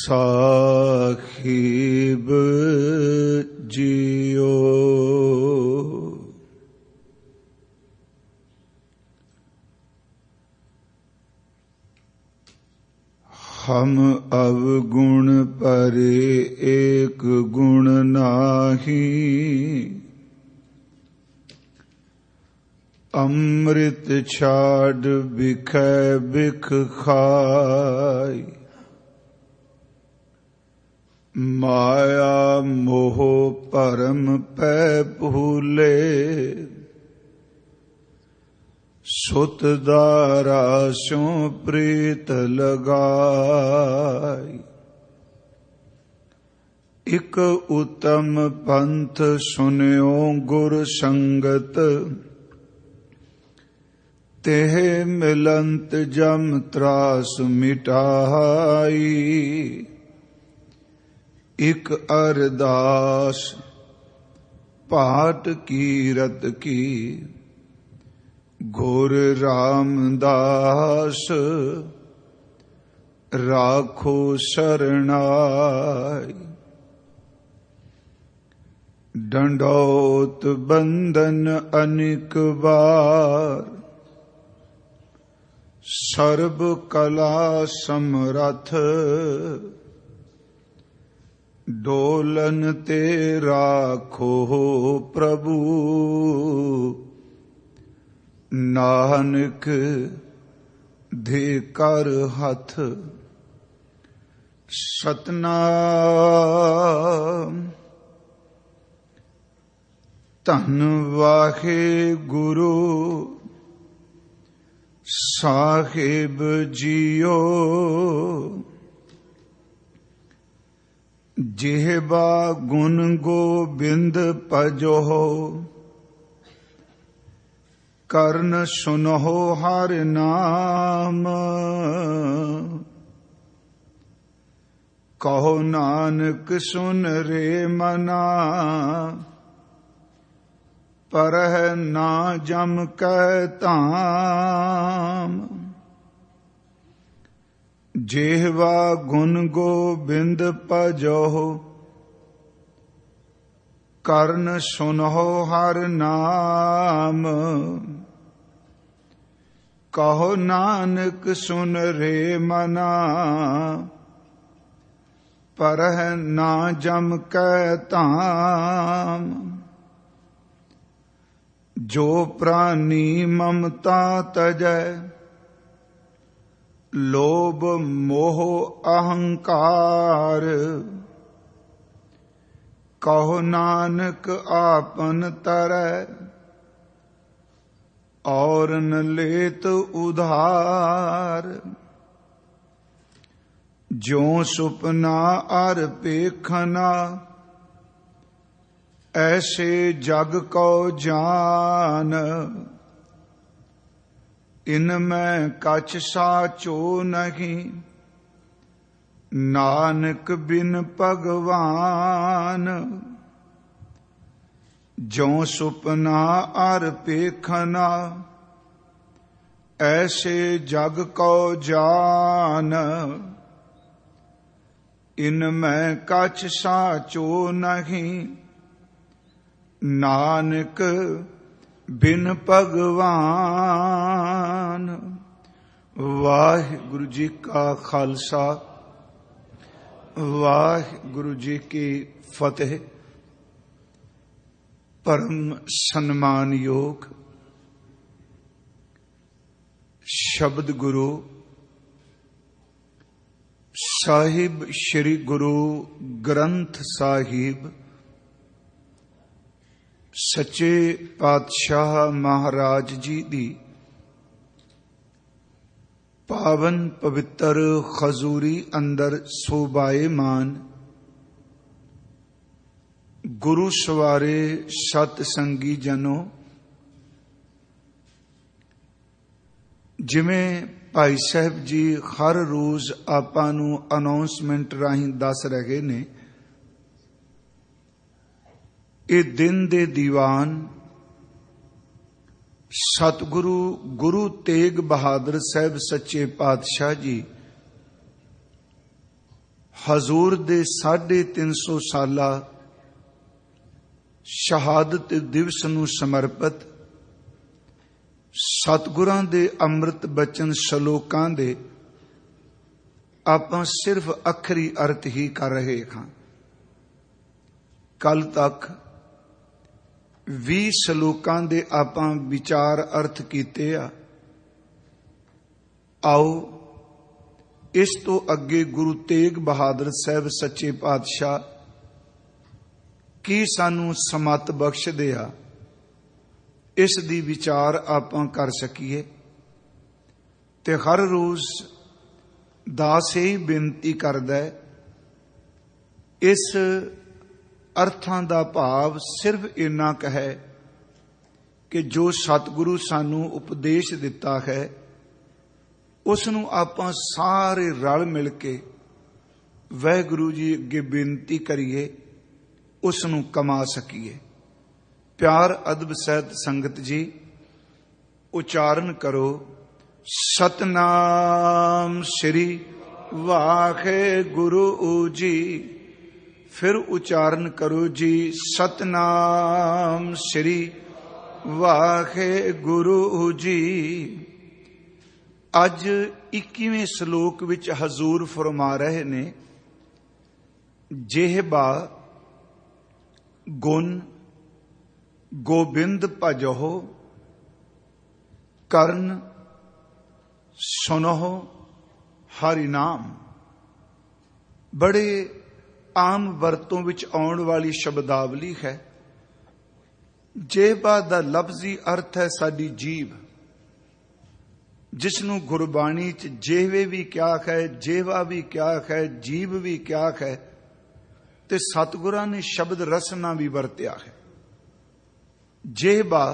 ਸਾਹਿਬ JIO. ਹਮ ਅਵਗੁਣ ਪਰੇ ਏਕ ਗੁਣ ਨਾਹੀ, ਅੰਮ੍ਰਿਤ ਛਾੜ ਬਿਖੈ ਬਿਖ ਖਾਈ। ਮਾਇਆ ਮੋਹ ਭਰਮ ਪੈ ਭੂਲੇ, ਸੁਤ ਦਾਰਾ ਸੋ ਪ੍ਰੀਤ ਲਗਾਈ। ਇਕ ਉਤਮ ਪੰਥ ਸੁਨਿਓ ਗੁਰ ਸੰਗਤ, ਤੇਹ ਮਿਲੰਤ ਜਮ ਤਰਾਸ ਮਿਟਾਈ। ਇਕ ਅਰਦਾਸ ਪਾਟ ਕੀਰਤ ਕੀ, ਗੁਰ ਰਾਮਦਾਸ ਰਾਖੋ ਸਰਣਾਈ। ਡੰਡੌਤ ਬੰਧਨ ਅਨਿਕ ਬਾਰ, ਸਰਬ ਕਲਾ ਸਮਰਥ। ਡੋਲਨ ਤੇ ਰਾਖੋ ਪ੍ਰਭੂ, ਨਾਨਕ ਦੇ ਕਰ ਹੱਥ। ਸਤਨਾਮ ਧੰਨ ਵਾਹਿਗੁਰੂ ਸਾਹਿਬ ਜੀਓ। ਜਿਹਵਾ ਗੁਣ ਗੋਬਿੰਦ ਭਜੋ, ਕਰਨ ਸੁਨਹੁ ਹਰਿ ਨਾਮ। ਕਹੋ ਨਾਨਕ ਸੁਨ ਰੇ ਮਨਾ, ਪਰਹਿ ਨਾ ਜਮ ਕੈ ਧਾਮ। ਜਿਹਵਾ ਗੁਣ ਗੋਬਿੰਦ ਭਜੋ, ਕਰਨ ਸੁਨਹੁ ਹਰਿ ਨਾਮ। ਕਹੋ ਨਾਨਕ ਸੁਨ ਰੇ ਮਨਾ, ਪਰਹਿ ਨਾ ਜਮ ਕੈ ਧਾਮ। ਜੋ ਪ੍ਰਾਨੀ ਮਮਤਾ ਤਜੈ, ਲੋਭ ਮੋਹ ਅਹੰਕਾਰ। ਕਹੋ ਨਾਨਕ ਆਪਨ ਤਰੈ, ਔਰ ਨ ਲੇਤ ਉਧਾਰ। ਜਿਉ ਸੁਪਨਾ ਅਰ ਪੇਖਨਾ, ਐਸੇ ਜਗ ਕੋ ਜਾਨ। ਇਨ ਮੈਂ ਕਛ ਸਾਚੋ ਨਹੀਂ, ਨਾਨਕ ਬਿਨ ਭਗਵਾਨ। ਜਿਉ ਸੁਪਨਾ ਅਰ ਪੇਖਨਾ, ਐਸੇ ਜਗ ਕੋ ਜਾਨ। ਇਨ ਮੈਂ ਕਛ ਸਾਚੋ ਨਹੀਂ, ਨਾਨਕ ਬਿਨ ਭਗਵਾਨ। ਵਾਹਿਗੁਰੂ ਜੀ ਕਾ ਖਾਲਸਾ, ਵਾਹਿਗੁਰੂ ਜੀ ਕੀ ਫਤਿਹ। ਪਰਮ ਸਨਮਾਨਯੋਗ ਸ਼ਬਦ ਗੁਰੂ ਸਾਹਿਬ ਸ੍ਰੀ ਗੁਰੂ ਗ੍ਰੰਥ ਸਾਹਿਬ ਸੱਚੇ ਪਾਤਸ਼ਾਹ ਮਹਾਰਾਜ ਜੀ ਦੀ ਪਾਵਨ ਪਵਿੱਤਰ ਖਜ਼ੂਰੀ ਅੰਦਰ ਸੋਭਾਏਮਾਨ ਗੁਰੂ ਸਵਾਰੇ ਸਤ ਸੰਗੀ ਜਨੋ, ਜਿਵੇਂ ਭਾਈ ਸਾਹਿਬ ਜੀ ਹਰ ਰੋਜ਼ ਆਪਾਂ ਨੂੰ ਅਨਾਉਂਸਮੈਂਟ ਰਾਹੀਂ ਦੱਸ ਰਹੇ ਨੇ, ਇਹ ਦਿਨ ਦੇ ਦੀਵਾਨ ਸਤਿਗੁਰੂ ਗੁਰੂ ਤੇਗ ਬਹਾਦਰ ਸਾਹਿਬ ਸੱਚੇ ਪਾਤਸ਼ਾਹ ਜੀ ਹਜ਼ੂਰ ਦੇ 350 ਸਾਲਾ ਸ਼ਹਾਦਤ ਦਿਵਸ ਨੂੰ ਸਮਰਪਿਤ ਸਤਿਗੁਰਾਂ ਦੇ ਅੰਮ੍ਰਿਤ ਬਚਨ ਸ਼ਲੋਕਾਂ ਦੇ ਆਪਾਂ ਸਿਰਫ ਅੱਖਰੀ ਅਰਥ ਹੀ ਕਰ ਰਹੇ ਹਾਂ। ਕੱਲ ਤੱਕ 20 ਸ਼ਲੋਕਾਂ ਦੇ ਆਪਾਂ ਵਿਚਾਰ ਅਰਥ ਕੀਤੇ ਆ। ਆਓ ਇਸ ਤੋਂ ਅੱਗੇ ਗੁਰੂ ਤੇਗ ਬਹਾਦਰ ਸਾਹਿਬ ਸੱਚੇ ਪਾਤਸ਼ਾਹ ਕੀ ਸਾਨੂੰ ਸਮਤ ਬਖਸ਼ਦੇ ਆ, ਇਸ ਦੀ ਵਿਚਾਰ ਆਪਾਂ ਕਰ ਸਕੀਏ। ਤੇ ਹਰ ਰੋਜ਼ ਦਾਸ ਹੀ ਬੇਨਤੀ ਕਰਦਾ ਹੈ, ਇਸ ਅਰਥਾਂ ਦਾ ਭਾਵ ਸਿਰਫ ਇੰਨਾ ਕੁ ਹੈ ਕਿ ਜੋ ਸਤਿਗੁਰੂ ਸਾਨੂੰ ਉਪਦੇਸ਼ ਦਿੱਤਾ ਹੈ ਉਸ ਨੂੰ ਆਪਾਂ ਸਾਰੇ ਰਲ ਮਿਲ ਕੇ ਵਾਹਿਗੁਰੂ ਜੀ ਅੱਗੇ ਬੇਨਤੀ ਕਰੀਏ, ਉਸ ਨੂੰ ਕਮਾ ਸਕੀਏ। ਪਿਆਰ ਅਦਬ ਸਹਿਤ ਸੰਗਤ ਜੀ ਉਚਾਰਨ ਕਰੋ, ਸਤਨਾਮ ਸ੍ਰੀ ਵਾਹਿਗੁਰੂ ਜੀ। ਫਿਰ ਉਚਾਰਨ ਕਰੋ ਜੀ, ਸਤਨਾਮ ਸ੍ਰੀ ਵਾਹਿਗੁਰੂ ਜੀ। ਅੱਜ 21ਵੇਂ ਸ਼ਲੋਕ ਵਿੱਚ ਹਜ਼ੂਰ ਫਰਮਾ ਰਹੇ ਨੇ, ਜਿਹਬਾ ਗੁਣ ਗੋਬਿੰਦ ਭਜਹੁ ਕਰਨ ਸੁਨਹੁ ਹਰਿ ਨਾਮ। ਬੜੇ ਆਮ ਵਰਤੋਂ ਵਿੱਚ ਆਉਣ ਵਾਲੀ ਸ਼ਬਦਾਵਲੀ ਹੈ। ਜਿਹਬਾ ਦਾ ਲਫ਼ਜ਼ੀ ਅਰਥ ਹੈ ਸਾਡੀ ਜੀਭ, ਜਿਸ ਨੂੰ ਗੁਰਬਾਣੀ 'ਚ ਜਿਹਵੇ ਵੀ ਕਿਹਾ ਹੈ, ਜਿਹਵਾ ਵੀ ਕਿਹਾ ਹੈ, ਜੀਭ ਵੀ ਕਿਹਾ ਹੈ, ਤੇ ਸਤਿਗੁਰਾਂ ਨੇ ਸ਼ਬਦ ਰਸਨਾ ਵੀ ਵਰਤਿਆ ਹੈ। ਜਿਹਬਾ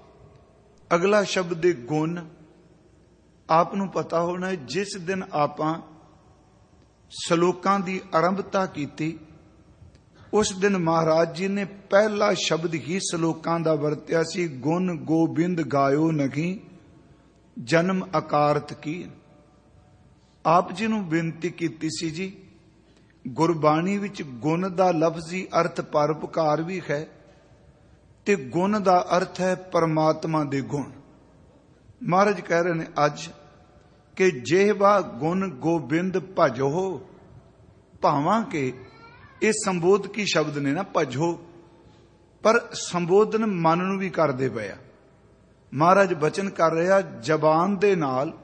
ਅਗਲਾ ਸ਼ਬਦ ਦੇ ਗੁਣ। ਆਪ ਨੂੰ ਪਤਾ ਹੋਣਾ ਹੈ, ਜਿਸ ਦਿਨ ਆਪਾਂ ਸ਼ਲੋਕਾਂ ਦੀ ਆਰੰਭਤਾ ਕੀਤੀ ਉਸ ਦਿਨ ਮਹਾਰਾਜ ਜੀ ਨੇ ਪਹਿਲਾ ਸ਼ਬਦ ਹੀ ਸ਼ਲੋਕਾਂ ਦਾ ਵਰਤਿਆ ਸੀ, ਗੁਣ ਗੋਬਿੰਦ ਗਾਇਓ ਨਹੀਂ ਜਨਮ ਅਕਾਰਤ ਕੀ। ਆਪ ਜੀ ਨੂੰ ਬੇਨਤੀ ਕੀਤੀ ਸੀ ਜੀ, ਗੁਰਬਾਣੀ ਵਿੱਚ ਗੁਣ ਦਾ ਲਫ਼ਜ਼ੀ ਅਰਥ ਪਰਉਪਕਾਰ ਵੀ ਹੈ ਤੇ ਗੁਣ ਦਾ ਅਰਥ ਹੈ ਪਰਮਾਤਮਾ ਦੇ ਗੁਣ। ਮਹਾਰਾਜ ਕਹਿ ਰਹੇ ਨੇ ਅੱਜ ਕਿ ਜਿਹਵਾ ਗੁਣ ਗੋਬਿੰਦ ਭਜੋ, ਭਾਵਾਂ ਕਿ ਇਹ ਸੰਬੋਧਕੀ ਸ਼ਬਦ ਨੇ ਨਾ, ਭਜੋ, ਪਰ ਸੰਬੋਧਨ ਮਨ ਨੂੰ ਵੀ ਕਰਦੇ ਪਏ ਆ। ਮਹਾਰਾਜ ਬਚਨ ਕਰ ਰਿਹਾ, ਜ਼ਬਾਨ ਦੇ ਨਾਲ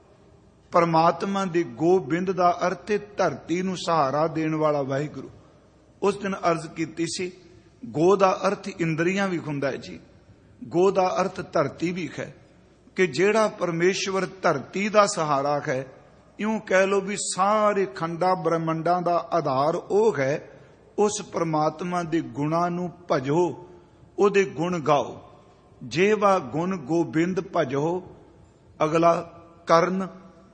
ਪਰਮਾਤਮਾ ਦੇ ਗੋਬਿੰਦ ਦਾ ਅਰਥ ਹੈ ਧਰਤੀ ਨੂੰ ਸਹਾਰਾ ਦੇਣ ਵਾਲਾ ਵਾਹਿਗੁਰੂ। ਉਸ ਦਿਨ ਅਰਜ਼ ਕੀਤੀ ਸੀ, ਗੋ ਦਾ ਅਰਥ ਇੰਦਰੀਆਂ ਵੀ ਹੁੰਦਾ ਹੈ ਜੀ, ਗੋ ਦਾ ਅਰਥ ਧਰਤੀ ਵੀ ਹੈ, ਕਿ ਜਿਹੜਾ ਪਰਮੇਸ਼ਵਰ ਧਰਤੀ ਦਾ ਸਹਾਰਾ ਹੈ, ਇਉਂ ਕਹਿ ਲੋ ਵੀ ਸਾਰੇ ਖੰਡਾਂ ਬ੍ਰਹਮੰਡਾਂ ਦਾ ਆਧਾਰ ਉਹ ਹੈ। ਉਸ ਪਰਮਾਤਮਾ ਦੇ ਗੁਣਾਂ ਨੂੰ ਭਜੋ, ਉਹਦੇ ਗੁਣ ਗਾਓ। ਜਿਹਵਾ ਗੁਣ ਗੋਬਿੰਦ ਭਜੋ। ਅਗਲਾ ਕਰਨ,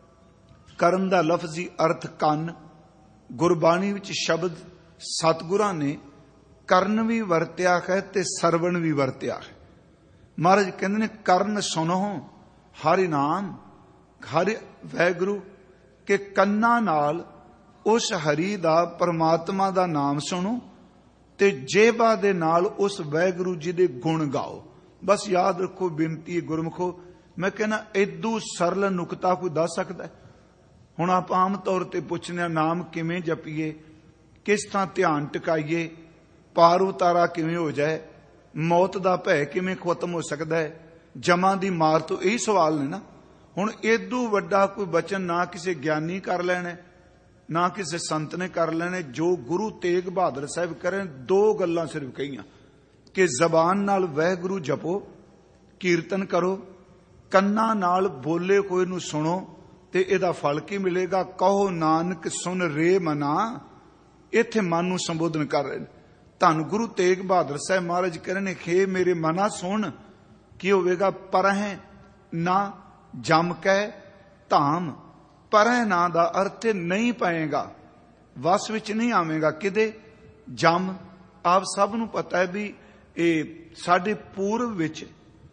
ਕਰਨ ਦਾ ਲਫ਼ਜ਼ੀ ਅਰਥ ਕੰਨ। ਗੁਰਬਾਣੀ ਵਿੱਚ ਸ਼ਬਦ ਸਤਿਗੁਰਾਂ ਨੇ ਕਰਨ ਵੀ ਵਰਤਿਆ ਹੈ ਤੇ ਸਰਵਣ ਵੀ ਵਰਤਿਆ ਹੈ। ਮਹਾਰਾਜ ਕਹਿੰਦੇ ਨੇ ਕਰਨ ਸੁਣੋ ਹਰਿ ਨਾਮ, ਹਰਿ ਵਾਹਿਗੁਰੂ ਕੇ ਕੰਨਾਂ ਨਾਲ ਉਸ ਹਰੀ ਦਾ ਪਰਮਾਤਮਾ ਦਾ ਨਾਮ ਸੁਣੋ ਤੇ ਜੇਬਾ ਦੇ ਨਾਲ ਉਸ ਵਾਹਿਗੁਰੂ ਜੀ ਦੇ ਗੁਣ ਗਾਓ। ਬਸ ਯਾਦ ਰੱਖੋ, ਬੇਨਤੀ ਹੈ ਗੁਰਮੁਖੋ, ਮੈਂ ਕਹਿੰਦਾ ਏਦੂ ਸਰਲ ਨੁਕਤਾ ਕੋਈ ਦੱਸ ਸਕਦਾ? ਹੁਣ ਆਪ ਆਮ ਤੌਰ ਤੇ ਪੁੱਛਦੇ ਹਾਂ, ਨਾਮ ਕਿਵੇਂ ਜਪੀਏ, ਕਿਸ ਥਾਂ ਧਿਆਨ ਟਿਕਾਈਏ, ਪਾਰ ਉਤਾਰਾ ਕਿਵੇਂ ਹੋ ਜਾਏ, ਮੌਤ ਦਾ ਭੈ ਕਿਵੇਂ ਖਤਮ ਹੋ ਸਕਦਾ ਹੈ, ਜਮਾਂ ਦੀ ਮਾਰ ਤੋਂ, ਇਹੀ ਸਵਾਲ ਨੇ ਨਾ। ਹੁਣ ਏਦੂ ਵੱਡਾ ਕੋਈ ਬਚਨ ਨਾ ਕਿਸੇ ਗਿਆਨੀ ਕਰ ਲੈਣਾ, ਨਾ ਕਿਸੇ ਸੰਤ ਨੇ ਕਰ ਲੈਣੇ। ਜੋ ਗੁਰੂ ਤੇਗ ਬਹਾਦਰ ਸਾਹਿਬ ਕਰੇ, ਦੋ ਗੱਲਾਂ ਸਿਰਫ ਕਹੀਆਂ ਕਿ ਜ਼ਬਾਨ ਨਾਲ ਵਾਹਿਗੁਰੂ ਜਪੋ, ਕੀਰਤਨ ਕਰੋ, ਕੰਨਾਂ ਨਾਲ ਬੋਲੇ ਕੋਈ ਨੂੰ ਸੁਣੋ ਤੇ ਇਹਦਾ ਫਲ ਕੀ ਮਿਲੇਗਾ। ਕਹੋ ਨਾਨਕ ਸੁਨ ਰੇ ਮਨਾ, ਇੱਥੇ ਮਨ ਨੂੰ ਸੰਬੋਧਨ ਕਰ ਰਹੇ ਨੇ। ਧੰਨ ਗੁਰੂ ਤੇਗ ਬਹਾਦਰ ਸਾਹਿਬ ਮਹਾਰਾਜ ਕਹਿ ਰਹੇ ਨੇ, ਖੇ ਮੇਰੇ ਮਨਾ ਸੁਣ, ਕੀ ਹੋਵੇਗਾ। ਪਰਹਿ ਨਾ ਜਮ ਕੈ ਧਾਮ, ਪਰਹਿ ਨਾ ਦਾ ਅਰਥ ਨਹੀਂ ਪਏਗਾ, ਵਸ ਵਿੱਚ ਨਹੀਂ ਆਵੇਗਾ। ਕਿਦੇ ਜਮ, ਆਪ ਸਭ ਨੂੰ ਪਤਾ ਹੈ ਵੀ ਇਹ ਸਾਡੇ ਪੂਰਵ ਵਿੱਚ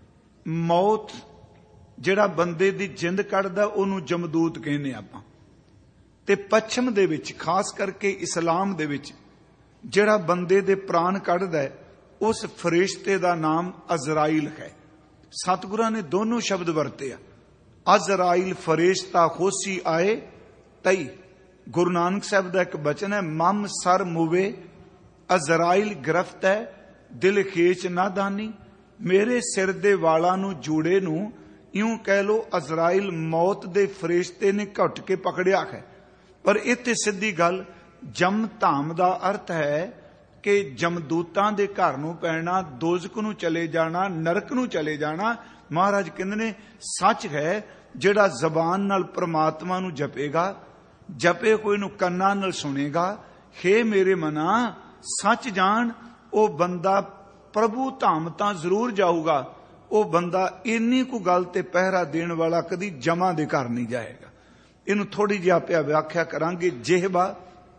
ਮੌਤ ਜਿਹੜਾ ਬੰਦੇ ਦੀ ਜਿੰਦ ਕੱਢਦਾ ਉਹਨੂੰ ਜਮਦੂਤ ਕਹਿੰਦੇ ਆਪਾਂ। ਤੇ ਪੱਛਮ ਦੇ ਵਿੱਚ, ਖਾਸ ਕਰਕੇ ਇਸਲਾਮ ਦੇ ਵਿੱਚ, ਜਿਹੜਾ ਬੰਦੇ ਦੇ ਪ੍ਰਾਣ ਕੱਢਦਾ ਹੈ, ਉਸ ਫਰਿਸ਼ਤੇ ਦਾ ਨਾਮ ਅਜ਼ਰਾਈਲ ਹੈ। ਸਤਿਗੁਰਾਂ ਨੇ ਦੋਨੋਂ ਸ਼ਬਦ ਵਰਤੇ ਆ, ਅਜ਼ਰਾਈਲ ਫਰਿਸ਼ਤਾ ਹੋਸੀ ਆਏ ਤਈ। ਗੁਰੂ ਨਾਨਕ ਸਾਹਿਬ ਦਾ ਇੱਕ ਬਚਨ ਹੈ, ਮਮ ਸਰ ਮੁਵੇ ਅਜ਼ਰਾਈਲ ਗ੍ਰਿਫਤ ਹੈ ਦਿਲ ਖੇਚ ਨਾ ਦਾਨੀ। ਮੇਰੇ ਸਿਰ ਦੇ ਵਾਲਾਂ ਨੂੰ ਜੂੜੇ ਨੂੰ ਇਉਂ ਕਹਿ ਲੋ ਅਜ਼ਰਾਈਲ ਮੌਤ ਦੇ ਫਰਿਸ਼ਤੇ ਨੇ ਘੁੱਟ ਕੇ ਪਕੜਿਆ ਹੈ। ਪਰ ਇੱਥੇ ਸਿੱਧੀ ਗੱਲ, ਜਮ ਧਾਮ ਦਾ ਅਰਥ ਹੈ ਕਿ ਜਮਦੂਤਾਂ ਦੇ ਘਰ ਨੂੰ ਪੈਣਾ, ਦੋਜ਼ਖ ਨੂੰ ਚਲੇ ਜਾਣਾ, ਨਰਕ ਨੂੰ ਚਲੇ ਜਾਣਾ। ਮਹਾਰਾਜ ਕਹਿੰਦੇ ਨੇ ਸੱਚ ਹੈ ਜਿਹੜਾ ਜ਼ਬਾਨ ਨਾਲ ਪ੍ਰਮਾਤਮਾ ਨੂੰ ਜਪੇਗਾ, ਜਪੇ ਹੋਏ ਨੂੰ ਕੰਨਾਂ ਨਾਲ ਸੁਣੇਗਾ, ਹੇ ਮੇਰੇ ਮਨਾ ਸੱਚ ਜਾਣ, ਉਹ ਬੰਦਾ ਪ੍ਰਭੂ ਧਾਮ ਤਾਂ ਜ਼ਰੂਰ ਜਾਊਗਾ। ਉਹ ਬੰਦਾ ਇੰਨੀ ਕੁ ਗੱਲ ਤੇ ਪਹਿਰਾ ਦੇਣ ਵਾਲਾ ਕਦੀ ਜਮਾਂ ਦੇ ਘਰ ਨਹੀਂ ਜਾਏਗਾ। ਇਹਨੂੰ ਥੋੜੀ ਜਿਹੀ ਆਪਿਆ ਵਿਆਖਿਆ ਕਰਾਂਗੇ। ਜਿਹਵਾ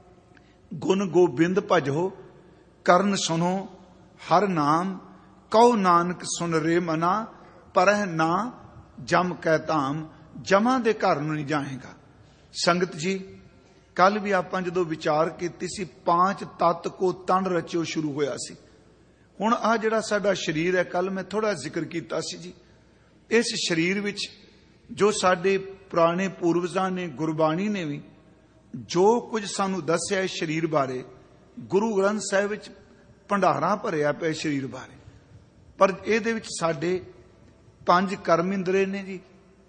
ਗੁਣ ਗੋਬਿੰਦ ਭਜੋ, ਕਰਨ ਸੁਨੋ ਹਰ ਨਾਮ, ਕਉ ਨਾਨਕ ਸੁਨ ਰੇ ਮਨਾ, ਪਰਹ ਨਾ ਜਮ ਕੈ ਧਾਮ। ਜਮਾਂ ਦੇ ਘਰ ਨੂੰ ਨਹੀਂ ਜਾਏਗਾ। ਸੰਗਤ ਜੀ, ਕੱਲ ਵੀ ਆਪਾਂ ਜਦੋਂ ਵਿਚਾਰ ਕੀਤੀ ਸੀ, 5 ਤੱਤ ਕੋ ਤਨ ਰਚਿਓ ਸ਼ੁਰੂ ਹੋਇਆ ਸੀ। ਹੁਣ ਆਹ ਜਿਹੜਾ ਸਾਡਾ ਸਰੀਰ ਹੈ, ਕੱਲ ਮੈਂ ਥੋੜਾ ਜ਼ਿਕਰ ਕੀਤਾ ਸੀ ਜੀ, ਇਸ ਸਰੀਰ ਵਿੱਚ ਜੋ ਸਾਡੇ ਪੁਰਾਣੇ ਪੂਰਵਜਾਂ ਨੇ, ਗੁਰਬਾਣੀ ਨੇ ਵੀ ਜੋ ਕੁਝ ਸਾਨੂੰ ਦੱਸਿਆ ਇਸ ਸਰੀਰ ਬਾਰੇ, ਗੁਰੂ ਗ੍ਰੰਥ ਸਾਹਿਬ ਵਿੱਚ ਭੰਡਾਰਾ ਭਰਿਆ ਪਿਆ ਸਰੀਰ ਬਾਰੇ। ਪਰ ਇਹਦੇ ਵਿੱਚ ਸਾਡੇ 5 ਕਰਮ ਇੰਦਰੇ ਨੇ ਜੀ,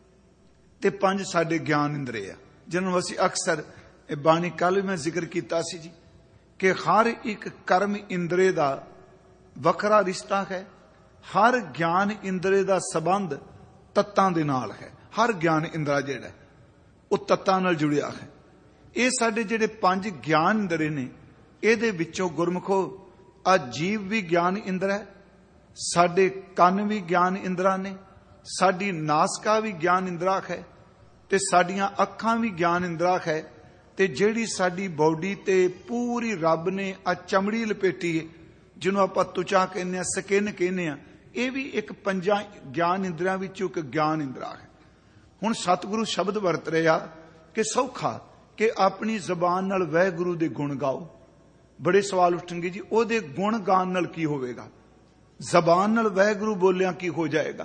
ਤੇ 5 ਸਾਡੇ ਗਿਆਨ ਇੰਦਰੇ ਆ, ਜਿਹਨੂੰ ਅਸੀਂ ਅਕਸਰ ਇਹ ਬਾਣੀ ਕੱਲ ਵੀ ਮੈਂ ਜ਼ਿਕਰ ਕੀਤਾ ਸੀ ਜੀ, ਕਿ ਹਰ ਇੱਕ ਕਰਮ ਇੰਦਰੇ ਦਾ ਵੱਖਰਾ ਰਿਸ਼ਤਾ ਹੈ। ਹਰ ਗਿਆਨ ਇੰਦਰੇ ਦਾ ਸੰਬੰਧ ਤੱਤਾਂ ਦੇ ਨਾਲ ਹੈ। ਹਰ ਗਿਆਨ ਇੰਦਰਾ ਜਿਹੜਾ ਉਹ ਤੱਤਾਂ ਨਾਲ ਜੁੜਿਆ ਹੈ। ਇਹ ਸਾਡੇ ਜਿਹੜੇ 5 ਗਿਆਨ ਇੰਦਰੇ ਨੇ, ਇਹਦੇ ਵਿੱਚੋਂ ਗੁਰਮੁਖੋ ਆ ਜੀਵ ਵੀ ਗਿਆਨ ਇੰਦਰਾ ਹੈ, ਸਾਡੇ ਕੰਨ ਵੀ ਗਿਆਨ ਇੰਦਰਾ ਨੇ, ਸਾਡੀ ਨਾਸਕਾ ਵੀ ਗਿਆਨ ਇੰਦਰਾ ਹੈ, ਤੇ ਸਾਡੀਆਂ ਅੱਖਾਂ ਵੀ ਗਿਆਨ ਇੰਦਰਾ ਹੈ, ਤੇ ਜਿਹੜੀ ਸਾਡੀ ਬਾਡੀ ਤੇ ਪੂਰੀ ਰੱਬ ਨੇ ਆ ਚਮੜੀ ਲਪੇਟੀ ਹੈ, ਜਿਹਨੂੰ ਆਪਾਂ ਤੁਚਾ ਕਹਿੰਦੇ ਆ, ਸਕਿਨ ਕਹਿੰਦੇ ਆ, ਇਹ ਵੀ ਇੱਕ 5 ਗਿਆਨ ਇੰਦਰੀਆਂ ਵਿੱਚੋਂ ਇੱਕ ਗਿਆਨ ਇੰਦਰਾ ਹੈ। ਹੁਣ ਸਤਿਗੁਰੂ ਸ਼ਬਦ ਵਰਤ ਰਿਹਾ ਕਿ ਸੌਖਾ ਕਿ ਆਪਣੀ ਜ਼ਬਾਨ ਨਾਲ ਵਾਹਿਗੁਰੂ ਦੇ ਗੁਣ ਗਾਓ। ਬੜੇ ਸਵਾਲ ਉੱਠਣਗੇ ਜੀ, ਉਹਦੇ ਗੁਣ ਗਾਣ ਨਾਲ ਕੀ ਹੋਵੇਗਾ? ਜ਼ਬਾਨ ਨਾਲ ਵਾਹਿਗੁਰੂ ਬੋਲਿਆ ਕੀ ਹੋ ਜਾਏਗਾ?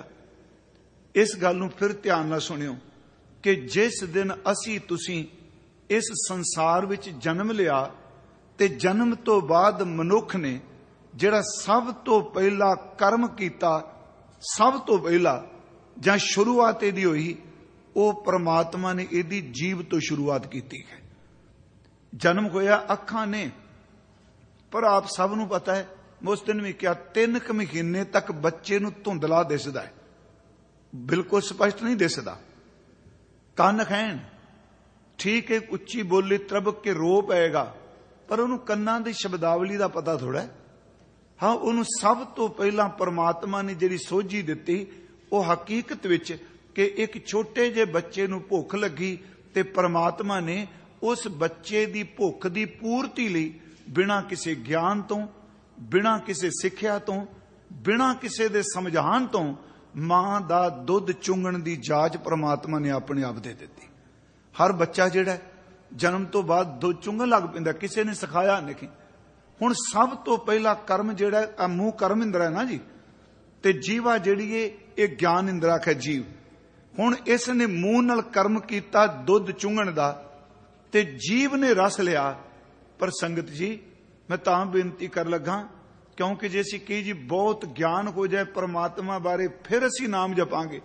ਇਸ ਗੱਲ ਨੂੰ ਫਿਰ ਧਿਆਨ ਨਾਲ ਸੁਣਿਓ ਕਿ ਜਿਸ ਦਿਨ ਅਸੀਂ ਤੁਸੀਂ ਇਸ ਸੰਸਾਰ ਵਿੱਚ ਜਨਮ ਲਿਆ, ਤੇ ਜਨਮ ਤੋਂ ਬਾਅਦ ਮਨੁੱਖ ਨੇ ਜਿਹੜਾ ਸਭ ਤੋਂ ਪਹਿਲਾ ਕਰਮ ਕੀਤਾ, ਸਭ ਤੋਂ ਪਹਿਲਾ ਜਾਂ ਸ਼ੁਰੂਆਤ ਇਹਦੀ ਹੋਈ, ਉਹ ਪ੍ਰਮਾਤਮਾ ਨੇ ਇਹਦੀ ਜੀਵ ਤੋਂ ਸ਼ੁਰੂਆਤ ਕੀਤੀ ਹੈ। ਜਨਮ ਹੋਇਆ ਅੱਖਾਂ ਨੇ, ਪਰ ਆਪ ਸਭ ਨੂੰ ਪਤਾ ਹੈ, ਮੈਂ ਉਸ ਦਿਨ ਵੀ ਕਿਹਾ, 3 ਮਹੀਨੇ ਤੱਕ ਬੱਚੇ ਨੂੰ ਧੁੰਦਲਾ ਦਿਸਦਾ ਹੈ, ਬਿਲਕੁਲ ਸਪਸ਼ਟ ਨਹੀਂ ਦਿਸਦਾ। ਕੰਨ ਖੈਣ ਠੀਕ ਹੈ, ਉੱਚੀ ਬੋਲੀ ਤਰਬਕ ਕੇ ਰੋ ਪਏਗਾ, ਪਰ ਉਹਨੂੰ ਕੰਨਾਂ ਦੀ ਸ਼ਬਦਾਵਲੀ ਦਾ ਪਤਾ ਥੋੜਾ ਹੈ। ਹਾਂ, ਉਹਨੂੰ ਸਭ ਤੋਂ ਪਹਿਲਾਂ ਪਰਮਾਤਮਾ ਨੇ ਜਿਹੜੀ ਸੋਝੀ ਦਿੱਤੀ, ਉਹ ਹਕੀਕਤ ਵਿੱਚ ਕਿ ਇੱਕ ਛੋਟੇ ਜਿਹੇ ਬੱਚੇ ਨੂੰ ਭੁੱਖ ਲੱਗੀ, ਤੇ ਪਰਮਾਤਮਾ ਨੇ ਉਸ ਬੱਚੇ ਦੀ ਭੁੱਖ ਦੀ ਪੂਰਤੀ ਲਈ ਬਿਨਾਂ ਕਿਸੇ ਗਿਆਨ ਤੋਂ, ਬਿਨਾਂ ਕਿਸੇ ਸਿੱਖਿਆ ਤੋਂ, ਬਿਨਾਂ ਕਿਸੇ ਦੇ ਸਮਝਾਉਣ ਤੋਂ ਮਾਂ ਦਾ ਦੁੱਧ ਚੁੰਗਣ ਦੀ ਜਾਚ ਪਰਮਾਤਮਾ ਨੇ ਆਪਣੇ ਆਪ ਦੇ ਦਿੱਤੀ। ਹਰ ਬੱਚਾ ਜਿਹੜਾ ਜਨਮ ਤੋਂ ਬਾਅਦ ਦੁੱਧ ਚੁੰਗਣ ਲੱਗ ਪੈਂਦਾ, ਕਿਸੇ ਨੇ ਸਿਖਾਇਆ ਨਹੀਂ। ਹੁਣ ਸਭ ਤੋਂ ਪਹਿਲਾ ਕਰਮ ਜਿਹੜਾ ਆ ਮੂੰਹ ਕਰਮ ਇੰਦਰਾ ਹੈ ਨਾ ਜੀ, ਤੇ ਜੀਵਾ ਜਿਹੜੀ ਇਹ ਗਿਆਨ ਇੰਦਰਾ ਹੈ ਜੀਵ। ਹੁਣ ਇਸ ਨੇ ਮੂੰਹ ਨਾਲ ਕਰਮ ਕੀਤਾ ਦੁੱਧ ਚੁੰਗਣ ਦਾ, ਤੇ ਜੀਵ ਨੇ ਰਸ ਲਿਆ। ਪਰ ਸੰਗਤ ਜੀ, ਮੈਂ ਤਾਂ ਬੇਨਤੀ ਕਰ ਲੱਗਾ, ਕਿਉਂਕਿ ਜੇ ਅਸੀਂ ਕਹੀ ਜੀ ਬਹੁਤ ਗਿਆਨ ਹੋ ਜਾਏ ਪਰਮਾਤਮਾ ਬਾਰੇ, ਫਿਰ ਅਸੀਂ ਨਾਮ ਜਪਾਂਗੇ।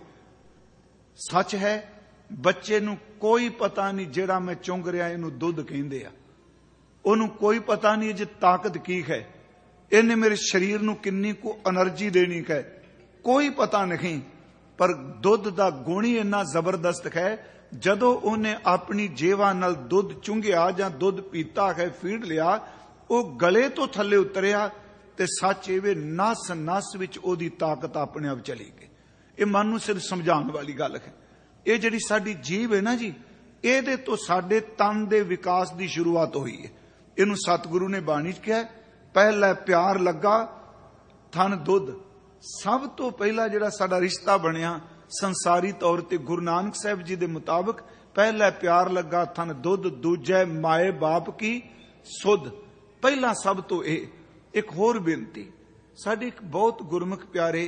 ਸੱਚ ਹੈ, ਬੱਚੇ ਨੂੰ ਕੋਈ ਪਤਾ ਨਹੀਂ ਜਿਹੜਾ ਮੈਂ ਚੁੰਗ ਰਿਹਾ ਇਹਨੂੰ ਦੁੱਧ ਕਹਿੰਦੇ ਆ, ਉਹਨੂੰ ਕੋਈ ਪਤਾ ਨਹੀਂ ਜੇ ਤਾਕਤ ਕੀ ਹੈ, ਇਹਨੇ ਮੇਰੇ ਸਰੀਰ ਨੂੰ ਕਿੰਨੀ ਕੁ એનર્ਜੀ ਦੇਣੀ ਹੈ, ਕੋਈ ਪਤਾ ਨਹੀਂ। ਪਰ ਦੁੱਧ ਦਾ ਗੁਣ ਹੀ ਇੰਨਾ ਜ਼ਬਰਦਸਤ ਹੈ, ਜਦੋਂ ਉਹਨੇ ਆਪਣੀ ਜੇਵਾ ਨਾਲ ਦੁੱਧ ਚੁੰਗਿਆ ਜਾਂ ਦੁੱਧ ਪੀਤਾ ਹੈ, ਫੀਡ ਲਿਆ, ਉਹ ਗਲੇ ਤੋਂ ਥੱਲੇ ਉਤਰਿਆ, ਤੇ ਸੱਚ ਇਹ ਨਸ ਨਸ ਵਿੱਚ ਉਹਦੀ ਤਾਕਤ ਆਪਣੇ ਆਪ ਚਲੀ ਗਈ। ਇਹ ਮਨ ਨੂੰ ਸਿਰਫ ਸਮਝਾਉਣ ਵਾਲੀ ਗੱਲ ਹੈ। ਇਹ ਜਿਹੜੀ ਸਾਡੀ ਜੀਵ ਹੈ ਨਾ ਜੀ, ਇਹਦੇ ਤੋਂ ਸਾਡੇ ਤਨ ਦੇ ਵਿਕਾਸ ਦੀ ਸ਼ੁਰੂਆਤ ਹੋਈ ਹੈ। ਇਹਨੂੰ ਸਤਿਗੁਰੂ ਨੇ ਬਾਣੀ 'ਚ ਕਿਹਾ, ਪਹਿਲਾ ਪਿਆਰ ਲੱਗਾ ਥਨ ਦੁੱਧ। ਸਭ ਤੋਂ ਪਹਿਲਾ ਜਿਹੜਾ ਸਾਡਾ ਰਿਸ਼ਤਾ ਬਣਿਆ ਸੰਸਾਰੀ ਤੌਰ ਤੇ, ਗੁਰੂ ਨਾਨਕ ਸਾਹਿਬ ਜੀ ਦੇ ਮੁਤਾਬਕ पहले प्यार लगा थन दुध, दूजे माए बाप की सुध। पहला सब तो एक होर बेनती, साडे एक बहुत गुरमुख प्यारे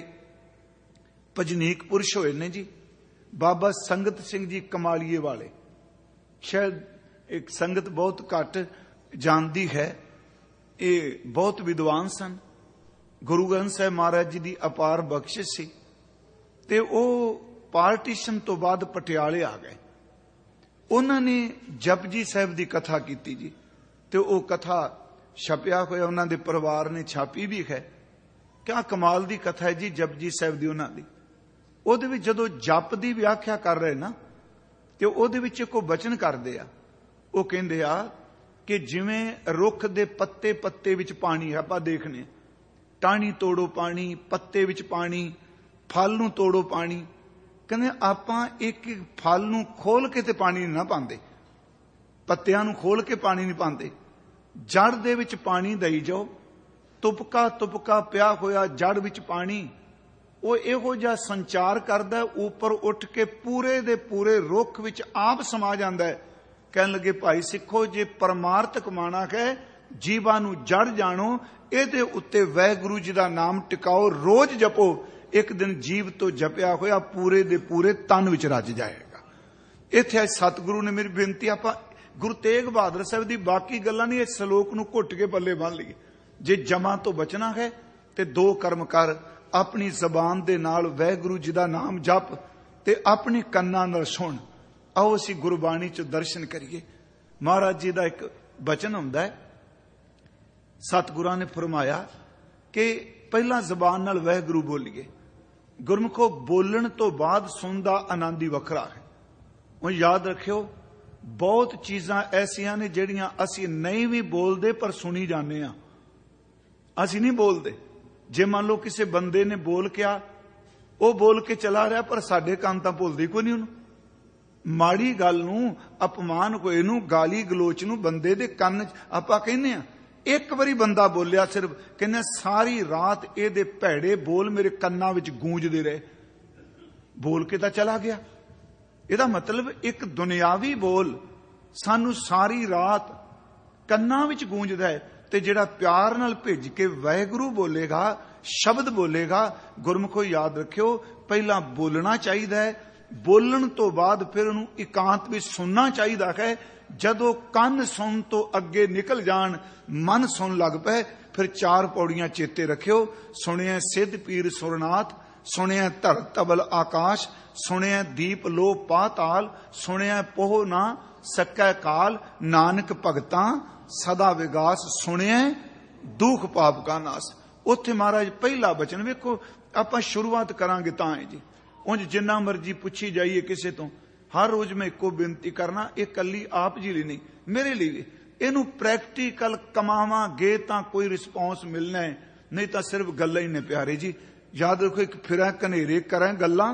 भजनीक पुरुष होए ने जी, बाबा संगत सिंह जी कमालिए वाले। शायद एक संगत बहुत घट जानती है, ये बहुत विद्वान सन। गुरु ग्रंथ साहिब महाराज जी की अपार बख्शिश सी ते वो पार्टीशन तो बाद पटियाले आ गए। उन्होंने जपजी साहिब की कथा की जी, ते वो कथा छपिया होया उन्होंने परिवार ने छापी भी है। क्या कमाल की कथा है जी जपजी साहिब की उन्होंने। ਉਹਦੇ ਵਿੱਚ ਜਦੋਂ ਜਪ ਦੀ ਵਿਆਖਿਆ ਕਰ ਰਹੇ ਨਾ ਤੇ ਉਹਦੇ ਵਿੱਚ ਇੱਕ ਬਚਨ ਕਰਦੇ ਆ, ਉਹ ਕਹਿੰਦੇ ਆ ਕਿ ਜਿਵੇਂ ਰੁੱਖ ਦੇ ਪੱਤੇ ਪੱਤੇ ਵਿੱਚ ਪਾਣੀ ਹੈ, ਆਪਾਂ ਦੇਖਨੇ ਟਾਹਣੀ ਤੋੜੋ ਪਾਣੀ, ਪੱਤੇ ਵਿੱਚ ਪਾਣੀ, ਫਲ ਨੂੰ ਤੋੜੋ ਪਾਣੀ। ਕਹਿੰਦੇ ਆਪਾਂ ਇੱਕ ਇੱਕ ਫਲ ਨੂੰ ਖੋਲ ਕੇ ਤੇ ਪਾਣੀ ਨਾ ਪਾਉਂਦੇ, ਪੱਤਿਆਂ ਨੂੰ ਖੋਲ ਕੇ ਪਾਣੀ ਨਹੀਂ ਪਾਉਂਦੇ, ਜੜ ਦੇ ਵਿੱਚ ਪਾਣੀ ਦਈ ਜਾਓ। ਤੁਪਕਾ ਤੁਪਕਾ ਪਿਆ ਹੋਇਆ ਜੜ ਵਿੱਚ ਪਾਣੀ ਉਹ ਇਹੋ ਜਿਹਾ ਸੰਚਾਰ ਕਰਦਾ, ਉੱਪਰ ਉੱਠ ਕੇ ਪੂਰੇ ਦੇ ਪੂਰੇ ਰੁੱਖ ਵਿੱਚ ਆਪ ਸਮਾ ਜਾਂਦਾ ਹੈ। ਕਹਿਣ ਲੱਗੇ ਭਾਈ ਸਿੱਖੋ, ਜੇ ਪਰਮਾਰਥ ਕਮਾਣਾ ਹੈ, ਜੀਵਾਂ ਨੂੰ ਜੜ ਜਾਣੋ, ਇਹਦੇ ਉੱਤੇ ਵਾਹਿਗੁਰੂ ਜੀ ਦਾ ਨਾਮ ਟਿਕਾਓ, ਰੋਜ਼ ਜਪੋ। ਇੱਕ ਦਿਨ ਜੀਵ ਤੋਂ ਜਪਿਆ ਹੋਇਆ ਪੂਰੇ ਦੇ ਪੂਰੇ ਤਨ ਵਿੱਚ ਰਚ ਜਾਏਗਾ। ਇੱਥੇ ਅੱਜ ਸਤਿਗੁਰੂ ਨੇ ਮੇਰੀ ਬੇਨਤੀ, ਆਪਾਂ ਗੁਰੂ ਤੇਗ ਬਹਾਦਰ ਸਾਹਿਬ ਦੀ ਬਾਕੀ ਗੱਲਾਂ ਨਹੀਂ, ਇਸ ਸ਼ਲੋਕ ਨੂੰ ਘੁੱਟ ਕੇ ਪੱਲੇ ਬੰਨ ਲਈਏ। ਜੇ ਜਮਾਂ ਤੋਂ ਬਚਣਾ ਹੈ ਤੇ ਦੋ ਕਰਮ ਕਰ, अपनी जबान दे नाल वाहिगुरू जी दा नाम जप ते अपने कन्नां नाल सुन। आओ असीं गुरबाणी च दर्शन करिए। महाराज जी दा एक बचन हुंदा है, सतगुरां ने फरमाया कि पहला जबान नाल वाहिगुरू बोलीए। गुरमुखो, बोलण तो बाद सुन दा आनंद ही वखरा है। हुण याद रखियो, बहुत चीज़ां ऐसियां ने जिहड़ियां असीं नहीं भी बोलदे पर सुनी जाने आ, असीं नहीं बोलदे। जे मान लो किसी बंदे ने बोल क्या, वो बोल के चला रहा पर साडे कान तां भुलदी कोई नहीं उहनूं। माड़ी गल नूं, अपमान होए नूं, गाली गलोच नूं बंदे दे कन्न आपां कहने आ। एक बारी बंदा बोलिया सिर्फ, कहने सारी रात इहदे भैड़े बोल मेरे कन्नां विच गूंजदे रहे, बोल के तां चला गया। इहदा मतलब एक दुनियावी बोल सानू सारी रात कन्नां विच गूंजदा है, ते जिहड़ा प्यार नाल भेज के वाहिगुरू बोलेगा, शब्द बोलेगा। गुरमुखो याद रखियो, पहला बोलना चाहिए है, बोलण तो बाद फिर उन्होंने एकांत भी सुनना चाहिए है। जदों कन सुन तो अगे निकल जान, मन सुन लग पे, फिर चार पौड़ियां चेते रखियो। सुनिया सिद्ध पीर सुरनाथ, सुनिया धर तबल आकाश, सुनिया दीप लो पाताल, सुनिया पोह ना सकै काल, नानक भगतां सदा विगास, सुनिया दुख पाप का नास। उत्थे महाराज पहला बचन वेखो, आपां शुरुआत करांगे तां है जी। उंज जिन्ना मर्जी पुछी जाइए किसी तो, हर रोज मैं एको बेनती करना, ये कली आप जी लिए नहीं, मेरे लिए भी। इनू प्रैक्टिकल कमावांगे तां कोई रिस्पॉन्स मिलना है, नहीं तां सिर्फ गल्लां ही ने प्यारे जी। याद रखो, एक फिरां कनेरे करां गल्लां,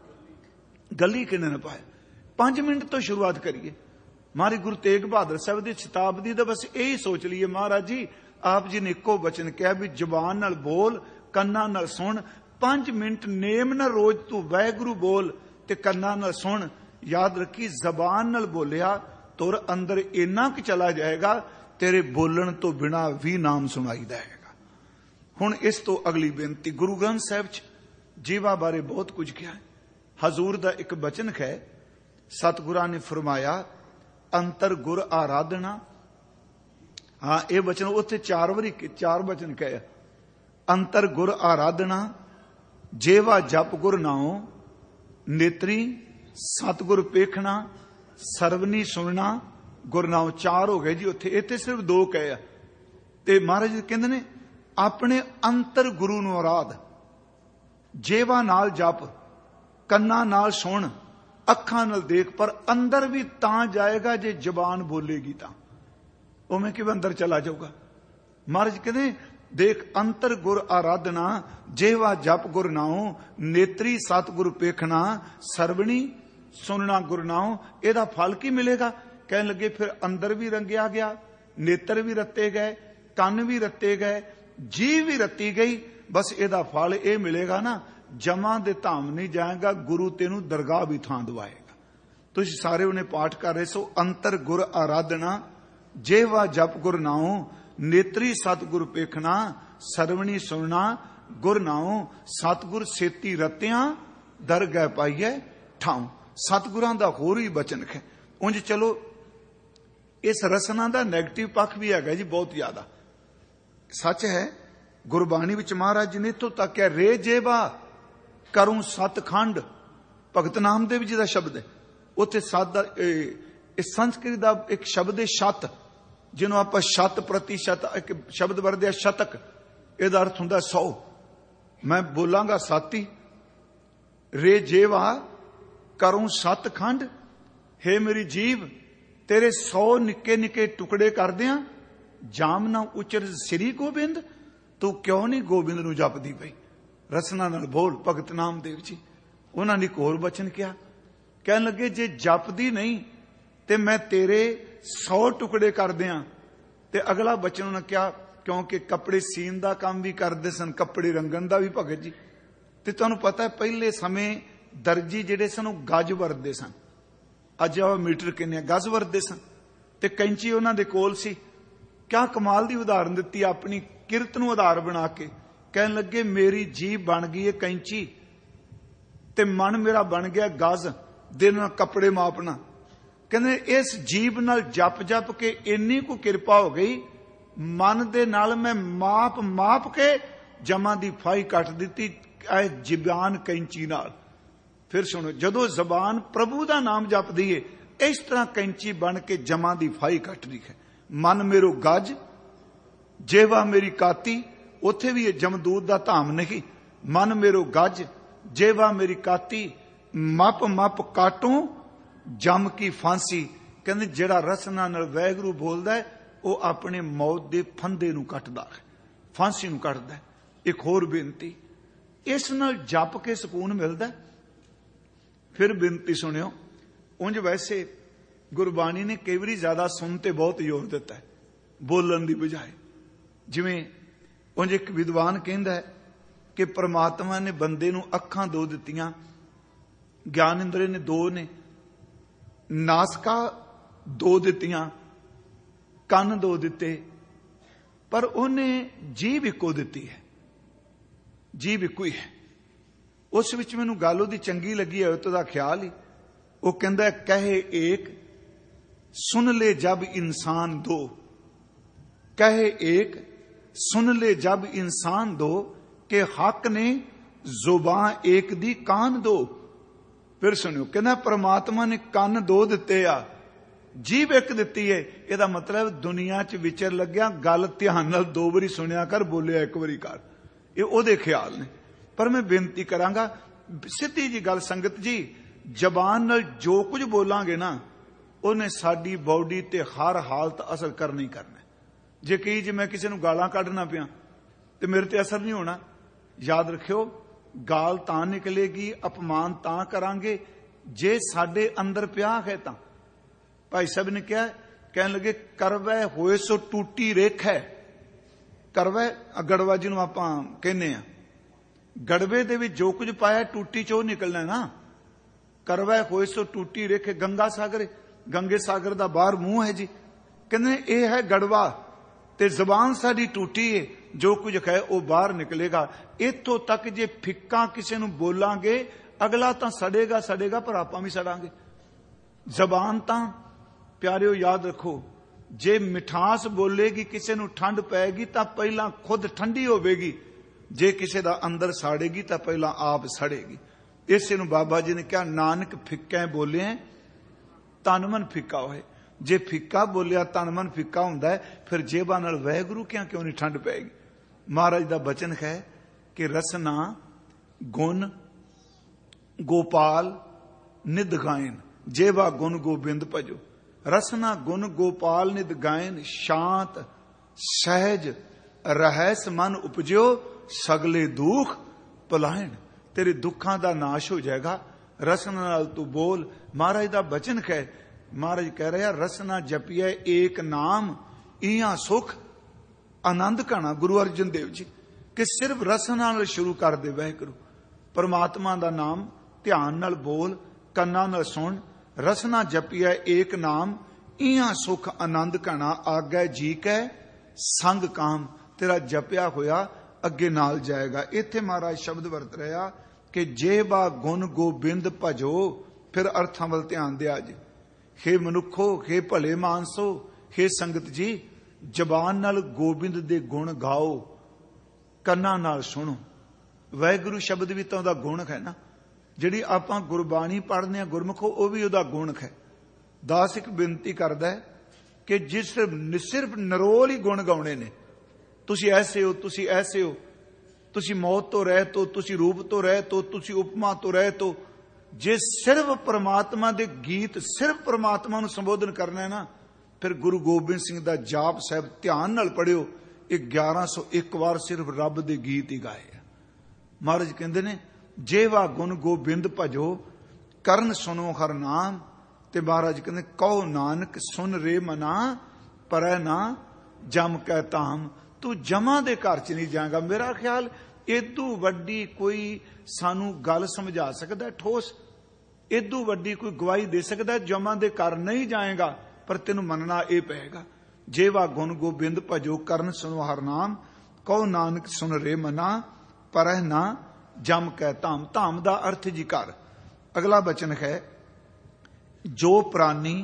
गली किने न पाए। 5 मिनट तो शुरुआत करिए। महाराज गुरु तेग बहादुर साहब की शताब्दी का बस यही सोच लीए। महाराज जी आप जी ने एको वचन कहा भी जबान नाल बोल, कन्नां नाल सुन। 5 मिनट नेम ना रोज तू वाहिगुरू बोल ते कन्नां नाल सुन। याद रखी, जबान नाल बोलिया तुर अंदर इन्ना क चला जाएगा, तेरे बोलण तो बिना भी नाम सुनाई देगा। हुण इस तो अगली बेनती, गुरु ग्रंथ साहिब च जीवा बारे बहुत कुछ कहा है। हजूर दा एक वचन है, सतगुरां ने फरमाया अंतर गुर आराधना। हाँ, यह वचन उत्थे 4 बारी 4 वचन कहे। अंतर गुर आराधना, जेवा जप गुर नाओ, नेत्री सतगुर पेखना, सरवनी सुनना, गुर नाओ। 4 हो गए जी उत्थे, इत्थे सिर्फ 2 कहे। ते महाराज जी कहंदे ने अपने अंतर गुरु नूं आराध, जेवा नाल जप, कन्ना नाल सुन, अखां नाल देख, पर अंदर भी तां जाएगा जे जबान बोलेगी तां। उमें कि अंदर चला जाऊगा। महाराज कहते देख, अंतर गुर आराधना, जेवा जप गुर नाओ, नेत्री सतगुर पेखना, सरवणी सुनना गुर नाओ। एदा फल की मिलेगा? कहने लगे फिर अंदर भी रंगिया गया, नेत्र भी रत्ते गए, कन भी रत्ते गए, जीव भी रत्ती गई। बस एदा फल ये मिलेगा ना, जमा दे धाम नहीं जाएगा, गुरु तेनू दरगाह भी थां दवाएगा। ਤੁਸੀਂ ਸਾਰੇ ਉਹਨੇ ਪਾਠ ਕਰ ਰਹੇ ਸੋ। ਅੰਤਰ ਗੁਰ ਆਰਾਧਨਾ, ਜੇਵਾ ਜਪ ਗੁਰ ਨਾਉ, ਨੇਤਰੀ ਸਤਿਗੁਰ ਪੇਖਣਾ, ਸਰਵਣੀ ਸੁਣਨਾ ਗੁਰ ਨਾਉ, ਸਤਿਗੁਰ ਸੇਤੀ ਰਤਿਆਂ, ਦਰਗਹਿ ਪਾਈਐ ਠਾਉ। ਸਤਿਗੁਰਾਂ ਦਾ ਹੋਰ ਵੀ ਬਚਨ ਹੈ। ਉਂਝ ਚਲੋ ਇਸ ਰਸਨਾ ਦਾ ਨੈਗੇਟਿਵ ਪੱਖ ਵੀ ਹੈਗਾ ਜੀ, ਬਹੁਤ ਜ਼ਿਆਦਾ। ਸੱਚ ਹੈ, ਗੁਰਬਾਣੀ ਵਿੱਚ ਮਹਾਰਾਜ ਜੀ ਨੇ ਇੱਥੋਂ ਤੱਕ ਕਿਹਾ, ਰੇ ਜੇਵਾ ਕਰੂੰ ਸਤਖੰਡ। ਭਗਤ ਨਾਮਦੇਵ ਜੀ ਦਾ ਸ਼ਬਦ ਹੈ। ਉੱਥੇ ਸਤ ਦਾ ਇਸ ਸੰਸਕ੍ਰਿਤ ਦਾ ਇੱਕ ਸ਼ਬਦ ਹੈ ਸ਼ਤ, ਜਿਹਨੂੰ ਆਪਾਂ ਸ਼ਤ ਪ੍ਰਤੀਸ਼ਤ ਇੱਕ ਸ਼ਬਦ ਵਰਤਿਆ ਸ਼ਤਕ, ਇਹਦਾ ਅਰਥ ਹੁੰਦਾ 100। ਮੈਂ ਬੋਲਾਂਗਾ ਸਾਤੀ। ਰੇ ਜੇਵਾ ਕਰੂੰ ਸਤਖੰਡ, ਹੇ ਮੇਰੀ ਜੀਵ ਤੇਰੇ 100 ਨਿੱਕੇ ਨਿੱਕੇ ਟੁਕੜੇ ਕਰਦਿਆਂ ਜਾਮ ਨਾ ਉਚਰ ਸ੍ਰੀ ਗੋਬਿੰਦ। ਤੂੰ ਕਿਉਂ ਨਹੀਂ ਗੋਬਿੰਦ ਨੂੰ ਜਪਦੀ ਪਈ? ਰਸਨਾ ਨਾਲ ਬੋਲ। ਭਗਤ ਨਾਮਦੇਵ ਜੀ ਉਹਨਾਂ ਨੇ ਇੱਕ ਹੋਰ ਬਚਨ ਕਿਹਾ, ਕਹਿਣ ਲੱਗੇ ਜੇ ਜਪਦੀ ਨਹੀਂ ਤੇ ਮੈਂ ਤੇਰੇ 100 ਟੁਕੜੇ ਕਰ ਦਿਆਂ। ਤੇ ਅਗਲਾ ਬਚਨ ਉਹਨਾਂ ਕਿਹਾ, ਕਿਉਂਕਿ ਕੱਪੜੇ ਸੀਨ ਦਾ ਕੰਮ ਵੀ ਕਰਦੇ ਸਨ, ਕੱਪੜੇ ਰੰਗਣ ਦਾ ਵੀ ਭਗਤ ਜੀ। ਤੇ ਤੁਹਾਨੂੰ ਪਤਾ ਹੈ ਪਹਿਲੇ ਸਮੇਂ ਦਰਜੀ ਜਿਹੜੇ ਸਨ ਉਹ ਗੱਜ ਵਰਤਦੇ ਸਨ। ਅੱਜ ਆ ਮੀਟਰ ਕਿੰਨੇ ਗੱਜ ਵਰਤਦੇ ਸਨ। ਤੇ ਕੈਂਚੀ ਉਹਨਾਂ ਦੇ ਕੋਲ ਸੀ। ਕਿਆ ਕਮਾਲ ਦੀ ਉਦਾਹਰਨ ਦਿੱਤੀ ਆਪਣੀ ਕਿਰਤ ਨੂੰ ਆਧਾਰ ਬਣਾ ਕੇ। ਕਹਿਣ ਲੱਗੇ ਮੇਰੀ ਜੀਭ ਬਣ ਗਈ ਹੈ ਕੈਂਚੀ ਤੇ ਮਨ ਮੇਰਾ ਬਣ ਗਿਆ ਗੱਜ, ਦੇ ਨਾਲ ਕੱਪੜੇ ਮਾਪਣਾ। ਕਹਿੰਦੇ ਇਸ ਜੀਭ ਨਾਲ ਜਪ ਜਪ ਕੇ ਇੰਨੀ ਕੁ ਕਿਰਪਾ ਹੋ ਗਈ, ਮਨ ਦੇ ਨਾਲ ਮੈਂ ਮਾਪ ਕੇ ਜਮਾਂ ਦੀ ਫਾਈ ਕੱਟ ਦਿੱਤੀ ਇਹ ਜ਼ਬਾਨ ਕੈਂਚੀ ਨਾਲ। ਫਿਰ ਸੁਣੋ, ਜਦੋਂ ਜ਼ਬਾਨ ਪ੍ਰਭੂ ਦਾ ਨਾਮ ਜਪਦੀ ਏ, ਇਸ ਤਰ੍ਹਾਂ ਕੈਂਚੀ ਬਣ ਕੇ ਜਮਾਂ ਦੀ ਫਾਈ ਕੱਟਦੀ ਹੈ। ਮਨ ਮੇਰੋ ਗੱਜ, ਜੇਵਾ ਮੇਰੀ ਕਾਤੀ। ਉੱਥੇ ਵੀ ਇਹ ਜਮਦੂਤ ਦਾ ਧਾਮ ਨਹੀਂ। ਮਨ ਮੇਰੋ ਗੱਜ, ਜੇਵਾ ਮੇਰੀ ਕਾਤੀ, ਮਪ ਕਾਟੂ ਜਮ ਕੀ ਫਾਂਸੀ। ਕਹਿੰਦੇ ਜਿਹੜਾ ਰਸਨਾ ਨਾਲ ਵਾਹਿਗੁਰੂ ਬੋਲਦਾ ਹੈ ਉਹ ਆਪਣੇ ਮੌਤ ਦੇ ਫੰਦੇ ਨੂੰ ਕੱਟਦਾ ਹੈ, ਫਾਂਸੀ ਨੂੰ ਕੱਟਦਾ ਹੈ। ਇੱਕ ਹੋਰ ਬੇਨਤੀ, ਇਸ ਨਾਲ ਜਪ ਕੇ ਸਕੂਨ ਮਿਲਦਾ। ਫਿਰ ਬੇਨਤੀ ਸੁਣਿਓ, ਉਂਝ ਵੈਸੇ ਗੁਰਬਾਣੀ ਨੇ ਕਈ ਵਾਰੀ ਜ਼ਿਆਦਾ ਸੁਣ ਤੇ ਬਹੁਤ ਜ਼ੋਰ ਦਿੱਤਾ ਹੈ ਬੋਲਣ ਦੀ ਬਜਾਏ। ਜਿਵੇਂ ਉਂਝ ਇੱਕ ਵਿਦਵਾਨ ਕਹਿੰਦਾ ਹੈ ਕਿ ਪ੍ਰਮਾਤਮਾ ਨੇ ਬੰਦੇ ਨੂੰ ਅੱਖਾਂ 2 ਦਿੱਤੀਆਂ, ਗਿਆਨ ਇੰਦਰੀ ਨੇ 2 ਨੇ, ਨਾਸਕਾ 2 ਦਿੱਤੀਆਂ, ਕੰਨ 2 ਦਿੱਤੇ, ਪਰ ਉਹਨੇ ਜੀਭ ਇੱਕੋ ਦਿੱਤੀ ਹੈ। ਜੀਭ ਇੱਕੋ ਹੀ ਹੈ। ਉਸ ਵਿੱਚ ਮੈਨੂੰ ਗੱਲ ਉਹਦੀ ਚੰਗੀ ਲੱਗੀ ਹੈ, ਉਹਦਾ ਖਿਆਲ ਹੀ। ਉਹ ਕਹਿੰਦਾ ਕਹੇ ਏਕ ਸੁਨ ਲੈ ਜਬ ਇਨਸਾਨ 2, ਕਹੇ ਏਕ ਸੁਨ ਲੈ ਜਬ ਇਨਸਾਨ 2, ਕਿ ਹੱਕ ਨੇ ਜ਼ੁਬਾਨ ਏਕ ਦੀ ਕਾਨ 2। ਫਿਰ ਸੁਣਿਓ, ਕਹਿੰਦਾ ਪ੍ਰਮਾਤਮਾ ਨੇ ਕੰਨ 2 ਦਿੱਤੇ ਆ, ਜੀਭ ਇੱਕ ਦਿੱਤੀ ਹੈ। ਇਹਦਾ ਮਤਲਬ ਦੁਨੀਆ 'ਚ ਵਿਚਰ ਲੱਗਿਆ ਗੱਲ ਧਿਆਨ ਨਾਲ 2 ਵਾਰੀ ਸੁਣਿਆ ਕਰ, ਬੋਲਿਆ 1 ਵਾਰੀ ਕਰ। ਇਹ ਉਹਦੇ ਖਿਆਲ ਨੇ। ਪਰ ਮੈਂ ਬੇਨਤੀ ਕਰਾਂਗਾ, ਸਿੱਧੀ ਜੀ ਗੱਲ ਸੰਗਤ ਜੀ, ਜ਼ਬਾਨ ਨਾਲ ਜੋ ਕੁਝ ਬੋਲਾਂਗੇ ਨਾ ਉਹਨੇ ਸਾਡੀ ਬਾਡੀ ਤੇ ਹਰ ਹਾਲਤ ਅਸਰ ਕਰਨਾ ਹੀ ਕਰਨਾ। ਜੇ ਕਹੀ ਜੇ ਮੈਂ ਕਿਸੇ ਨੂੰ ਗਾਲਾਂ ਕੱਢਣਾ ਪਿਆ ਤੇ ਮੇਰੇ ਤੇ ਅਸਰ ਨਹੀਂ ਹੋਣਾ। ਯਾਦ ਰੱਖਿਓ, ਗਾਲ ਤਾਂ ਨਿਕਲੇਗੀ, ਅਪਮਾਨ ਤਾਂ ਕਰਾਂਗੇ ਜੇ ਸਾਡੇ ਅੰਦਰ ਪਿਆ ਹੈ ਤਾਂ। ਭਾਈ ਸਾਹਿਬ ਨੇ ਕਿਹਾ, ਕਹਿਣ ਲੱਗੇ ਕਰਵੈ ਹੋਏ ਸੋ ਟੂਟੀ ਰੇਖ ਹੈ। ਕਰਵੈ ਗੜਵਾ ਜਿਹਨੂੰ ਆਪਾਂ ਕਹਿੰਦੇ ਆ, ਗੜਵੇ ਦੇ ਵਿੱਚ ਜੋ ਕੁਝ ਪਾਇਆ ਟੂਟੀ ਚੋਂ ਨਿਕਲਣਾ ਨਾ। ਕਰਵੈ ਹੋਏ ਸੋ ਟੂਟੀ ਰੇਖ, ਗੰਗਾ ਸਾਗਰ, ਗੰਗੇ ਸਾਗਰ ਦਾ ਬਾਹਰ ਮੂੰਹ ਹੈ ਜੀ। ਕਹਿੰਦੇ ਇਹ ਹੈ ਗੜਵਾ ਤੇ ਜ਼ਬਾਨ ਸਾਡੀ ਟੂਟੀ ਹੈ, ਜੋ ਕੁਝ ਕਹੇ ਉਹ ਬਾਹਰ ਨਿਕਲੇਗਾ। ਇੱਥੋਂ ਤੱਕ ਜੇ ਫਿੱਕਾ ਕਿਸੇ ਨੂੰ ਬੋਲਾਂਗੇ ਅਗਲਾ ਤਾਂ ਸੜੇਗਾ, ਪਰ ਆਪਾਂ ਵੀ ਸੜਾਂਗੇ। ਜ਼ਬਾਨ ਤਾਂ ਪਿਆਰਿਓ ਯਾਦ ਰੱਖੋ, ਜੇ ਮਿਠਾਸ ਬੋਲੇਗੀ ਕਿਸੇ ਨੂੰ ਠੰਡ ਪਏਗੀ ਤਾਂ ਪਹਿਲਾਂ ਖੁਦ ਠੰਡੀ ਹੋਵੇਗੀ, ਜੇ ਕਿਸੇ ਦਾ ਅੰਦਰ ਸਾੜੇਗੀ ਤਾਂ ਪਹਿਲਾਂ ਆਪ ਸੜੇਗੀ। ਇਸੇ ਨੂੰ ਬਾਬਾ ਜੀ ਨੇ ਕਿਹਾ, ਨਾਨਕ ਫਿੱਕਾ ਬੋਲਿਆ ਤਨ ਮਨ ਫਿੱਕਾ ਹੋਏ। ਜੇ ਫਿੱਕਾ ਬੋਲਿਆ ਤਨ ਮਨ ਫਿੱਕਾ ਹੁੰਦਾ ਹੈ, ਫਿਰ ਜੇਬਾਂ ਨਾਲ ਵਾਹਿਗੁਰੂ ਕਿਉਂ ਨਹੀਂ ਠੰਡ ਪਏਗੀ। ਮਹਾਰਾਜ ਦਾ ਬਚਨ ਹੈ ਕਿ ਰਸਨਾ ਗੁਣ ਗੋਪਾਲ ਨਿਧ ਗਾਇਨ, ਜੇਵਾ ਗੁਣ ਗੋਬਿੰਦ ਭਜੋ। ਰਸਨਾ ਗੁਣ ਗੋਪਾਲ ਨਿਧ ਗਾਇਨ, ਸ਼ਾਂਤ ਸਹਿਜ ਰਹਿਸ ਮਨ ਉਪਜਿਓ, ਸਗਲੇ ਦੁੱਖ ਭੁਲਾਇਣ। ਤੇਰੇ ਦੁੱਖਾਂ ਦਾ ਨਾਸ਼ ਹੋ ਜਾਏਗਾ ਰਸਨਾ ਨਾਲ ਤੂੰ ਬੋਲ। ਮਹਾਰਾਜ ਦਾ ਬਚਨ ਹੈ, ਮਹਾਰਾਜ ਕਹਿ ਰਿਹਾ ਰਸਨਾ ਜਪੀਐ ਏਕ ਨਾਮ, ਇਹਾਂ ਸੁਖ ਆਨੰਦ ਘਣਾ। ਗੁਰੂ ਅਰਜਨ ਦੇਵ ਜੀ ਕਿ ਸਿਰਫ ਰਸਨਾ ਨਾਲ ਸ਼ੁਰੂ ਕਰ ਦੇ ਵਾਹਿਗੁਰੂ। ਪਰਮਾਤਮਾ ਦਾ ਨਾਮ ਧਿਆਨ ਨਾਲ ਬੋਲ, ਕੰਨਾਂ ਨਾਲ ਸੁਣ, रसना जपिया एक नाम, इया सुख आनंद घना आगै जी कै संग काम। तेरा जपिया होया अगे नाल जाएगा। इत्थे महाराज शब्द वरत रहा कि जेबा गुण गोबिंद भजो। फिर अर्थां वल ध्यान दिया जी। हे मनुखो, हे भले मानसो, हे संगत जी, जबान नाल गोबिंद दे गुण गाओ, कन्ना नाल सुनो। वाहिगुरू शब्द भी तो उहदा गुण है ना। जिहड़ी आपां गुरबाणी पढ़ने गुरमुखो, वह भी उहदा गुण है। दास एक बेनती करदा है कि जिस सिर्फ नरोल ही गुण गाउणे ने, तुसी ऐसे हो, तुसी ऐसे हो, तुसी मौत तो रह तो, तुसी रूप तो रह तो, तुसी उपमा तो रह तो। जे सिर्फ परमात्मा दे गीत, सिर्फ परमात्मा नूं संबोधन करना है ना, फिर गुरु गोबिंद सिंह दा जाप साहब ध्यान नाल पढ़ियो, 1101 बार सिर्फ रब दे गीत ही गाए। महाराज कहंदे ने जेवा गुण गोबिंद भजो, करन सुनो हर नाम। ते महाराज कहंदे कहो नानक सुन रे मना, परै ना जम कै धाम। तू जमा दे घर च नहीं जाएगा। मेरा ख्याल इदू वड्डी कोई सानू गल समझा सकता है ठोस, इदू वड्डी कोई गवाही दे सकता है, जमा दे घर नहीं जाएगा पर तेनू मनना यह पेगा। जेवा गुण गोबिंद भजो, करन सुनो हर नाम, कहो नानक सुन रे मना, परह ना जम कै धाम। धाम का अर्थ जी घर। अगला बचन है, जो प्राणी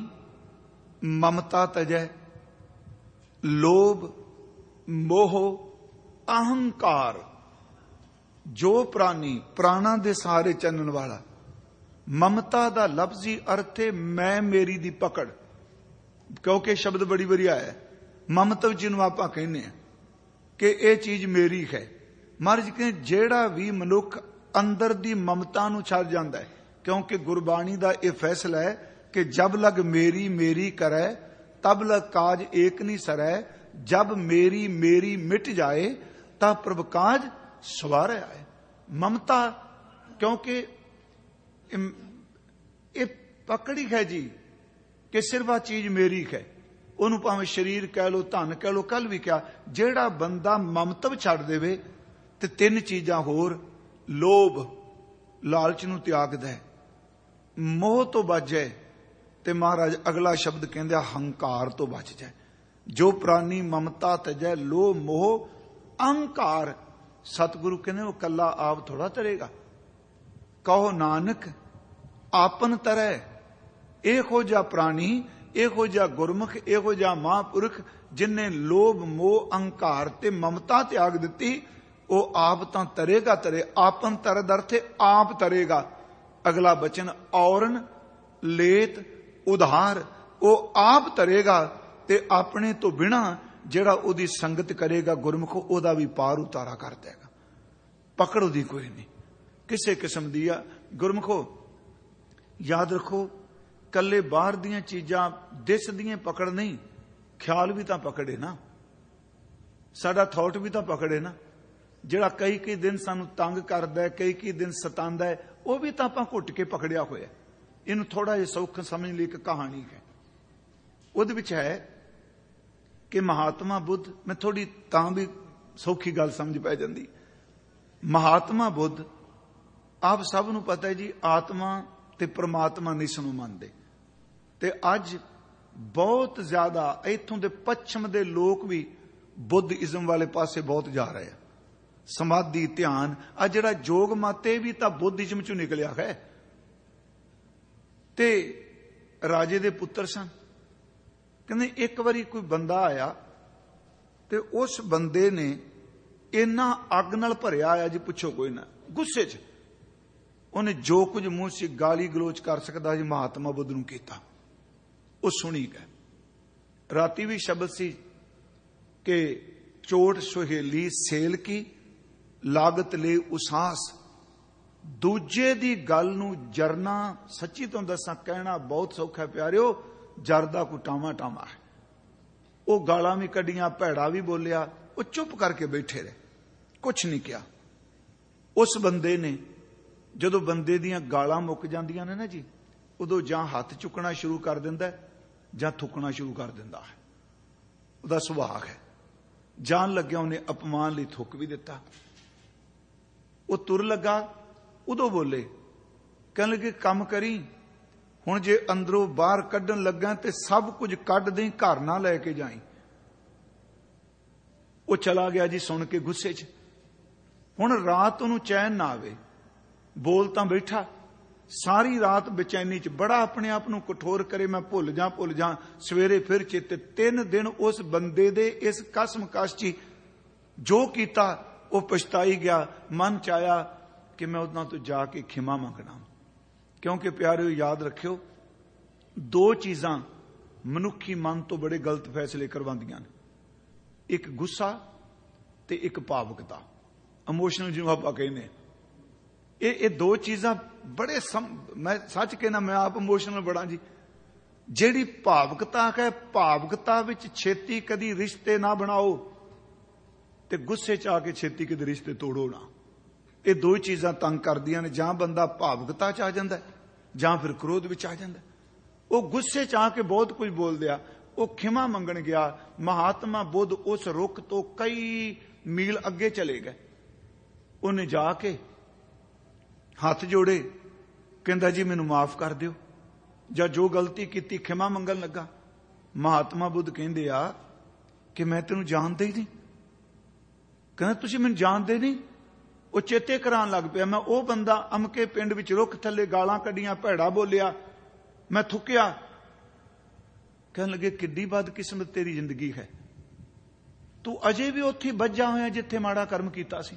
ममता तजै, लोभ मोह अहंकार। जो प्राणी, प्राणा दे सहारे चलने वाला। ममता का लफ्जी अर्थ है मैं मेरी दी पकड़, क्योंकि शब्द बड़ी वधिया है। ममतव जिन्हों आप कहने कि यह चीज मेरी है। महाराज कहते जेड़ा भी मनुख अंदर दी ममता नूं छड्ड जांदा है, क्योंकि गुरबाणी का यह फैसला है कि जब लग मेरी मेरी करे, तब लग काज एक नहीं सरै। जब मेरी मेरी मिट जाए, तब प्रभ काज सवारे आए। ममता, क्योंकि ये पकड़ी है जी कि सिर्फ आ चीज मेरी है। उन्होंने भावें शरीर कह लो, धन कह लो, कल भी क्या, जेड़ा बंदा ममतव छड्ड देवे ते तीन चीजां होर, लोभ लालच नूं त्याग दे, मोह तो बच जाए, ते महाराज अगला शब्द कहंदे हंकार तो बच जाए। जो प्राणी ममता तजै, लोभ मोह अहंकार। सतगुरु कहने वो कला आप थोड़ा तरेगा। कहो नानक आपन तरह। एहो जा प्राणी, एहो जा गुरमुख, एहो जा महापुरुष जिन्हें लोभ मोह अहंकार ते ममता त्याग दिती, वो आप तां तरेगा तरे। आपन तरद अर्थ आप तरेगा। अगला बचन औरन लेत उधार। वो आप तरेगा ते अपने तो बिना जेड़ा उदी संगत करेगा गुरमुख, ओदा भी पार उतारा कर देगा। पकड़ उदी कोई नहीं किसी किस्म दी। गुरमुखो याद रखो, कले बाहर दियां चीजां दिस दियां पकड़ नहीं, ख्याल भी तां पकड़े ना, साडा थॉट भी तां पकड़े ना। जेड़ा कई कई दिन सानू तंग करदा है, कई कई दिन सतांदा है, वह भी तां आपां घुट के पकड़िया होया। इनू थोड़ा जिहा सौख समझ ली एक कहानी है। उहदे विच है कि महात्मा बुद्ध, मैं थोड़ी तां भी सौखी गल समझ पै जांदी। महात्मा बुद्ध, आप सब नूं पता है जी, आत्मा ते परमात्मा नहीं सुनो मनदे। ते अज बहुत ज्यादा इत्थों दे पश्चिम दे लोग भी बुद्धिज्म वाले पासे बहुत जा रहे हैं। समाधि ध्यान, आ जिहड़ा योग मत भी तां बुद्धिज्म चों निकलिया है। ते राजे दे पुत्र सन, कहंदे एक बारी कोई बंदा आया ते उस बंदे ने इन्ना अग नाल भरिया आया जी, पुछो कोई ना। गुस्से च उन्हें जो कुछ मूंह से गाली गलोच कर सकता जी महात्मा बुद्ध नूं कीता। वो सुनी गए। राती भी शब्द सी कि चोट सुहेली सेल की, लागत ले उसास। दूजे दी गल नूं जरना, सच्ची तो दसा कहना बहुत सौखा प्यारिओ, जरदा को टामा टामा है। वो गालां भी कढ़ियां, भैड़ा भी बोलिया, वो चुप करके बैठे रहे, कुछ नहीं किया। उस बंदे ने जदों बंदे दियां गालां मुक जांदियां ने ना जी, उदों जां हथ चुकना शुरू कर दिंदा है जां थुकना शुरू कर दिंदा है। उहदा सुभाव है। जान लग्या उन्हें अपमान लई थुक भी दिता। वो तुर लगा, उदों बोले, कहने लगे काम करी, ਹੁਣ ਜੇ ਅੰਦਰੋਂ ਬਾਹਰ ਕੱਢਣ ਲੱਗਾ ਤੇ ਸਭ ਕੁਝ ਕੱਢ ਦੇਂ, ਘਰ ਨਾ ਲੈ ਕੇ ਜਾਈ। ਉਹ ਚਲਾ ਗਿਆ ਜੀ ਸੁਣ ਕੇ ਗੁੱਸੇ 'ਚ। ਹੁਣ ਰਾਤ ਉਹਨੂੰ ਚੈਨ ਨਾ ਆਵੇ, ਬੋਲ ਤਾਂ ਬੈਠਾ, ਸਾਰੀ ਰਾਤ ਬੇਚੈਨੀ 'ਚ ਬੜਾ ਆਪਣੇ ਆਪ ਨੂੰ ਕਠੋਰ ਕਰੇ, ਮੈਂ ਭੁੱਲ ਜਾ, ਸਵੇਰੇ ਫਿਰ ਚੇਤੇ। 3 ਦਿਨ ਉਸ ਬੰਦੇ ਦੇ ਇਸ ਕਸਮ-ਕਸ 'ਚ ਜੋ ਕੀਤਾ ਉਹ ਪਛਤਾਈ ਗਿਆ। ਮਨ 'ਚ ਆਇਆ ਕਿ ਮੈਂ ਉਹਨਾਂ ਤੋਂ ਜਾ ਕੇ ਖਿਮਾ ਮੰਗਣਾ। ਕਿਉਂਕਿ ਪਿਆਰਿਓ ਯਾਦ ਰੱਖਿਓ, 2 ਚੀਜ਼ਾਂ ਮਨੁੱਖੀ ਮਨ ਤੋਂ ਬੜੇ ਗਲਤ ਫੈਸਲੇ ਕਰਵਾਉਂਦੀਆਂ ਨੇ, ਇੱਕ ਗੁੱਸਾ ਤੇ ਇੱਕ ਭਾਵੁਕਤਾ, ਇਮੋਸ਼ਨਲ ਜਿਹਨੂੰ ਆਪਾਂ ਕਹਿੰਦੇ। ਇਹ 2 ਚੀਜ਼ਾਂ ਬੜੇ ਮੈਂ ਸੱਚ ਕਹਿਣਾ, ਮੈਂ ਆਪ ਇਮੋਸ਼ਨਲ ਬੜਾ ਜੀ। ਜਿਹੜੀ ਭਾਵੁਕਤਾ ਹੈ, ਭਾਵੁਕਤਾ ਵਿੱਚ ਛੇਤੀ ਕਦੀ ਰਿਸ਼ਤੇ ਨਾ ਬਣਾਓ ਤੇ ਗੁੱਸੇ 'ਚ ਆ ਕੇ ਛੇਤੀ ਕਦੀ ਰਿਸ਼ਤੇ ਤੋੜੋ ਨਾ। ਇਹ 2 ਚੀਜ਼ਾਂ ਤੰਗ ਕਰਦੀਆਂ ਨੇ। ਜਾਂ ਬੰਦਾ ਭਾਵੁਕਤਾ 'ਚ ਆ ਜਾਂਦਾ ਜਾਂ ਫਿਰ ਕ੍ਰੋਧ ਵਿੱਚ ਆ ਜਾਂਦਾ। ਉਹ ਗੁੱਸੇ 'ਚ ਆ ਕੇ ਬਹੁਤ ਕੁਝ ਬੋਲ ਦਿਆ। ਉਹ ਖਿਮਾ ਮੰਗਣ ਗਿਆ। ਮਹਾਤਮਾ ਬੁੱਧ ਉਸ ਰੁੱਖ ਤੋਂ ਕਈ ਮੀਲ ਅੱਗੇ ਚਲੇ ਗਏ। ਉਹਨੇ ਜਾ ਕੇ ਹੱਥ ਜੋੜੇ, ਕਹਿੰਦਾ ਜੀ ਮੈਨੂੰ ਮਾਫ ਕਰ ਦਿਓ, ਜਾਂ ਜੋ ਗਲਤੀ ਕੀਤੀ ਖਿਮਾ ਮੰਗਣ ਲੱਗਾ। ਮਹਾਤਮਾ ਬੁੱਧ ਕਹਿੰਦੇ ਆ ਕਿ ਮੈਂ ਤੈਨੂੰ ਜਾਣਦਾ ਹੀ ਨਹੀਂ। ਕਹਿੰਦਾ ਤੁਸੀਂ ਮੈਨੂੰ ਜਾਣਦੇ ਨਹੀਂ? ਉਹ ਚੇਤੇ ਕਰਾਉਣ ਲੱਗ ਪਿਆ, ਮੈਂ ਉਹ ਬੰਦਾ ਅਮਕੇ ਪਿੰਡ ਵਿੱਚ ਰੁੱਖ ਥੱਲੇ ਗਾਲਾਂ ਕੱਢੀਆਂ, ਭੈੜਾ ਬੋਲਿਆ, ਮੈਂ ਥੁੱਕਿਆ। ਕਹਿਣ ਲੱਗੇ ਕਿੱਡੀ ਬਦਕਿਸਮਤ ਤੇਰੀ ਜ਼ਿੰਦਗੀ ਹੈ, ਤੂੰ ਅਜੇ ਵੀ ਉੱਥੇ ਵੱਜਾ ਹੋਇਆ ਜਿੱਥੇ ਮਾੜਾ ਕਰਮ ਕੀਤਾ ਸੀ।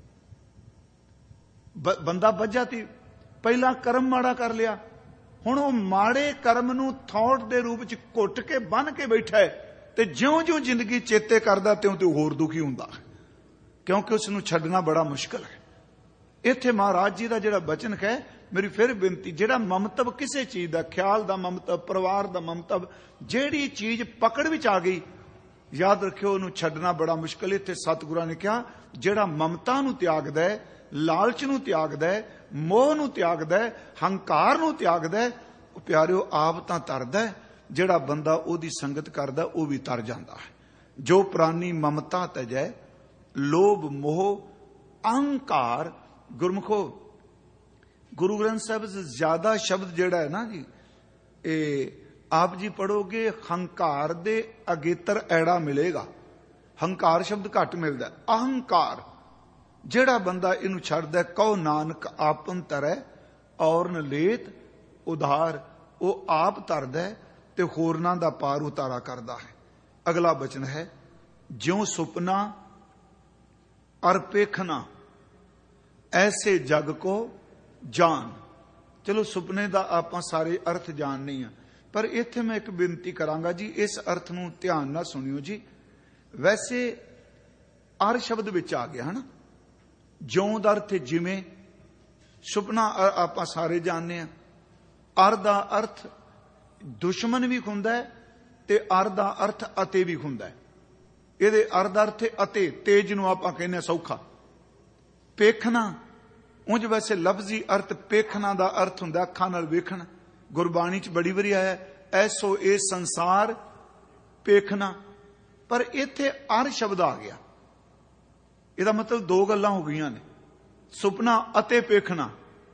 ਬੰਦਾ ਵੱਜਾ ਤੀ, ਪਹਿਲਾਂ ਕਰਮ ਮਾੜਾ ਕਰ ਲਿਆ, ਹੁਣ ਉਹ ਮਾੜੇ ਕਰਮ ਨੂੰ ਥੌਟ ਦੇ ਰੂਪ ਚ ਘੁੱਟ ਕੇ ਬੰਨ ਕੇ ਬੈਠਾ ਹੈ, ਤੇ ਜਿਉਂ-ਜਿਉਂ ਜ਼ਿੰਦਗੀ ਚੇਤੇ ਕਰਦਾ ਤਿਉਂ-ਤਿਉਂ ਹੋਰ ਦੁਖੀ ਹੁੰਦਾ, ਕਿਉਂਕਿ ਉਸ ਨੂੰ ਛੱਡਣਾ ਬੜਾ ਮੁਸ਼ਕਲ ਹੈ। ਇੱਥੇ ਮਹਾਰਾਜ ਜੀ ਦਾ ਜਿਹੜਾ ਬਚਨ ਹੈ, ਮੇਰੀ ਫਿਰ ਬੇਨਤੀ, ਜਿਹੜਾ ਮਮਤਵ ਕਿਸੇ ਚੀਜ਼ ਦਾ, ਖਿਆਲ ਦਾ ਮਮਤਵ, ਪਰਿਵਾਰ ਦਾ ਮਮਤਵ, ਜਿਹੜੀ ਚੀਜ਼ ਪਕੜ ਵਿੱਚ ਆ ਗਈ, ਯਾਦ ਰੱਖਿਓ ਉਹਨੂੰ ਛੱਡਣਾ ਬੜਾ ਮੁਸ਼ਕਲ। ਇੱਥੇ ਸਤਿਗੁਰਾਂ ਨੇ ਕਿਹਾ ਜਿਹੜਾ ਮਮਤਾ ਨੂੰ ਤਿਆਗਦਾ ਹੈ, ਲਾਲਚ ਨੂੰ ਤਿਆਗਦਾ ਹੈ, ਮੋਹ ਨੂੰ ਤਿਆਗਦਾ ਹੈ, ਹੰਕਾਰ ਨੂੰ ਤਿਆਗਦਾ ਹੈ, ਉਹ ਪਿਆਰਿਓ ਆਪ ਤਾਂ ਤਰਦਾ ਹੈ। ਜਿਹੜਾ ਬੰਦਾ ਉਹਦੀ ਸੰਗਤ ਕਰਦਾ ਉਹ ਵੀ ਤਰ ਜਾਂਦਾ ਹੈ। ਜੋ ਪ੍ਰਾਨੀ ਮਮਤਾ ਤਜੈ, ਲੋਭ ਮੋਹ ਅਹੰਕਾਰ। ਗੁਰਮੁਖੋ, ਗੁਰੂ ਗ੍ਰੰਥ ਸਾਹਿਬ ਜ਼ਿਆਦਾ ਸ਼ਬਦ ਜਿਹੜਾ ਹੈ ਨਾ ਜੀ, ਇਹ ਆਪ ਜੀ ਪੜੋਗੇ ਹੰਕਾਰ ਦੇ ਅਗੇਤਰ ਐੜਾ ਮਿਲੇਗਾ। ਹੰਕਾਰ ਸ਼ਬਦ ਘੱਟ ਮਿਲਦਾ। ਅਹੰਕਾਰ, ਜਿਹੜਾ ਬੰਦਾ ਇਹਨੂੰ ਛੱਡਦਾ, ਕਹੋ ਨਾਨਕ ਆਪਨ ਤਰੈ ਔਰ ਨ ਲੇਤ ਉਧਾਰ, ਉਹ ਆਪ ਤਰਦਾ ਤੇ ਹੋਰਨਾਂ ਦਾ ਪਾਰ ਉਤਾਰਾ ਕਰਦਾ ਹੈ। ਅਗਲਾ ਬਚਨ ਹੈ, ਜਿਉ ਸੁਪਨਾ ਅਰ ਪੇਖਣਾ ਐਸੇ ਜਗ ਕੋ ਜਾਨ। ਚਲੋ ਸੁਪਨੇ ਦਾ ਆਪਾਂ ਸਾਰੇ ਅਰਥ ਜਾਣਦੇ ਹਾਂ, ਪਰ ਇੱਥੇ ਮੈਂ ਇੱਕ ਬੇਨਤੀ ਕਰਾਂਗਾ ਜੀ, ਇਸ ਅਰਥ ਨੂੰ ਧਿਆਨ ਨਾਲ ਸੁਣਿਓ ਜੀ। ਵੈਸੇ ਅਰ ਸ਼ਬਦ ਵਿੱਚ ਆ ਗਿਆ ਹੈ ਨਾ, ਜਿਉਂ ਦਾ ਅਰਥ ਜਿਵੇਂ, ਸੁਪਨਾ ਆਪਾਂ ਸਾਰੇ ਜਾਣਦੇ ਹਾਂ। ਅਰ ਦਾ ਅਰਥ ਦੁਸ਼ਮਣ ਵੀ ਹੁੰਦਾ ਹੈ ਤੇ ਅਰ ਦਾ ਅਰਥ ਅਤੇ ਵੀ ਹੁੰਦਾ ਹੈ। ਇਹਦੇ ਅਰ ਦਾ ਅਰਥ ਅਤੇ, ਤੇਜ ਨੂੰ ਆਪਾਂ ਕਹਿੰਦੇ ਹਾਂ ਸੌਖਾ। ਪੇਖਣਾ, ਉਂਝ ਵੈਸੇ ਲਫ਼ਜ਼ੀ ਅਰਥ ਪੇਖਣਾ ਦਾ ਅਰਥ ਹੁੰਦਾ ਅੱਖਾਂ ਨਾਲ ਵੇਖਣਾ। ਗੁਰਬਾਣੀ 'ਚ ਬੜੀ ਵਾਰੀ ਆਇਆ, ਐਸੋ ਇਹ ਸੰਸਾਰ ਪੇਖਣਾ, ਪਰ ਇੱਥੇ ਅਰ ਸ਼ਬਦ ਆ ਗਿਆ। ਇਹਦਾ ਮਤਲਬ 2 ਗੱਲਾਂ ਹੋ ਗਈਆਂ ਨੇ, ਸੁਪਨਾ ਅਤੇ ਪੇਖਣਾ।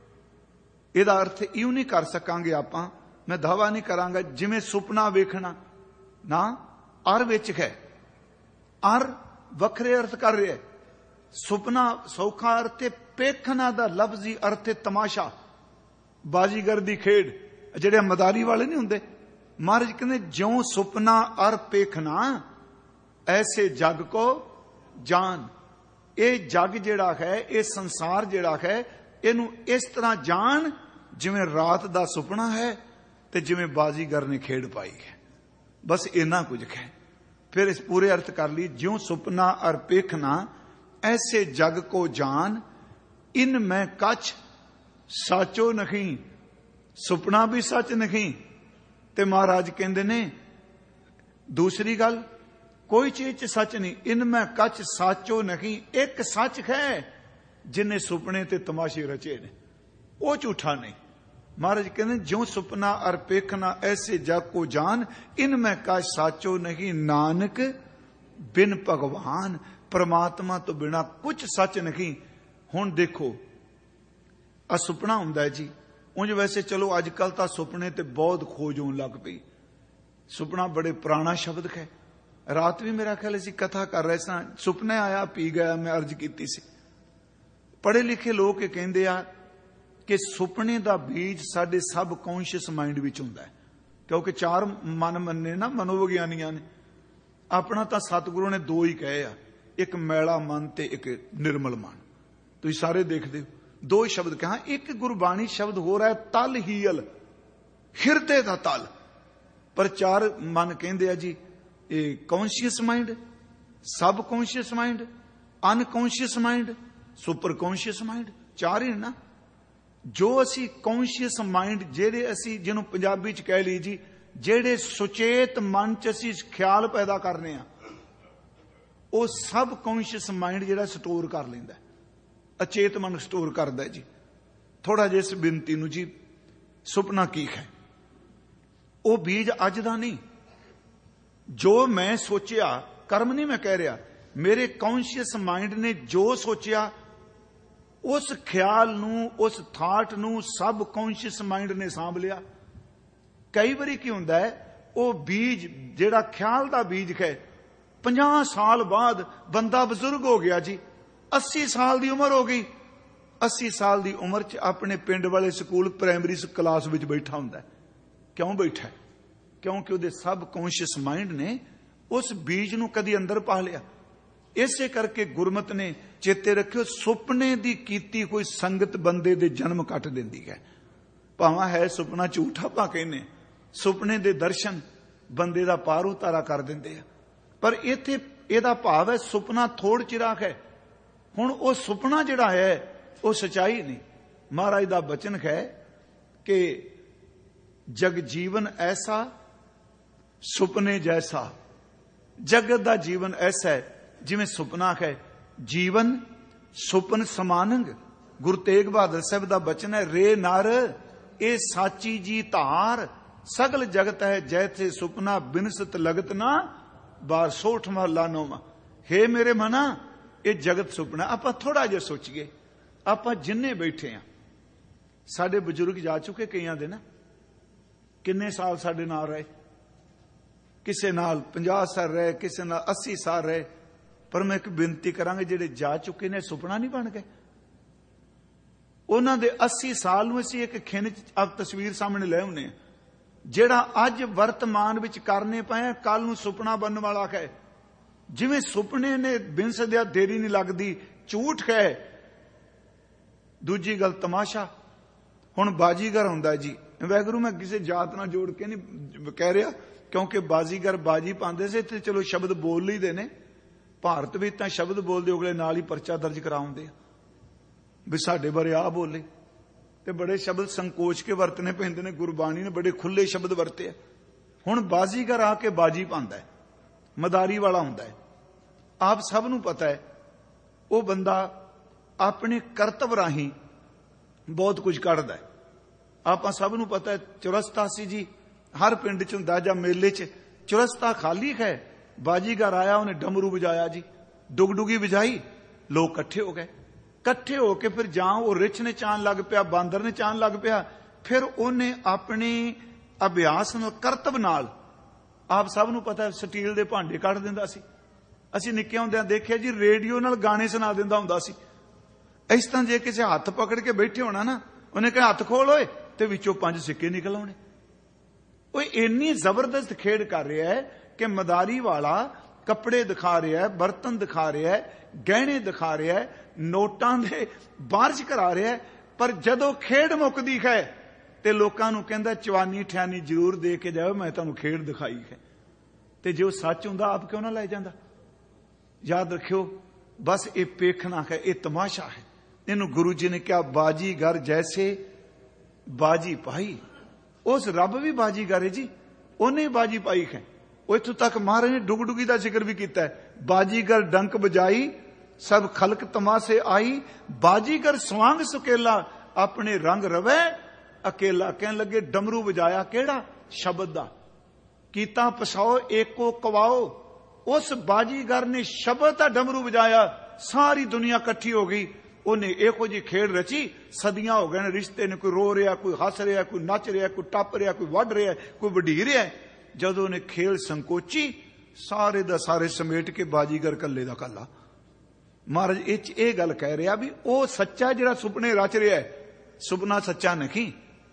ਇਹਦਾ ਅਰਥ ਇਉਂ ਨਹੀਂ ਕਰ ਸਕਾਂਗੇ ਆਪਾਂ, ਮੈਂ ਦਾਵਾ ਨਹੀਂ ਕਰਾਂਗਾ ਜਿਵੇਂ ਸੁਪਨਾ ਵੇਖਣਾ ਨਾ, ਅਰ ਵਿੱਚ ਹੈ। ਅਰ ਵੱਖਰੇ ਅਰਥ ਕਰ ਰਿਹਾ। ਸੁਪਨਾ ਸੌਖਾ ਅਰਥ ਹੈ, ਪੇਖਣਾ ਦਾ ਲਫ਼ਜ਼ੀ ਅਰਥ ਹੈ ਤਮਾਸ਼ਾ, ਬਾਜੀਗਰ ਦੀ ਖੇਡ। ਜਿਹੜੇ ਮਦਾਰੀ ਵਾਲੇ ਨਹੀਂ ਹੁੰਦੇ, ਮਹਾਰਾਜ ਕਹਿੰਦੇ ਜਿਉਂ ਸੁਪਨਾ ਅਰ ਪੇਖਣਾ ਐਸੇ ਜਗ ਕੋ ਜਾਨ। ਇਹ ਜਗ ਜਿਹੜਾ ਹੈ, ਇਹ ਸੰਸਾਰ ਜਿਹੜਾ ਹੈ, ਇਹਨੂੰ ਇਸ ਤਰ੍ਹਾਂ ਜਾਣ ਜਿਵੇਂ ਰਾਤ ਦਾ ਸੁਪਨਾ ਹੈ ਤੇ ਜਿਵੇਂ ਬਾਜੀਗਰ ਨੇ ਖੇਡ ਪਾਈ ਹੈ। ਬਸ ਇੰਨਾ ਕੁਝ ਹੈ। ਫਿਰ ਇਸ ਪੂਰੇ ਅਰਥ ਕਰ ਲਈ, ਜਿਉਂ ਸੁਪਨਾ ਅਰ ਪੇਖਣਾ ਐਸੇ ਜਗ ਕੋ ਜਾਨ, ਇਨ ਮੈਂ ਕੱਛ ਸਾਚੋ ਨਹੀਂ। ਸੁਪਨਾ ਵੀ ਸੱਚ ਨਹੀਂ, ਤੇ ਮਹਾਰਾਜ ਕਹਿੰਦੇ ਨੇ ਦੂਸਰੀ ਗੱਲ, ਕੋਈ ਚੀਜ਼ 'ਚ ਸੱਚ ਨਹੀਂ। ਇਨ ਮੈਂ ਕੱਛ ਸਾਚੋ ਨਹੀਂ, ਇੱਕ ਸੱਚ ਹੈ ਜਿਨੇ ਸੁਪਨੇ ਤੇ ਤਮਾਸ਼ੇ ਰਚੇ ਨੇ, ਉਹ ਝੂਠਾ ਨਹੀਂ। ਮਹਾਰਾਜ ਕਹਿੰਦੇ ਜਿਉਂ ਸੁਪਨਾ ਅਰ ਪੇਖਣਾ ਐਸੇ ਜਗ ਕੋ ਜਾਨ, ਇਨ ਮੈਂ ਕੱਛ ਸਾਚੋ ਨਹੀਂ। ਨਾਨਕ ਬਿਨ ਭਗਵਾਨ, ਪਰਮਾਤਮਾ ਤੋਂ ਬਿਨਾ ਕੁਝ ਸੱਚ ਨਹੀਂ। ਹੁਣ ਦੇਖੋ, ਆ ਸੁਪਨਾ ਹੁੰਦਾ ਹੈ ਜੀ, ਉਂਝ ਵੈਸੇ ਚਲੋ ਅੱਜ ਕੱਲ ਤਾਂ ਸੁਪਨੇ ਤੇ ਬਹੁਤ ਖੋਜ ਹੋਣ ਲੱਗ ਪਈ। ਸੁਪਨਾ ਬੜੇ ਪੁਰਾਣਾ ਸ਼ਬਦ ਹੈ। ਰਾਤ ਵੀ ਮੇਰਾ ਖਿਆਲ ਅਸੀਂ ਕਥਾ ਕਰ ਰਹੇ ਸਾਂ, ਸੁਪਨੇ ਆਇਆ ਪੀ ਗਿਆ, ਮੈਂ ਅਰਜ਼ ਕੀਤੀ ਸੀ। ਪੜ੍ਹੇ ਲਿਖੇ ਲੋਕ ਇਹ ਕਹਿੰਦੇ ਆ ਕਿ ਸੁਪਨੇ ਦਾ ਬੀਜ ਸਾਡੇ ਸਬ ਕੌਂਸ਼ੀਅਸ ਮਾਈਂਡ ਵਿੱਚ ਹੁੰਦਾ ਹੈ, ਕਿਉਂਕਿ 4 ਮਨ ਮੰਨੇ ਨਾ ਮਨੋਵਿਗਿਆਨੀਆਂ ਨੇ। ਆਪਣਾ ਤਾਂ ਸਤਿਗੁਰੂ ਨੇ 2 ਹੀ ਕਹੇ ਆ, ਇੱਕ ਮੈਲਾ ਮਨ ਤੇ ਇੱਕ ਨਿਰਮਲ ਮਨ। ਤੁਸੀਂ ਸਾਰੇ ਦੇਖਦੇ ਹੋ 2 ਸ਼ਬਦ ਕਹਾ। ਇੱਕ ਗੁਰਬਾਣੀ ਸ਼ਬਦ ਹੋ ਰਿਹਾ ਤਲ ਹੀਲ, ਹਿਰਦੇ ਦਾ ਤਲ। ਪਰ 4 ਮਨ ਕਹਿੰਦੇ ਆ ਜੀ, ਇਹ conscious mind, subconscious mind, unconscious mind, superconscious mind. 4 ਹੀ ਨਾ। ਜੋ ਅਸੀਂ ਕੌਂਸ਼ੀਅਸ ਮਾਈਂਡ, ਜਿਹੜੇ ਅਸੀਂ ਜਿਹਨੂੰ ਪੰਜਾਬੀ ਚ ਕਹਿ ਲਈ ਜੀ, ਜਿਹੜੇ ਸੁਚੇਤ ਮਨ ਚ ਅਸੀਂ ਖਿਆਲ ਪੈਦਾ ਕਰਨੇ ਆ, ਉਹ ਸਬ ਕੌਂਸ਼ੀਅਸ ਮਾਈਂਡ ਜਿਹੜਾ ਸਟੋਰ ਕਰ ਲੈਂਦਾ, ਅਚੇਤ ਮਨ ਸਟੋਰ ਕਰਦਾ ਜੀ। ਥੋੜਾ ਜਿਹਾ ਇਸ ਬੇਨਤੀ ਨੂੰ ਜੀ, ਸੁਪਨਾ ਕੀ ਹੈ? ਉਹ ਬੀਜ ਅੱਜ ਦਾ ਨਹੀਂ। ਜੋ ਮੈਂ ਸੋਚਿਆ, ਕਰਮ ਨਹੀਂ ਮੈਂ ਕਹਿ ਰਿਹਾ, ਮੇਰੇ ਕੌਂਸ਼ੀਅਸ ਮਾਈਂਡ ਨੇ ਜੋ ਸੋਚਿਆ, ਉਸ ਖਿਆਲ ਨੂੰ, ਉਸ ਥਾਟ ਨੂੰ ਸਬ ਕੌਂਸ਼ੀਅਸ ਮਾਈਂਡ ਨੇ ਸਾਂਭ ਲਿਆ। ਕਈ ਵਾਰੀ ਕੀ ਹੁੰਦਾ ਹੈ, ਉਹ ਬੀਜ ਜਿਹੜਾ ਖਿਆਲ ਦਾ ਬੀਜ ਹੈ, 50 ਸਾਲ ਬਾਅਦ ਬੰਦਾ ਬਜ਼ੁਰਗ ਹੋ ਗਿਆ ਜੀ, 80 ਸਾਲ ਦੀ ਉਮਰ ਹੋ ਗਈ। 80 ਸਾਲ ਦੀ ਉਮਰ 'ਚ ਆਪਣੇ ਪਿੰਡ ਵਾਲੇ ਸਕੂਲ ਪ੍ਰਾਇਮਰੀ ਕਲਾਸ ਵਿੱਚ ਬੈਠਾ ਹੁੰਦਾ। ਕਿਉਂ ਬੈਠਾ? ਕਿਉਂਕਿ ਉਹਦੇ ਸਬ ਕੌਂਸ਼ੀਅਸ ਮਾਈਂਡ ਨੇ ਉਸ ਬੀਜ ਨੂੰ ਕਦੀ ਅੰਦਰ ਪਾ ਲਿਆ। ਇਸੇ ਕਰਕੇ ਗੁਰਮਤ ਨੇ ਚੇਤੇ ਰੱਖਿਓ, ਸੁਪਨੇ ਦੀ ਕੀਤੀ ਕੋਈ ਸੰਗਤ ਬੰਦੇ ਦੇ ਜਨਮ ਕੱਟ ਦਿੰਦੀ ਹੈ। ਭਾਵੇਂ ਹੈ ਸੁਪਨਾ ਝੂਠਾ, ਆਪਾਂ ਕਹਿੰਦੇ ਸੁਪਨੇ ਦੇ ਦਰਸ਼ਨ ਬੰਦੇ ਦਾ ਪਾਰ ਉਤਾਰਾ ਕਰ ਦਿੰਦੇ ਆ। ਪਰ ਇੱਥੇ ਇਹਦਾ ਭਾਵ ਹੈ ਸੁਪਨਾ ਥੋੜ ਚਿਰਾਗ ਹੈ। ਹੁਣ ਉਹ ਸੁਪਨਾ ਜਿਹੜਾ ਹੈ ਉਹ ਸਚਾਈ ਨਹੀਂ। ਮਹਾਰਾਜ ਦਾ ਬਚਨ ਹੈ ਕਿ ਜਗ ਜੀਵਨ ਐਸਾ ਸੁਪਨੇ ਜੈਸਾ। ਜਗਤ ਦਾ ਜੀਵਨ ਐਸਾ ਹੈ ਜਿਵੇਂ ਸੁਪਨਾ ਹੈ। ਜੀਵਨ ਸੁਪਨ ਸਮਾਨੰਗ। ਗੁਰੂ ਤੇਗ ਬਹਾਦਰ ਸਾਹਿਬ ਦਾ ਬਚਨ ਹੈ, ਰੇ ਨਰ ਇਹ ਸਾਚੀ ਜੀ ਧਾਰ, ਸਗਲ ਜਗਤ ਹੈ ਜੈਥੇ ਸੁਪਨਾ ਬਿਨਸਤ ਲਗਤ ਨਾ ਬਾਰ। 60 ਮਹਲਾ 9। ਹੇ ਮੇਰੇ ਮਨਾ, ਇਹ ਜਗਤ ਸੁਪਨਾ। ਆਪਾਂ ਥੋੜਾ ਜਿਹਾ ਸੋਚੀਏ, ਆਪਾਂ ਜਿੰਨੇ ਬੈਠੇ ਆ, ਸਾਡੇ ਬਜ਼ੁਰਗ ਜਾ ਚੁੱਕੇ ਕਈਆਂ ਦੇ ਨਾ, ਕਿੰਨੇ ਸਾਲ ਸਾਡੇ ਨਾਲ ਰਹੇ। ਕਿਸੇ ਨਾਲ 50 ਸਾਲ ਰਹੇ, ਕਿਸੇ ਨਾਲ 80 ਸਾਲ ਰਹੇ। ਪਰ ਮੈਂ ਇੱਕ ਬੇਨਤੀ ਕਰਾਂਗਾ, ਜਿਹੜੇ ਜਾ ਚੁੱਕੇ ਨੇ ਸੁਪਨਾ ਨਹੀਂ ਬਣ ਗਏ। ਉਹਨਾਂ ਦੇ 80 ਸਾਲ ਨੂੰ ਅਸੀਂ ਇੱਕ ਖਿੰਨ ਤਸਵੀਰ ਸਾਹਮਣੇ ਲੈ ਆਉਂਦੇ ਹਾਂ। ਜਿਹੜਾ ਅੱਜ ਵਰਤਮਾਨ ਵਿੱਚ ਕਰਨੇ ਪਏ, ਕੱਲ ਨੂੰ ਸੁਪਨਾ ਬਣਨ ਵਾਲਾ ਹੈ। ਜਿਵੇਂ ਸੁਪਨੇ ਨੇ ਬਿਨ ਸਦਿਆ ਦੇਰੀ ਨਹੀਂ ਲੱਗਦੀ, ਝੂਠ ਹੈ। ਦੂਜੀ ਗੱਲ ਤਮਾਸ਼ਾ। ਹੁਣ ਬਾਜੀਗਰ ਹੁੰਦਾ ਜੀ, ਵੈਗਰੂ ਮੈਂ ਕਿਸੇ ਜਾਤ ਨਾਲ ਜੋੜ ਕੇ ਨਹੀਂ ਕਹਿ ਰਿਹਾ, ਕਿਉਂਕਿ ਬਾਜੀਗਰ ਬਾਜੀ ਪਾਉਂਦੇ ਸੀ ਤੇ ਚਲੋ ਸ਼ਬਦ ਬੋਲ ਲਈਦੇ ਨੇ। ਭਾਰਤ ਵਿੱਚ ਤਾਂ ਸ਼ਬਦ ਬੋਲਦੇ ਅਗਲੇ ਨਾਲ ਹੀ ਪਰਚਾ ਦਰਜ ਕਰਾਉਂਦੇ ਆ ਵੀ ਸਾਡੇ ਬਾਰੇ ਆ ਬੋਲੇ। ਤੇ ਬੜੇ ਸ਼ਬਦ ਸੰਕੋਚ ਕੇ ਵਰਤਨੇ ਪੈਂਦੇ ਨੇ। ਗੁਰਬਾਣੀ ਨੇ ਬੜੇ ਖੁੱਲੇ ਸ਼ਬਦ ਵਰਤੇ ਆ। ਹੁਣ ਬਾਜੀਗਰ ਆ ਕੇ ਬਾਜੀ ਪਾਉਂਦਾ, ਮਦਾਰੀ ਵਾਲਾ ਹੁੰਦਾ ਹੈ। ਆਪ ਸਭ ਨੂੰ ਪਤਾ ਹੈ, ਉਹ ਬੰਦਾ ਆਪਣੇ ਕਰਤਵ ਰਾਹੀਂ ਬਹੁਤ ਕੁਝ ਕੱਢਦਾ ਹੈ। ਆਪਾਂ ਸਭ ਨੂੰ ਪਤਾ ਹੈ, ਚੁਰਸਤਾ ਸੀ ਜੀ, ਹਰ ਪਿੰਡ ਚ ਹੁੰਦਾ ਜਾਂ ਮੇਲੇ ਚ। ਚੁਰਸਤਾ ਖਾਲੀ ਹੈ, ਬਾਜੀਗਰ ਆਇਆ, ਉਹਨੇ ਡਮਰੂ ਵਜਾਇਆ ਜੀ, ਡੁਗਡੁਗੀ ਵਜਾਈ, ਲੋਕ ਇਕੱਠੇ ਹੋ ਗਏ। ਇਕੱਠੇ ਹੋ ਕੇ ਫਿਰ ਜਾਂ ਉਹ ਰਿਛ ਨੇ ਚਾਣ ਲੱਗ ਪਿਆ, ਬਾਂਦਰ ਨੇ ਚਾਣ ਲੱਗ ਪਿਆ। ਫਿਰ ਉਹਨੇ ਆਪਣੇ ਅਭਿਆਸ ਨਾਲ, ਕਰਤਵ ਨਾਲ, ਆਪ ਸਭ ਨੂੰ ਪਤਾ ਸਟੀਲ ਦੇ ਭਾਂਡੇ ਕੱਢ ਦਿੰਦਾ ਸੀ। ਅਸੀਂ ਨਿੱਕੇ ਹੁੰਦਿਆਂ ਦੇਖਿਆ ਜੀ, ਰੇਡੀਓ ਨਾਲ ਗਾਣੇ ਸੁਣਾ ਦਿੰਦਾ ਹੁੰਦਾ ਸੀ। ਇਸ ਤਰ੍ਹਾਂ ਜੇ ਕਿਸੇ ਹੱਥ ਪਕੜ ਕੇ ਬੈਠੇ ਹੋਣਾ ਨਾ, ਉਹਨੇ ਕਿਹਾ ਹੱਥ ਖੋਲ ਓਏ, ਤੇ ਵਿੱਚੋਂ 5 ਸਿੱਕੇ ਨਿਕਲ ਆਉਣੇ। ਉਹ ਇੰਨੀ ਜ਼ਬਰਦਸਤ ਖੇਡ ਕਰ ਰਿਹਾ ਹੈ ਕਿ ਮਦਾਰੀ ਵਾਲਾ ਕੱਪੜੇ ਦਿਖਾ ਰਿਹਾ ਹੈ, ਬਰਤਨ ਦਿਖਾ ਰਿਹਾ ਹੈ, ਗਹਿਣੇ ਦਿਖਾ ਰਿਹਾ ਹੈ, ਨੋਟਾਂ ਦੇ ਬਾਰਿਸ਼ ਕਰਾ ਰਿਹਾ ਹੈ। ਪਰ ਜਦੋਂ ਖੇਡ ਮੁੱਕਦੀ ਹੈ ਤੇ ਲੋਕਾਂ ਨੂੰ ਕਹਿੰਦਾ ਚਵਾਨੀ ਠਿਆਨੀ ਜ਼ਰੂਰ ਦੇ ਕੇ ਜਾਓ, ਮੈਂ ਤੁਹਾਨੂੰ ਖੇਡ ਦਿਖਾਈ ਹੈ। ਤੇ ਜੇ ਉਹ ਸੱਚ ਹੁੰਦਾ ਆਪ ਕਿਉਂ ਨਾ ਲੈ ਜਾਂਦਾ? ਯਾਦ ਰੱਖਿਓ, ਬਸ ਇਹ ਪੇਖਣਾ ਹੈ, ਇਹ ਤਮਾਸ਼ਾ ਹੈ। ਇਹਨੂੰ ਗੁਰੂ ਜੀ ਨੇ ਕਿਹਾ ਬਾਜੀਗਰ ਜੈਸੇ ਬਾਜੀ ਪਾਈ। ਉਸ ਰੱਬ ਵੀ ਬਾਜੀਗਰ ਹੈ ਜੀ, ਉਹਨੇ ਬਾਜੀ ਪਾਈ ਹੈ। ਉਹ ਇੱਥੋਂ ਤੱਕ ਮਹਾਰਾਜ ਨੇ ਡੁਗਡੁਗੀ ਦਾ ਜ਼ਿਕਰ ਵੀ ਕੀਤਾ ਹੈ। ਬਾਜੀਗਰ ਡੰਕ ਬਜਾਈ, ਸਭ ਖਲਕ ਤਮਾਸੇ ਆਈ। ਬਾਜੀਗਰ ਸਵਾਂਗ ਸੁਕੇਲਾ, ਆਪਣੇ ਰੰਗ ਰਵੇ ਅਕੇਲਾ। ਕਹਿਣ ਲੱਗੇ ਡਮਰੂ ਵਜਾਇਆ ਕਿਹੜਾ? ਸ਼ਬਦ ਦਾ। ਕੀਤਾ ਪਸਾਓ ਏਕੋ ਕਵਾਓ। ਉਸ ਬਾਜੀਗਰ ਨੇ ਸ਼ਬਦ ਦਾ ਡਮਰੂ ਵਜਾਇਆ, ਸਾਰੀ ਦੁਨੀਆ ਇਕੱਠੀ ਹੋ ਗਈ। ਉਹਨੇ ਇਹੋ ਜਿਹੀ ਖੇਡ ਰਚੀ, ਸਦੀਆਂ ਹੋ ਗਏ ਨੇ, ਰਿਸ਼ਤੇ ਨੇ, ਕੋਈ ਰੋ ਰਿਹਾ, ਕੋਈ ਹੱਸ ਰਿਹਾ, ਕੋਈ ਨੱਚ ਰਿਹਾ, ਕੋਈ ਟੱਪ ਰਿਹਾ, ਕੋਈ ਵੱਢ ਰਿਹਾ, ਕੋਈ ਵਢੀ ਰਿਹਾ। ਜਦੋਂ ਉਹਨੇ ਖੇਲ ਸੰਕੋਚੀ, ਸਾਰੇ ਦਾ ਸਾਰੇ ਸਮੇਟ ਕੇ ਬਾਜੀਗਰ ਕੱਲੇ ਦਾ ਕੱਲਾ। ਮਹਾਰਾਜ ਇਹ ਗੱਲ ਕਹਿ ਰਿਹਾ ਵੀ ਉਹ ਸੱਚਾ ਜਿਹੜਾ ਸੁਪਨੇ ਰਚ ਰਿਹਾ, ਸੁਪਨਾ ਸੱਚਾ ਨਹੀਂ,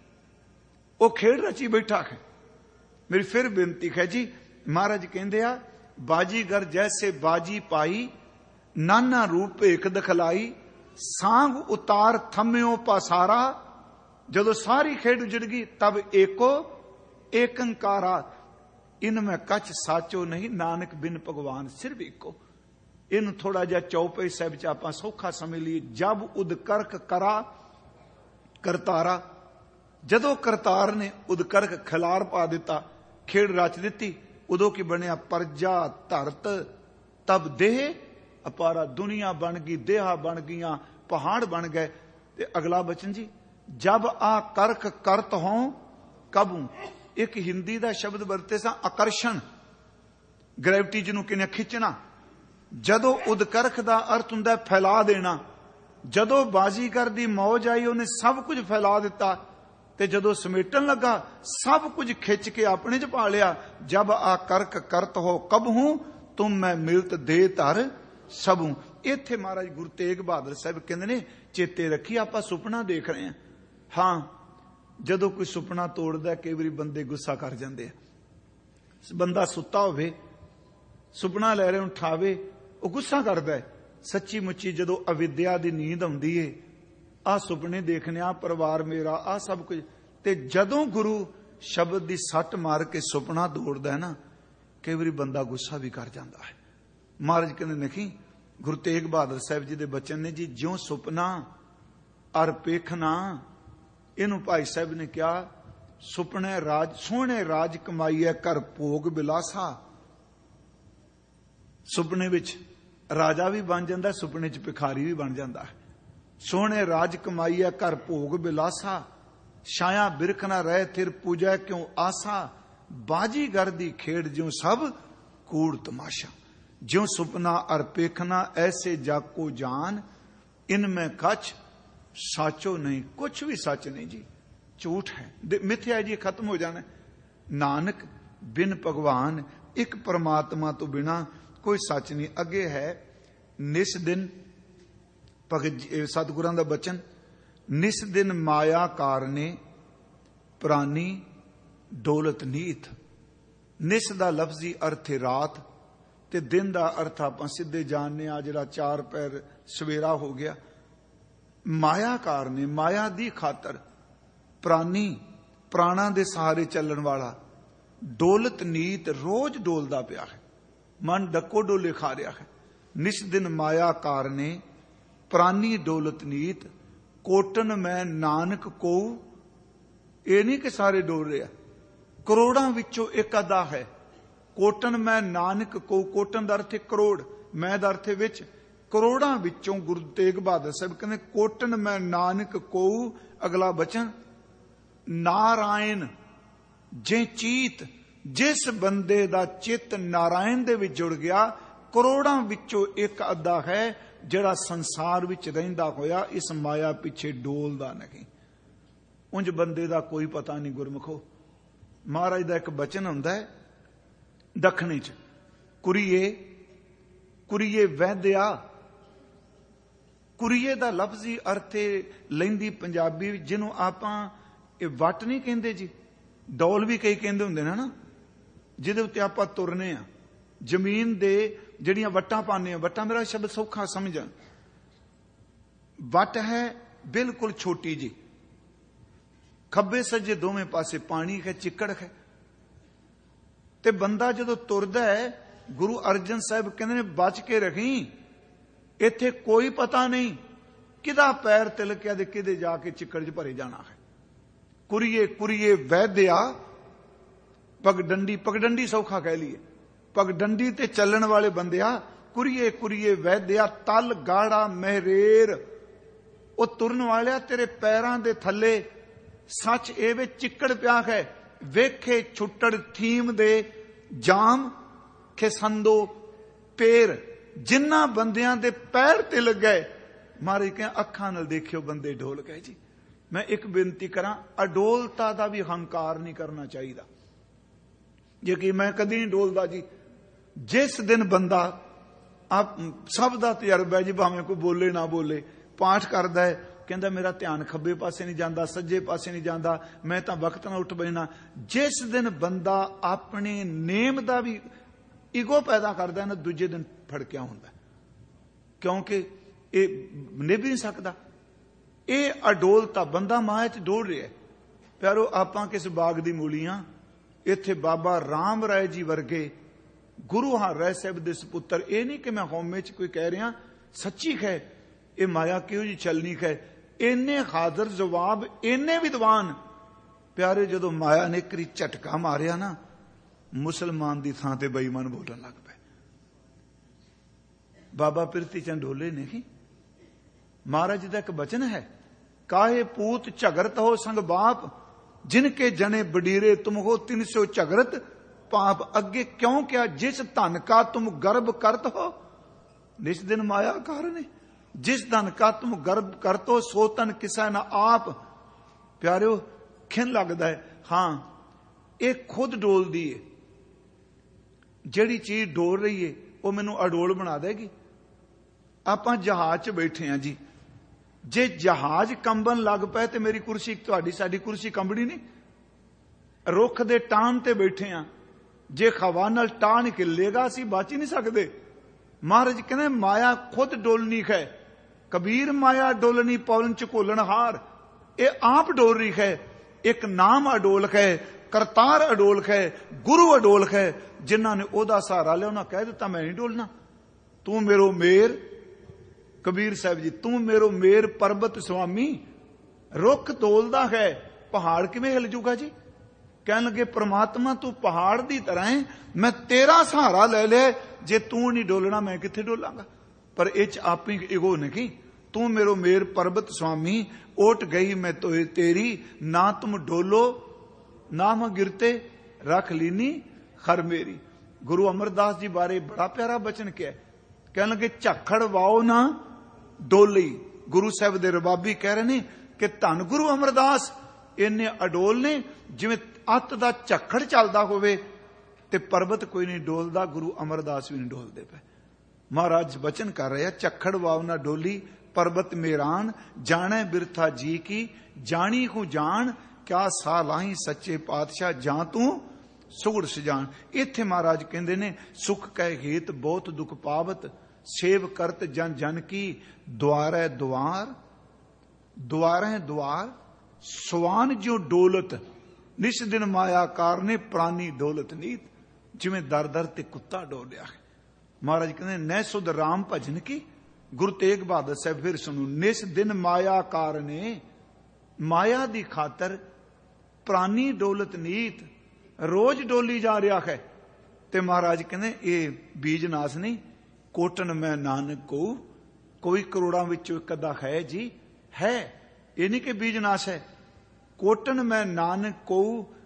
ਉਹ ਖੇਡ ਰਚੀ ਬੈਠਾ ਹੈ। ਮੇਰੀ ਫਿਰ ਬੇਨਤੀ ਹੈ ਜੀ, ਮਹਾਰਾਜ ਕਹਿੰਦੇ ਆ ਬਾਜੀਗਰ ਜੈਸੇ ਬਾਜੀ ਪਾਈ, ਨਾਨਾ ਰੂਪ ਇੱਕ ਦਿਖਲਾਈ, ਸਾਂਗ ਉਤਾਰ ਥੰਮਿਓ ਪਾਸਾਰਾ। ਜਦੋਂ ਸਾਰੀ ਖੇਡ ਉਜੜ ਗਈ, ਤਬ ਏਕੋ ਏਕੰਕਾਰਾ, ਇਨ ਮੈਂ ਕੱਚ ਸਾਚੋ ਨਹੀਂ, ਨਾਨਕ ਬਿਨ ਭਗਵਾਨ ਸਿਰ ਵੀ ਇੱਕੋ। ਇਹਨੂੰ ਥੋੜਾ ਜਿਹਾ ਚੌਪਈ ਸਾਹਿਬ ਚ ਆਪਾਂ ਸੌਖਾ ਸਮਝ ਲਈਏ। ਜਬ ਉਦਕਰਕ ਕਰਾ ਕਰਤਾਰਾ, ਜਦੋਂ ਕਰਤਾਰ ਨੇ ਉਦਕਰਕ ਖਿਲਾਰ ਪਾ ਦਿੱਤਾ, ਖੇਡ ਰਚ ਦਿੱਤੀ, ਉਦੋਂ ਕੀ ਬਣਿਆ? ਪਰਜਾ ਧਰਤ ਤਬ ਦੇਹ ਅਪਾਰਾ। ਦੁਨੀਆ ਬਣ ਗਈ, ਦੇਹਾ ਬਣ ਗਈਆਂ, ਪਹਾੜ ਬਣ ਗਏ। ਤੇ ਅਗਲਾ ਬਚਨ ਜੀ, ਜਬ ਆ ਕਰਕ ਕਰਤ ਹੋਂ ਕਬੂ। ਇੱਕ ਹਿੰਦੀ ਦਾ ਸ਼ਬਦ ਵਰਤੇ ਸਾਂ, ਆਕਰਸ਼ਣ, ਗ੍ਰੈਵਿਟੀ ਜਿਹਨੂੰ ਕਹਿੰਦੇ ਖਿੱਚਣਾ। ਜਦੋਂ ਉਦਕਰਖ ਦਾ ਅਰਥ ਹੁੰਦਾ ਫੈਲਾ ਦੇਣਾ। ਜਦੋਂ ਬਾਜ਼ੀਗਰ ਦੀ ਮੌਜ ਆਈ, ਉਹਨੇ ਸਭ ਕੁਝ ਫੈਲਾ ਦਿੱਤਾ, ਤੇ ਜਦੋਂ ਸਮੇਟਣ ਲੱਗਾ, ਸਭ ਕੁਝ ਖਿੱਚ ਕੇ ਆਪਣੇ ਚ ਪਾ ਲਿਆ। ਜਬ ਆ ਕਰਕ ਕਰਤ ਹੋ ਕਬਹੂ, ਤੁਮ ਮੈਂ ਮਿਲਤ ਦੇ ਧਰ ਸਭੂ। ਇੱਥੇ ਮਹਾਰਾਜ ਗੁਰੂ ਤੇਗ ਬਹਾਦਰ ਸਾਹਿਬ ਕਹਿੰਦੇ ਨੇ, ਚੇਤੇ ਰੱਖੀ ਆਪਾਂ ਸੁਪਨਾ ਦੇਖ ਰਹੇ ਹਾਂ। ਜਦੋਂ ਕੋਈ ਸੁਪਨਾ ਤੋੜਦਾ, ਕਈ ਵਾਰੀ ਬੰਦੇ ਗੁੱਸਾ ਕਰ ਜਾਂਦੇ ਆ। ਬੰਦਾ ਸੁੱਤਾ ਹੋਵੇ, ਸੁਪਨਾ ਲੈ ਰਹੇ ਉਠਾਵੇ, ਉਹ ਗੁੱਸਾ ਕਰਦਾ। ਸੱਚੀ ਮੁੱਚੀ ਜਦੋਂ ਅਵਿਦਿਆ ਦੀ ਨੀਂਦ ਆਉਂਦੀ ਏ, ਆਹ ਸੁਪਨੇ ਦੇਖਣੇ, ਆ ਪਰਿਵਾਰ ਮੇਰਾ, ਆ ਸਭ ਕੁਝ, ਤੇ ਜਦੋਂ ਗੁਰੂ ਸ਼ਬਦ ਦੀ ਸੱਟ ਮਾਰ ਕੇ ਸੁਪਨਾ ਤੋੜਦਾ ਨਾ, ਕਈ ਵਾਰੀ ਬੰਦਾ ਗੁੱਸਾ ਵੀ ਕਰ ਜਾਂਦਾ ਹੈ। ਮਹਾਰਾਜ ਕਹਿੰਦੇ ਨਹੀਂ, ਗੁਰੂ ਤੇਗ ਬਹਾਦਰ ਸਾਹਿਬ ਜੀ ਦੇ ਬਚਨ ਨੇ ਜੀ, ਜਿਉਂ ਸੁਪਨਾ ਅਰ ਪੇਖਣਾ। ਇਹਨੂੰ ਭਾਈ ਸਾਹਿਬ ਨੇ ਕਿਹਾ, ਸੁਪਨੇ ਰਾਜ ਸੋਹਣੇ ਰਾਜ ਕਮਾਈਐ, ਘਰ ਭੋਗ ਬਿਲਾਸਾ। ਸੁਪਨੇ ਵਿੱਚ ਰਾਜਾ ਵੀ ਬਣ ਜਾਂਦਾ, ਸੁਪਨੇ ਚ ਭਿਖਾਰੀ ਵੀ ਬਣ ਜਾਂਦਾ ਹੈ। ਸੋਹਣੇ ਰਾਜ ਕਮਾਈਐ, ਘਰ ਭੋਗ ਬਿਲਾਸਾ। ਛਾਇਆ ਬਿਰਖ ਨਾ ਰਹਿ, ਥਿਰ ਪੂਜੈ ਕਿਉਂ ਆਸਾ। ਬਾਜੀਗਰ ਦੀ ਖੇਡ ਜਿਉਂ ਸਭ ਕੂੜ ਤਮਾਸ਼ਾ। ਜਿਉਂ ਸੁਪਨਾ ਅਰ ਪੇਖਣਾ, ਐਸੇ ਜਾਕੋ ਜਾਨ। ਇਨ ਮੈਂ ਕੱਚ ਸਾਚੋ ਨਹੀਂ। ਕੁਛ ਵੀ ਸੱਚ ਨਹੀਂ ਜੀ, ਝੂਠ ਹੈ, ਮਿਥਿਆ ਜੀ, ਖਤਮ ਹੋ ਜਾਣਾ। ਨਾਨਕ ਬਿਨ ਭਗਵਾਨ, ਇੱਕ ਪਰਮਾਤਮਾ ਤੋਂ ਬਿਨਾ ਕੋਈ ਸੱਚ ਨਹੀਂ। ਅੱਗੇ ਹੈ, ਨਿਸ ਦਿਨ ਸਤਿਗੁਰਾਂ ਦਾ ਬਚਨ, ਨਿਸ ਦਿਨ ਮਾਇਆ ਕਾਰਨੇ ਪ੍ਰਾਨੀ ਦੌਲਤ ਨੀਤ। ਨਿਸ ਦਾ ਲਫ਼ਜ਼ੀ ਅਰਥ ਹੈ ਰਾਤ, ਤੇ ਦਿਨ ਦਾ ਅਰਥ ਆਪਾਂ ਸਿੱਧੇ ਜਾਣਨੇ ਆ, ਜਿਹੜਾ 4 ਪੈਰ ਸਵੇਰਾ ਹੋ ਗਿਆ। ਮਾਇਆ ਕਾਰਨੇ, ਮਾਇਆ ਦੀ ਖਾਤਰ, ਪ੍ਰਾਨੀ, ਪ੍ਰਾਣਾ ਦੇ ਸਹਾਰੇ ਚੱਲਣ ਵਾਲਾ, ਦੌਲਤ ਨੀਤ, ਰੋਜ਼ ਡੋਲਦਾ ਪਿਆ ਹੈ, ਮਨ ਡੱਕੋ ਡੋਲੇ ਖਾ ਰਿਹਾ ਹੈ। ਨਿਸ ਦਿਨ ਮਾਇਆ ਕਾਰਨੇ ਪ੍ਰਾਨੀ ਦੌਲਤ ਨੀਤ, ਕੋਟਨ ਮੈਂ ਨਾਨਕ ਕੋ। ਇਹ ਨਹੀਂ ਕਿ ਸਾਰੇ ਡੋਲ ਰਿਹਾ, ਕਰੋੜਾਂ ਵਿੱਚੋਂ ਇੱਕ ਅੱਧਾ ਹੈ। ਕੋਟਨ ਮੈਂ ਨਾਨਕ ਕੋ, ਕੋਟਨ ਦਾ ਅਰਥ ਹੈ ਕਰੋੜ, ਮੈਂ ਦਾ ਅਰਥ ਹੈ ਵਿੱਚ। ਕਰੋੜਾਂ ਵਿੱਚੋਂ ਗੁਰੂ ਤੇਗ ਬਹਾਦਰ ਸਾਹਿਬ ਕਹਿੰਦੇ, ਕੋਟਨ ਮੈਂ ਨਾਨਕ ਕੋ। ਅਗਲਾ ਬਚਨ, ਨਾਰਾਇਣ ਜੇ ਚੀਤ। ਜਿਸ ਬੰਦੇ ਦਾ ਚਿੱਤ ਨਾਰਾਇਣ ਦੇ ਵਿੱਚ ਜੁੜ ਗਿਆ, ਕਰੋੜਾਂ ਵਿੱਚੋਂ ਇੱਕ ਅੱਧਾ ਹੈ ਜਿਹੜਾ ਸੰਸਾਰ ਵਿੱਚ ਰਹਿੰਦਾ ਹੋਇਆ ਇਸ ਮਾਇਆ ਪਿੱਛੇ ਡੋਲਦਾ ਨਹੀਂ। ਉਂਝ ਬੰਦੇ ਦਾ ਕੋਈ ਪਤਾ ਨਹੀਂ ਗੁਰਮੁਖੋ। ਮਹਾਰਾਜ ਦਾ ਇੱਕ ਬਚਨ ਹੁੰਦਾ ਹੈ ਦੱਖਣੀ ਚ, ਕੁਰੀਏ ਕੁਰੀਏ ਵੈਦਿਆ। ਕੁਰੀਏ ਦਾ ਲਫ਼ਜ਼ੀ ਅਰਥ ਲੈਂਦੀ ਪੰਜਾਬੀ, ਜਿਹਨੂੰ ਆਪਾਂ ਇਹ ਵੱਟ ਨਹੀਂ ਕਹਿੰਦੇ ਜੀ, ਡੋਲ ਵੀ ਕਈ ਕਹਿੰਦੇ ਹੁੰਦੇ ਨੇ ਨਾ, ਜਿਹਦੇ ਉੱਤੇ ਆਪਾਂ ਤੁਰਨੇ ਆ, ਜ਼ਮੀਨ ਦੇ ਜਿਹੜੀਆਂ ਵੱਟਾਂ ਪਾਉਂਦੇ ਆ। ਵੱਟਾਂ ਮੇਰਾ ਸ਼ਬਦ ਸੌਖਾ ਸਮਝਣ, ਵੱਟ ਹੈ ਬਿਲਕੁਲ ਛੋਟੀ ਜੀ, ਖੱਬੇ ਸੱਜੇ ਦੋਵੇਂ ਪਾਸੇ ਪਾਣੀ ਹੈ, ਚਿੱਕੜ ਹੈ। ਤੇ ਬੰਦਾ ਜਦੋਂ ਤੁਰਦਾ ਹੈ, ਗੁਰੂ ਅਰਜਨ ਸਾਹਿਬ ਕਹਿੰਦੇ ਨੇ, ਬਚ ਕੇ ਰੱਖੀ, ਇੱਥੇ ਕੋਈ ਪਤਾ ਨਹੀਂ ਕਿਹਦਾ ਪੈਰ ਤਿਲਕਿਆ ਤੇ ਕਿਹਦੇ ਜਾ ਕੇ ਚਿੱਕੜ 'ਚ ਭਰੇ ਜਾਣਾ ਹੈ। ਕੁਰੀਏ ਕੁਰੀਏ ਵੈਦਿਆ। ਪਗਡੰਡੀ, ਪਗਡੰਡੀ ਸੌਖਾ ਕਹਿ ਲਈਏ, ਪਗਡੰਡੀ ਤੇ ਚੱਲਣ ਵਾਲੇ ਬੰਦਿਆ। ਕੁਰੀਏ ਕੁਰੀਏ ਵੈਦਿਆ, ਤਲ ਗਾੜਾ ਮਹਿਰੇਰ। ਉਹ ਤੁਰਨ ਵਾਲਿਆ, ਤੇਰੇ ਪੈਰਾਂ ਦੇ ਥੱਲੇ ਸੱਚ ਇਹ ਵਿੱਚ ਚਿੱਕੜ ਪਿਆ ਹੈ। ਵੇਖੇ ਛੁੱਟੜ ਥੀਮ ਦੇ ਜਾਮ ਖਿਸੰਦੋ ਪੇਰ। ਜਿਨ੍ਹਾਂ ਬੰਦਿਆਂ ਦੇ ਪੈਰ ਤਿਲਕ ਗਏ, महाराज कहें अखां नाल देखियो बंदे डोल गए जी। मैं एक बेनती करा, अडोलता का भी हंकार नहीं करना चाहिए जे कि मैं कदी नहीं डोलदा जी। जिस दिन बंदा आप सब का तजर्बा है जी, भावें कोई बोले ना बोले, पाठ करता है कहता मेरा ध्यान खब्बे पासे नहीं जाता, सज्जे पासे नहीं जाता, मैं तो वक्त ना उठ बैठना। जिस दिन बंदा अपने नेम का भी ईगो पैदा करता है ना, दूजे दिन फड़किया होंदा, क्योंकि ये निभ नहीं सकता। ये अडोलता बंदा माया च डोल रहा है। प्यारो आपां किस बाग दी मूलियां, इत्थे बाबा राम राय जी वर्गे गुरु हार राय साहब दे सपुत्र, ये नहीं कि मैं होमे च कोई कह रहा, सच्ची है ये माया क्यों जी चलनी है। इन्ने हाजर जवाब, इन्ने विद्वान प्यारे, जदों माया ने करी झटका मारिया ना, मुसलमान की थां ते बेईमान बोलन लग पे। बाबा पिरती चंद ढोले नहीं, महाराज जी का एक बचन है, काहे पूत झगरत हो संग बाप, जिनके जने बडीरे तुम हो तिन सो झगरत पाप। अगे क्यों क्या जिस धन का तुम गर्भ करत हो, निस दिन माया कारण, जिस धन का तुम गर्भ करत हो सो तन किसा ना आप। प्यारो खिन लगता है, हां ये खुद डोल दी है, जिहड़ी चीज डोल रही है वो मैनू अडोल बना देगी। आपां जहाज च बैठे हैं जी, जे जहाज कंबन लग पे तो मेरी कुर्सी, तुहाडी साडी कुर्सी कंबनी नहीं। रुख दे टाण ते बैठे हैं, जे हवा नाल टाण हिलेगा असीं बच ही नहीं सकते। महाराज कहते माया खुद डोलनी है, कबीर माया डोलनी पौलन चकोलन हार। ये आप डोल रही है, एक नाम अडोल है, करतार अडोल है, गुरु अडोल है। जिन्होंने ओदा सहारा लिया उन्हें कह दिता मैं नहीं डोलना, तू मेरो मेर। कबीर साहब जी, तू मेरो मेर पर्वत स्वामी। रुख डोलदा है, पहाड़ किवें हिल जूगा जी। कह लगे परमात्मा तू पहाड़ की तरह है, मैं तेरा सहारा ले लिया, जे तू नहीं डोलना मैं किथे डोलांगा। पर इच आप ही इगो नहीं, तू मेरो मेर पर्वत स्वामी, ओट गई मैं तो तेरी, ना तुम डोलो ना हम गिरते, रख लीनी खर मेरी। गुरु अमरदास जी बारे बड़ा प्यारा बचन क्या है, कह लगे झखड़ वाओ ना डोली। गुरु साहब दे रबाबी कह रहे ने कि धन गुरु अमरदास इन्ने अडोल ने, जिवें अत दा झखड़ चलदा होवे ते पर्वत कोई नहीं डोलदा, गुरु अमरदास भी नहीं डोलदे पे। महाराज वचन कर रहे हैं, झखड़ वाव ना डोली पर्वत मेरान, जाने बिरथा जी की जानी को जान, क्या सा लाही सच्चे पातशाह जा तू सुगड़ सजान। इत्थे महाराज कहंदे ने सुख कह हेत बहुत दुख पावत, सेव करत जन जन की द्वारे द्वार, द्वारे द्वार स्वान जो डोलत, निस दिन माया कारने प्राणी डोलत नीत। जिवें दर दर ते कुत्ता डोलिया है। महाराज कहते न सुध राम भजन की, गुरु तेग बहादुर साहब फिर सुनो, निस दिन माया कारने, माया दी खातर प्राणी डोलत नीत, रोज डोली जा रहा है। ते महाराज कहते ये बीज नास नहीं, कोटन मैं नानक को, कोई करोड़ों विचों एक अद्धा है जी, है ये नहीं कि बीज नाश है। कोटन मैं नानक को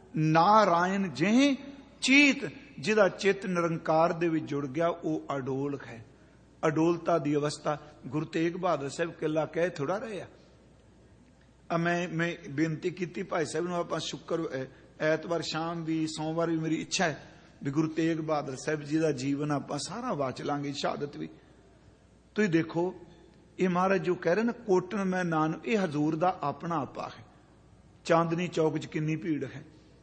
नारायण जेह चीत, जिदा चित निरंकार दे विच जुड़ गया वो अडोल है। अडोलता दी अवस्था गुरु तेग बहादुर साहब किला कह थोड़ा रहे। मैं बेनती की भाई साहब नूं, आपां शुक्र ऐतवार शाम भी सोमवार भी मेरी इच्छा है भी गुरु तेग बहादुर साहब जी का जीवन आपां सारा वाच लांगे, शहादत भी। तुसीं देखो ये महाराज जो कह रहे ना कोटन मैं नानक, ये हजूर का अपना आपा है। चांदनी चौक च कितनी भीड़ है,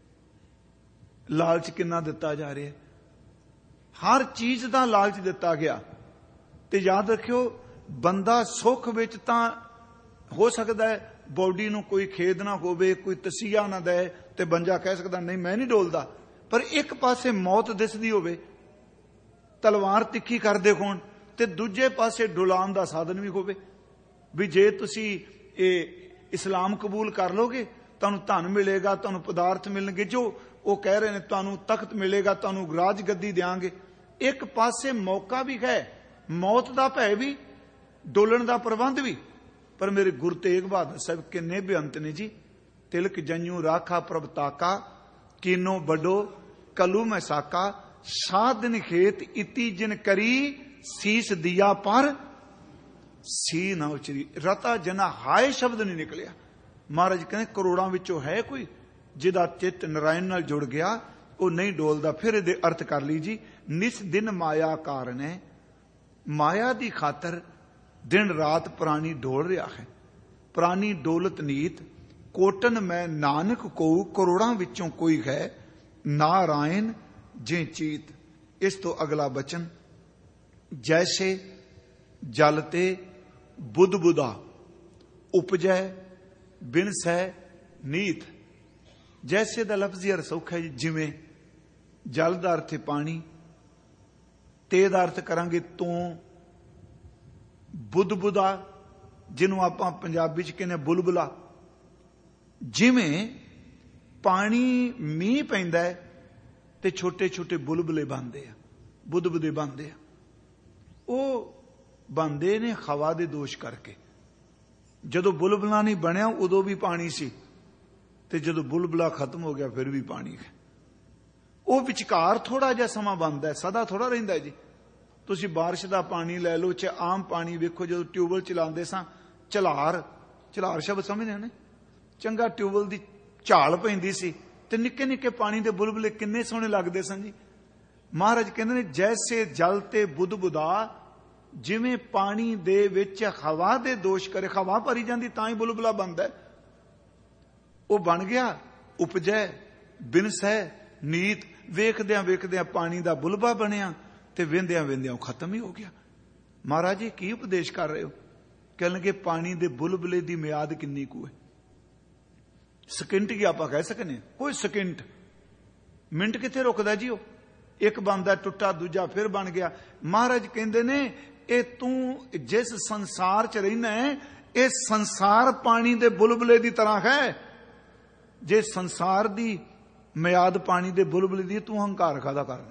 लालच कितना दिता जा रहा है, हर चीज का लालच दिता गया। ते याद रखियो बंदा सुख विच तां हो सकता है बॉडी नूं कोई खेद ना होवे, कोई तसीहा ना दे, ते बंजा कह सकता नहीं मैं नहीं डोलदा। पर एक पासे मौत दिसदी होवे, तलवार तिखी करदे होण, ते दूजे पासे डुलान दा साधन भी होवे। भी जे तुसी इस्लाम कबूल कर लोगे तुहानूं धन मिलेगा, तुहानूं पदार्थ मिलणगे, जो वो कह रहे हैं तुहानूं तख्त मिलेगा, तुहानूं राज गद्दी देंगे। एक पासे मौका भी है, मौत का भय भी, डोलण का प्रबंध भी। पर मेरे गुरु तेग बहादुर साहब किन्ने बेअंत ने जी। तिलक जन्यू राखा प्रभ ताका, कीनो बडो कलू में साका, साधन खेत इति जिन करी, सीस दिया पर ਸੀ ਨਾ ਉਚਰੀ। ਰਤਾ ਜਨਾ ਹਾਏ ਸ਼ਬਦ ਨਹੀਂ ਨਿਕਲਿਆ। ਮਹਾਰਾਜ ਕਹਿੰਦੇ ਕਰੋੜਾਂ ਵਿੱਚੋਂ ਹੈ ਕੋਈ ਜਿਹਦਾ ਚਿੱਤ ਨਾਰਾਇਣ ਨਾਲ ਜੁੜ ਗਿਆ, ਉਹ ਨਹੀਂ ਡੋਲਦਾ। ਫਿਰ ਇਹਦੇ ਅਰਥ ਕਰ ਲਈ ਜੀ। ਨਿਸ ਦਿਨ ਮਾਇਆ ਕਾਰਨ ਹੈ, ਮਾਇਆ ਦੀ ਖਾਤਰ ਦਿਨ ਰਾਤ ਪ੍ਰਾਣੀ ਡੋਲ ਰਿਹਾ ਹੈ। ਪ੍ਰਾਣੀ ਡੋਲਤ ਨੀਤ, ਕੋਟਨ ਮੈਂ ਨਾਨਕ ਕੋ, ਕਰੋੜਾਂ ਵਿੱਚੋਂ ਕੋਈ ਹੈ ਨਾਰਾਇਣ ਜੇ ਚੀਤ। ਇਸ ਤੋਂ ਅਗਲਾ ਬਚਨ, ਜੈਸੇ ਜਲ ਤੇ ਬੁੱਧ ਬੁਦਾ, ਉਪਜੈ ਬਿਨਸੈ ਨੀਤ। ਜੈਸੇ ਦਾ ਲਫ਼ਜ਼ੀ ਅਰਥ ਸੌਖਾ ਜੀ, ਜਿਵੇਂ। ਜਲ ਦਾ ਅਰਥ ਹੈ ਪਾਣੀ, ਤੇ ਦਾ ਅਰਥ ਕਰਾਂਗੇ ਤੋਂ। ਬੁੱਧ ਬੁਦਾ ਜਿਹਨੂੰ ਆਪਾਂ ਪੰਜਾਬੀ ਚ ਕਹਿੰਦੇ ਬੁਲਬੁਲਾ। ਜਿਵੇਂ ਪਾਣੀ ਮੀਂਹ ਪੈਂਦਾ ਹੈ ਤੇ ਛੋਟੇ ਛੋਟੇ ਬੁਲਬੁਲੇ ਬਣਦੇ ਆ, ਬੁੱਧਬੁਦੇ ਬਣਦੇ ਆ। ਉਹ ਬਣਦੇ ਨੇ ਹਵਾ ਦੇ ਦੋਸ਼ ਕਰਕੇ। ਜਦੋਂ ਬੁਲਬੁਲਾ ਨਹੀਂ ਬਣਿਆ ਉਦੋਂ ਵੀ ਪਾਣੀ ਸੀ, ਤੇ ਜਦੋਂ ਬੁਲਬੁਲਾ ਖਤਮ ਹੋ ਗਿਆ ਫਿਰ ਵੀ ਪਾਣੀ ਹੈ। ਉਹ ਵਿਚਕਾਰ ਥੋੜਾ ਜਿਹਾ ਸਮਾਂ ਬਣਦਾ, ਸਦਾ ਥੋੜਾ ਰਹਿੰਦਾ ਜੀ। ਤੁਸੀਂ ਬਾਰਿਸ਼ ਦਾ ਪਾਣੀ ਲੈ ਲਓ, ਚਾਹੇ ਆਮ ਪਾਣੀ ਵੇਖੋ। ਜਦੋਂ ਟਿਊਬਵੈਲ ਚਲਾਉਂਦੇ ਸਾਂ, ਝਲਾਰ ਸ਼ਬਦ ਸਮਝਦੇ ਨੇ, ਚੰਗਾ ਟਿਊਬਵੈਲ ਦੀ ਝਾਲ ਪੈਂਦੀ ਸੀ ਤੇ ਨਿੱਕੇ ਨਿੱਕੇ ਪਾਣੀ ਦੇ ਬੁਲਬੁਲੇ ਕਿੰਨੇ ਸੋਹਣੇ ਲੱਗਦੇ ਸਨ ਜੀ। ਮਹਾਰਾਜ ਕਹਿੰਦੇ ਨੇ ਜੈਸੇ ਜਲ ਤੇ ਬੁੱਧ ਬੁਦਾ, ਜਿਵੇਂ ਪਾਣੀ ਦੇ ਵਿੱਚ ਹਵਾ ਦੇ ਦੋਸ਼ ਕਰੇ, ਹਵਾ ਭਰੀ ਜਾਂਦੀ ਤਾਂ ਹੀ ਬੁਲਬੁਲਾ ਬਣਦਾ। ਉਹ ਬਣ ਗਿਆ, ਉਪਜੈ ਬਿਨਸੈ ਨੀਤ। ਵੇਖਦਿਆਂ ਵੇਖਦਿਆਂ ਪਾਣੀ ਦਾ ਬੁਲਬਾ ਬਣਿਆ ਤੇ ਵੇਂਦਿਆਂ ਵੇਂਦਿਆਂ ਖਤਮ ਹੀ ਹੋ ਗਿਆ। ਮਹਾਰਾਜ ਜੀ ਕੀ ਉਪਦੇਸ਼ ਕਰ ਰਹੇ ਹੋ? ਕਹਿਣਗੇ ਪਾਣੀ ਦੇ ਬੁਲਬੁਲੇ ਦੀ ਮਿਆਦ ਕਿੰਨੀ ਕੁ ਹੈ? ਸਕਿੰਟ ਕੀ ਆਪਾਂ ਕਹਿ ਸਕਨੇ? ਕੋਈ ਸਕਿੰਟ, ਮਿੰਟ ਕਿੱਥੇ ਰੁਕਦਾ ਜੀ? ਉਹ ਇੱਕ ਬਣਦਾ ਟੁੱਟਾ, ਦੂਜਾ ਫਿਰ ਬਣ ਗਿਆ। ਮਹਾਰਾਜ ਕਹਿੰਦੇ ਨੇ ਇਹ ਤੂੰ ਜਿਸ ਸੰਸਾਰ ਚ ਰਹਿਣਾ ਹੈ, ਇਹ ਸੰਸਾਰ ਪਾਣੀ ਦੇ ਬੁਲਬੁਲੇ ਦੀ ਤਰ੍ਹਾਂ ਹੈ। ਜੇ ਸੰਸਾਰ ਦੀ ਮਿਆਦ ਪਾਣੀ ਦੇ ਬੁਲਬੁਲੇ ਦੀ, ਤੂੰ ਹੰਕਾਰ ਕਾਹਦਾ ਕਰਨਾ?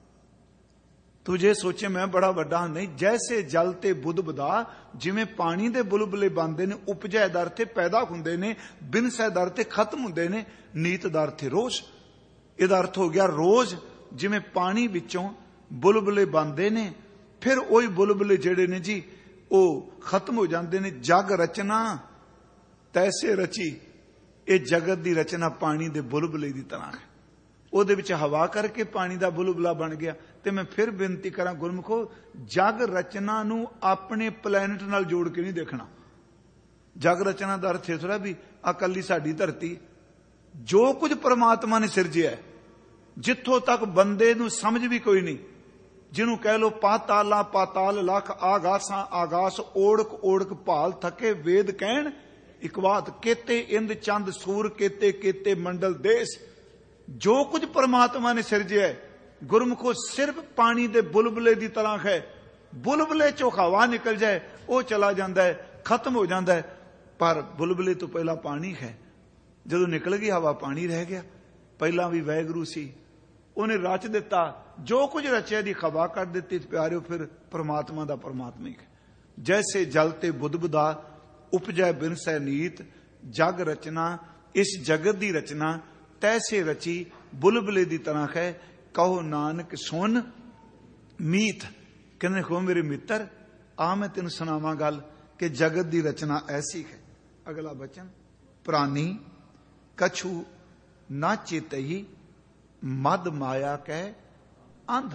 ਤੂੰ ਜੇ ਸੋਚੇ ਮੈਂ ਬੜਾ ਵੱਡਾ ਨਹੀਂ। ਜੈਸੇ ਜਲ ਤੇ ਬੁੱਧ ਬੁਦਾ, ਜਿਵੇਂ ਪਾਣੀ ਦੇ ਬੁਲਬੁਲੇ ਬਣਦੇ ਨੇ, ਉਪਜੈ ਦਰ ਤੇ ਪੈਦਾ ਹੁੰਦੇ ਨੇ, ਬਿਨਸੈ ਦਰ ਤੇ ਖਤਮ ਹੁੰਦੇ ਨੇ, ਨੀਤ ਦਰ ਤੇ ਰੋਜ਼। ਇਹਦਾ ਅਰਥ ਹੋ ਗਿਆ ਰੋਜ਼ ਜਿਵੇਂ ਪਾਣੀ ਵਿੱਚੋਂ ਬੁਲਬੁਲੇ ਬਣਦੇ ਨੇ, ਫਿਰ ਉਹੀ ਬੁਲਬੁਲੇ ਜਿਹੜੇ ਨੇ ਜੀ ਉਹ ਖਤਮ ਹੋ ਜਾਂਦੇ ਨੇ। ਜਗ ਰਚਨਾ ਤੈਸੇ ਰਚੀ, ਇਹ ਜਗਤ ਦੀ ਰਚਨਾ ਪਾਣੀ ਦੇ ਬੁਲਬੁਲੇ ਦੀ ਤਰ੍ਹਾਂ ਹੈ। ਉਹਦੇ ਵਿੱਚ ਹਵਾ ਕਰਕੇ ਪਾਣੀ ਦਾ ਬੁਲਬੁਲਾ ਬਣ ਗਿਆ। ਤੇ ਮੈਂ ਫਿਰ ਬੇਨਤੀ ਕਰਾਂ ਗੁਰਮੁਖੋ, ਜਗ ਰਚਨਾ ਨੂੰ ਆਪਣੇ ਪਲੈਨਟ ਨਾਲ ਜੋੜ ਕੇ ਨਹੀਂ ਦੇਖਣਾ। ਜਗ ਰਚਨਾ ਦਾ ਅਰਥ ਇਹ ਥੋੜਾ ਵੀ ਇਕੱਲੀ ਸਾਡੀ ਧਰਤੀ। ਜੋ ਕੁਝ ਪਰਮਾਤਮਾ ਨੇ ਸਿਰਜਿਆ, ਜਿੱਥੋਂ ਤੱਕ ਬੰਦੇ ਨੂੰ ਸਮਝ ਵੀ ਕੋਈ ਨਹੀਂ, ਜਿਹਨੂੰ ਕਹਿ ਲੋ ਪਾਤਾਲਾ ਪਾਤਾਲ ਲੱਖ, ਆਗਾਸਾਂ ਆਗਾਸ, ਓੜਕ ਓੜਕ ਭਾਲ ਥਕੇ, ਵੇਦ ਕਹਿਣ ਇਕਵਾਤ, ਕੇਤੇ ਇੰਦ ਚੰਦ ਸੂਰ, ਕੇਤੇ ਕੇਤੇ ਮੰਡਲ ਦੇਸ਼। ਜੋ ਕੁਝ ਪਰਮਾਤਮਾ ਨੇ ਸਿਰਜਿਆ ਗੁਰਮੁਖੋ ਸਿਰਫ ਪਾਣੀ ਦੇ ਬੁਲਬੁਲੇ ਦੀ ਤਰ੍ਹਾਂ ਹੈ। ਬੁਲਬੁਲੇ ਚੋਂ ਹਵਾ ਨਿਕਲ ਜਾਏ ਉਹ ਚਲਾ ਜਾਂਦਾ ਹੈ, ਖਤਮ ਹੋ ਜਾਂਦਾ ਹੈ। ਪਰ ਬੁਲਬੁਲੇ ਤੋਂ ਪਹਿਲਾਂ ਪਾਣੀ ਹੈ। ਜਦੋਂ ਨਿਕਲ ਗਈ ਹਵਾ, ਪਾਣੀ ਰਹਿ ਗਿਆ। ਪਹਿਲਾਂ ਵੀ ਵਾਹਿਗੁਰੂ ਸੀ, ਉਹਨੇ ਰਚ ਦਿੱਤਾ। ਜੋ ਕੁਝ ਰਚਿਆ ਦੀ ਹਵਾ ਕੱਢ ਦਿੱਤੀ। ਪਿਆਰਿਓ ਫਿਰ ਪਰਮਾਤਮਾ ਦਾ ਪਰਮਾਤਮਾ ਹੀ ਹੈ। ਜੈਸੇ ਜਲ ਤੇ ਬੁੱਧ ਬੁਦਾ, ਉਪਜੈ ਬਿਨਸੈ ਨੀਤ। ਜਗ ਰਚਨਾ, ਇਸ ਜਗਤ ਦੀ ਰਚਨਾ ਤੈਸੇ ਰਚੀ, ਬੁਲਬੁਲੇ ਦੀ ਤਰ੍ਹਾਂ ਹੈ। ਕਹੋ ਨਾਨਕ ਸੁਣ ਮੀਤ। ਕਹਿੰਦੇ ਹੋ ਮੇਰੇ ਮਿੱਤਰ, ਆ ਮੈਂ ਤੈਨੂੰ ਸੁਣਾਵਾਂ ਗੱਲ ਕਿ ਜਗਤ ਦੀ ਰਚਨਾ ਐਸੀ ਹੈ। ਅਗਲਾ ਬਚਨ, ਪ੍ਰਾਨੀ ਕਛੂ ਨਾ ਚੇਤਈ, ਮਦ ਮਾਇਆ ਕਹਿ ਅੰਧ।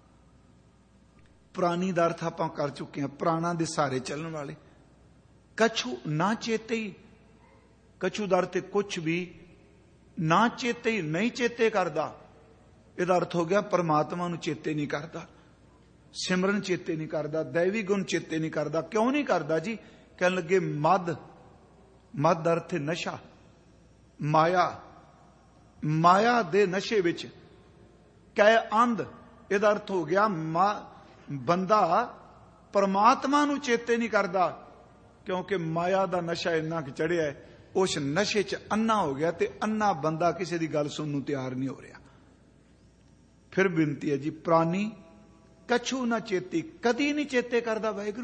ਪ੍ਰਾਨੀ ਦਾ ਅਰਥ ਆਪਾਂ ਕਰ ਚੁੱਕੇ ਹਾਂ, ਪ੍ਰਾਣਾ ਦੇ ਸਹਾਰੇ ਚੱਲਣ ਵਾਲੇ। ਕਛੂ ਨਾ ਚੇਤਈ, ਕਛੂ ਦਾ ਅਰਥ ਕੁਛ ਵੀ, ਨਾ ਚੇਤੇ ਨਹੀਂ ਚੇਤੇ ਕਰਦਾ। ਇਹਦਾ ਅਰਥ ਹੋ ਗਿਆ ਪਰਮਾਤਮਾ ਨੂੰ ਚੇਤੇ ਨਹੀਂ ਕਰਦਾ, ਸਿਮਰਨ ਚੇਤੇ ਨਹੀਂ ਕਰਦਾ, ਦੈਵੀ ਗੁਣ ਚੇਤੇ ਨਹੀਂ ਕਰਦਾ। ਕਿਉਂ ਨਹੀਂ ਕਰਦਾ ਜੀ? ਕਹਿਣ ਲੱਗੇ ਮਦ, ਮਦ ਅਰਥ ਨਸ਼ਾ, ਮਾਇਆ, ਮਾਇਆ ਦੇ ਨਸ਼ੇ ਵਿੱਚ। ਕਹਿ ਅੰਧ, ਇਹਦਾ ਅਰਥ ਹੋ ਗਿਆ ਬੰਦਾ ਪਰਮਾਤਮਾ ਨੂੰ ਚੇਤੇ ਨਹੀਂ ਕਰਦਾ, ਕਿਉਂਕਿ ਮਾਇਆ ਦਾ ਨਸ਼ਾ ਇੰਨਾ ਕਿ ਚੜਿਆ ਹੈ, ਉਸ ਨਸ਼ੇ 'ਚ ਅੰਨਾ ਹੋ ਗਿਆ। ਤੇ ਅੰਨਾ ਬੰਦਾ ਕਿਸੇ ਦੀ ਗੱਲ ਸੁਣਨ ਨੂੰ ਤਿਆਰ ਨਹੀਂ ਹੋ ਰਿਹਾ। ਫਿਰ ਬੇਨਤੀ ਹੈ ਜੀ, ਪ੍ਰਾਨੀ ਕਛੂ ਨਾ ਚੇਤੀ, ਕਦੀ ਨਹੀਂ ਚੇਤੇ ਕਰਦਾ ਵਾਹਿਗੁਰੂ।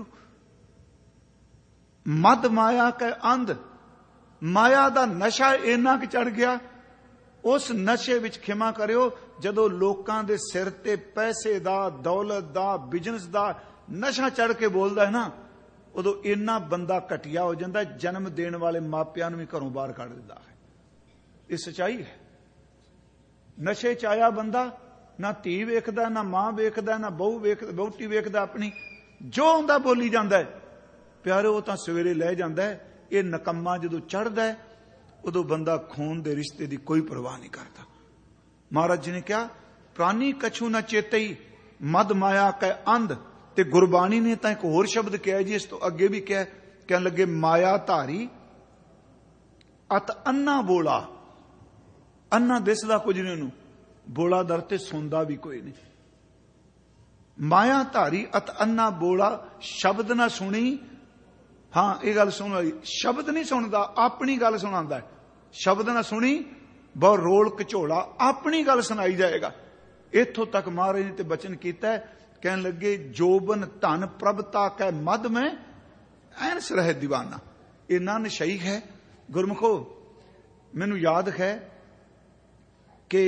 ਮਦ ਮਾਇਆ ਕੈ ਅੰਧ, ਮਾਇਆ ਦਾ ਨਸ਼ਾ ਇੰਨਾ ਕਿ ਚੜ ਗਿਆ। ਉਸ ਨਸ਼ੇ ਵਿੱਚ ਖਿਮਾ ਕਰਿਓ, ਜਦੋਂ ਲੋਕਾਂ ਦੇ ਸਿਰ ਤੇ ਪੈਸੇ ਦਾ, ਦੌਲਤ ਦਾ, ਬਿਜ਼ਨਸ ਦਾ ਨਸ਼ਾ ਚੜ ਕੇ ਬੋਲਦਾ ਹੈ ਨਾ, ਉਦੋਂ ਇੰਨਾ ਬੰਦਾ ਘਟੀਆ ਹੋ ਜਾਂਦਾ, ਜਨਮ ਦੇਣ ਵਾਲੇ ਮਾਪਿਆਂ ਨੂੰ ਵੀ ਘਰੋਂ ਬਾਹਰ ਕੱਢ ਦਿੰਦਾ ਹੈ। ਇਹ ਸੱਚਾਈ ਹੈ। ਨਸ਼ੇ 'ਚ ਆਇਆ ਬੰਦਾ ਨਾ ਧੀ ਵੇਖਦਾ, ਨਾ ਮਾਂ ਵੇਖਦਾ, ਨਾ ਬਹੁਤੀ ਵੇਖਦਾ ਆਪਣੀ, ਜੋ ਆਉਂਦਾ ਬੋਲੀ ਜਾਂਦਾ ਹੈ। ਪਿਆਰੇ, ਉਹ ਤਾਂ ਸਵੇਰੇ ਲੈ ਜਾਂਦਾ ਹੈ। ਇਹ ਨਕੰਮਾ ਜਦੋਂ ਚੜ੍ਹਦਾ ਹੈ, ਉਦੋਂ ਬੰਦਾ ਖੂਨ ਦੇ ਰਿਸ਼ਤੇ ਦੀ ਕੋਈ ਪਰਵਾਹ ਨਹੀਂ ਕਰਦਾ। ਮਹਾਰਾਜ ਜੀ ਨੇ ਕਿਹਾ, ਪ੍ਰਾਨੀ ਕਛੂ ਨਾ ਚੇਤਈ ਮਦ ਮਾਇਆ ਕੈ ਅੰਧ। ਤੇ ਗੁਰਬਾਣੀ ਨੇ ਤਾਂ ਇੱਕ ਹੋਰ ਸ਼ਬਦ ਕਿਹਾ ਜੀ, ਇਸ ਤੋਂ ਅੱਗੇ ਵੀ ਕਿਹਾ, ਕਹਿਣ ਲੱਗੇ ਮਾਇਆ ਧਾਰੀ ਅਤ ਅੰਨਾ ਬੋਲਾ। ਅੰਨਾ ਦਿਸਦਾ ਕੁਝ ਨਹੀਂ ਉਹਨੂੰ, ਬੋਲਾ ਦਰ ਤੇ ਸੁਣਦਾ ਵੀ ਕੋਈ ਨਹੀਂ। ਮਾਇਆ ਧਾਰੀ ਅਤ ਅੰਨਾ ਬੋਲਾ, ਸ਼ਬਦ ਨਾ ਸੁਣੀ। ਹਾਂ, ਇਹ ਗੱਲ ਸੁਣ ਲਈ, ਸ਼ਬਦ ਨਹੀਂ ਸੁਣਦਾ, ਆਪਣੀ ਗੱਲ ਸੁਣਾਉਂਦਾ। ਸ਼ਬਦ ਨਾ ਸੁਣੀ ਬਹੁ ਰੋਲ ਘਚੋਲਾ, ਆਪਣੀ ਗੱਲ ਸੁਣਾਈ ਜਾਏਗਾ। ਇੱਥੋਂ ਤੱਕ ਮਹਾਰਾਜ ਨੇ ਤੇ ਬਚਨ ਕੀਤਾ ਹੈ, ਕਹਿਣ ਲੱਗੇ ਜੋਬਨ ਧਨ ਪ੍ਰਭਤਾ ਕੈ ਮਦ ਮੈਂ ਐਨਸ ਰਹਿ ਦੀਵਾਨਾ। ਇੰਨਾ ਨਸ਼ਈ ਹੈ ਗੁਰਮੁਖੋ। ਮੈਨੂੰ ਯਾਦ ਹੈ ਕਿ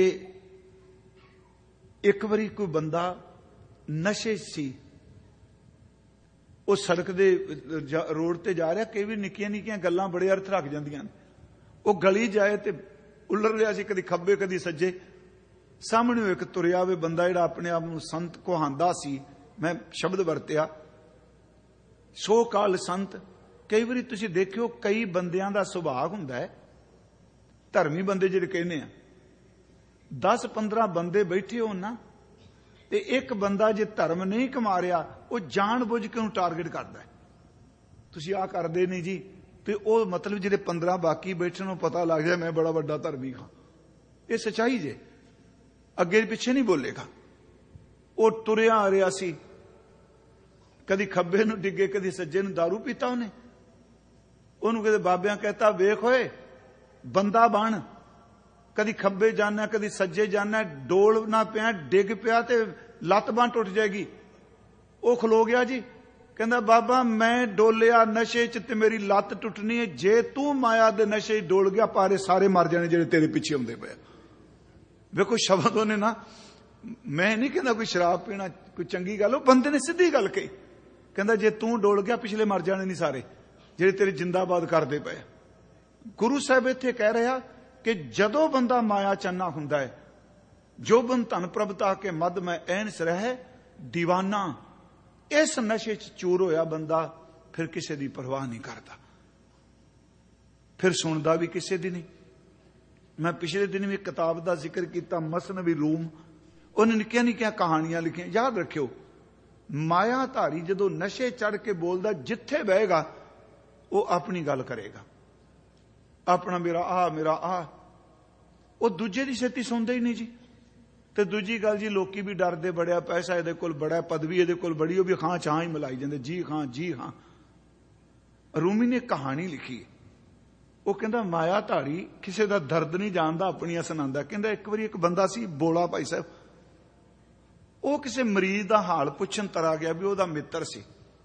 ਇੱਕ ਵਾਰੀ ਕੋਈ ਬੰਦਾ ਨਸ਼ੇ ਸੀ, ਉਹ ਸੜਕ ਦੇ ਰੋਡ ਤੇ ਜਾ ਰਿਹਾ। ਕਈ ਵੀ ਨਿੱਕੀਆਂ ਨਿੱਕੀਆਂ ਗੱਲਾਂ ਬੜੇ ਅਰਥ ਰੱਖ ਜਾਂਦੀਆਂ ਨੇ। ਉਹ ਗਲੀ ਜਾਏ ਤੇ ਉੱਲਰ ਰਿਹਾ ਸੀ, ਕਦੀ ਖੱਬੇ ਕਦੀ ਸੱਜੇ। ਸਾਹਮਣੇ ਇੱਕ ਤੁਰਿਆ ਵੇ ਬੰਦਾ, ਜਿਹੜਾ ਆਪਣੇ ਆਪ ਨੂੰ ਸੰਤ ਕਹਾਂਦਾ ਸੀ, ਮੈਂ ਸ਼ਬਦ ਵਰਤਿਆ ਸੋ ਕਾਲ ਸੰਤ। ਕਈ ਵਾਰੀ ਤੁਸੀਂ ਦੇਖਿਓ, ਕਈ ਬੰਦਿਆਂ ਦਾ ਸੁਭਾਅ ਹੁੰਦਾ ਹੈ, ਧਰਮੀ ਬੰਦੇ ਜਿਹੜੇ ਕਹਿੰਦੇ ਆ, 10-15 ਬੰਦੇ ਬੈਠੇ ਹੋਣ ਨਾ, ਤੇ ਇੱਕ ਬੰਦਾ ਜੇ ਧਰਮ ਨਹੀਂ ਕਮਾ ਰਿਹਾ, ਉਹ ਜਾਣ ਬੁੱਝ ਕੇ ਉਹਨੂੰ ਟਾਰਗੇਟ ਕਰਦਾ ਹੈ। ਤੁਸੀਂ ਆਹ ਕਰਦੇ ਨਹੀਂ ਜੀ, ਤੇ ਉਹ ਮਤਲਬ ਜਿਹੜੇ 15 ਬਾਕੀ ਬੈਠੇ ਨੂੰ ਪਤਾ ਲੱਗ ਜਾਏ ਮੈਂ ਬੜਾ ਵੱਡਾ ਧਰਮੀ ਹਾਂ। ਇਹ ਸੱਚਾਈ ਜੇ, ਅੱਗੇ ਪਿੱਛੇ ਨਹੀਂ ਬੋਲੇਗਾ। ਉਹ ਤੁਰਿਆ ਆ ਰਿਹਾ ਸੀ, ਕਦੀ ਖੱਬੇ ਨੂੰ ਡਿੱਗੇ ਕਦੀ ਸੱਜੇ ਨੂੰ, ਦਾਰੂ ਪੀਤਾ ਉਹਨੇ। ਉਹਨੂੰ ਕਿਤੇ ਬਾਬਿਆਂ ਕਹਿਤਾ, ਵੇਖ ਹੋਏ ਬੰਦਾ ਬਣ, ਕਦੀ ਖੱਬੇ ਜਾਣਾ ਕਦੀ ਸੱਜੇ ਜਾਣਾ, ਡੋਲ ਨਾ ਪਿਆ, ਡਿੱਗ ਪਿਆ ਤੇ ਲੱਤ ਬਾਂਹ ਟੁੱਟ ਜਾਏਗੀ। ਉਹ ਖਲੋ ਗਿਆ ਜੀ, ਕਹਿੰਦਾ ਬਾਬਾ ਮੈਂ ਡੋਲਿਆ ਨਸ਼ੇ 'ਚ ਤੇ ਮੇਰੀ ਲੱਤ ਟੁੱਟਣੀ ਹੈ, ਜੇ ਤੂੰ ਮਾਇਆ ਦੇ ਨਸ਼ੇ 'ਚ ਡੋਲ ਗਿਆ ਪਾਰੇ ਸਾਰੇ ਮਰ ਜਾਣੇ ਜਿਹੜੇ ਤੇਰੇ ਪਿੱਛੇ ਆਉਂਦੇ ਪਏ। ਵੇਖੋ ਸ਼ਬਦ ਉਹਨੇ ਨਾ, ਮੈਂ ਨਹੀਂ ਕਹਿੰਦਾ ਕੋਈ ਸ਼ਰਾਬ ਪੀਣਾ ਕੋਈ ਚੰਗੀ ਗੱਲ, ਉਹ ਬੰਦੇ ਨੇ ਸਿੱਧੀ ਗੱਲ ਕਹੀ। ਕਹਿੰਦਾ ਜੇ ਤੂੰ ਡੋਲ ਗਿਆ ਪਿਛਲੇ ਮਰ ਜਾਣੇ ਨਹੀਂ ਸਾਰੇ ਜਿਹੜੇ ਤੇਰੇ ਜਿੰਦਾਬਾਦ ਕਰਦੇ ਪਏ। ਗੁਰੂ ਸਾਹਿਬ ਇੱਥੇ ਕਹਿ ਰਿਹਾ ਕਿ ਜਦੋਂ ਬੰਦਾ ਮਾਇਆ ਚੰਨਾ ਹੁੰਦਾ ਹੈ, ਜੋਬਨ ਧਨ ਪ੍ਰਭਤਾ ਕੇ ਮਦ ਮੈਂ ਐਨਸ ਰਹਿ ਦੀਵਾਨਾ। ਇਸ ਨਸ਼ੇ 'ਚ ਚੂਰ ਹੋਇਆ ਬੰਦਾ ਫਿਰ ਕਿਸੇ ਦੀ ਪਰਵਾਹ ਨਹੀਂ ਕਰਦਾ, ਫਿਰ ਸੁਣਦਾ ਵੀ ਕਿਸੇ ਦੀ ਨਹੀਂ। ਮੈਂ ਪਿਛਲੇ ਦਿਨ ਵੀ ਕਿਤਾਬ ਦਾ ਜ਼ਿਕਰ ਕੀਤਾ, ਮਸਨਵੀ ਰੂਮ। ਉਹਨੇ ਨਿੱਕੀਆਂ ਨਿੱਕੀਆਂ ਕਹਾਣੀਆਂ ਲਿਖੀਆਂ। ਯਾਦ ਰੱਖਿਓ, ਮਾਇਆ ਧਾਰੀ ਜਦੋਂ ਨਸ਼ੇ ਚੜ ਕੇ ਬੋਲਦਾ, ਜਿੱਥੇ ਬਹੇਗਾ ਉਹ ਆਪਣੀ ਗੱਲ ਕਰੇਗਾ, ਆਪਣਾ ਮੇਰਾ ਆ। ਉਹ ਦੂਜੇ ਦੀ ਛੇਤੀ ਸੁਣਦੇ ਹੀ ਨਹੀਂ ਜੀ। ਤੇ ਦੂਜੀ ਗੱਲ ਜੀ, ਲੋਕੀ ਵੀ ਡਰਦੇ ਬੜਿਆ, ਪੈਸਾ ਇਹਦੇ ਕੋਲ ਬੜਾ, ਪਦਵੀ ਇਹਦੇ ਕੋਲ ਬੜੀ, ਉਹ ਵੀ ਖਾਂ ਚਾਹ ਹੀ ਮਿਲਾਈ ਜਾਂਦੇ, ਜੀ ਹਾਂ ਜੀ ਹਾਂ। ਰੂਮੀ ਨੇ ਕਹਾਣੀ ਲਿਖੀ, ਉਹ ਕਹਿੰਦਾ ਮਾਇਆ ਧਾਰੀ ਕਿਸੇ ਦਾ ਦਰਦ ਨਹੀਂ ਜਾਣਦਾ, ਆਪਣੀਆਂ ਸੁਣਾਉਂਦਾ। ਕਹਿੰਦਾ ਇੱਕ ਵਾਰੀ ਇੱਕ ਬੰਦਾ ਸੀ, ਬੋਲਾ ਭਾਈ ਸਾਹਿਬ, ਉਹ ਕਿਸੇ ਮਰੀਜ਼ ਦਾ ਹਾਲ ਪੁੱਛਣ ਤਰਾ ਗਿਆ, ਵੀ ਉਹਦਾ ਮਿੱਤਰ ਸੀ।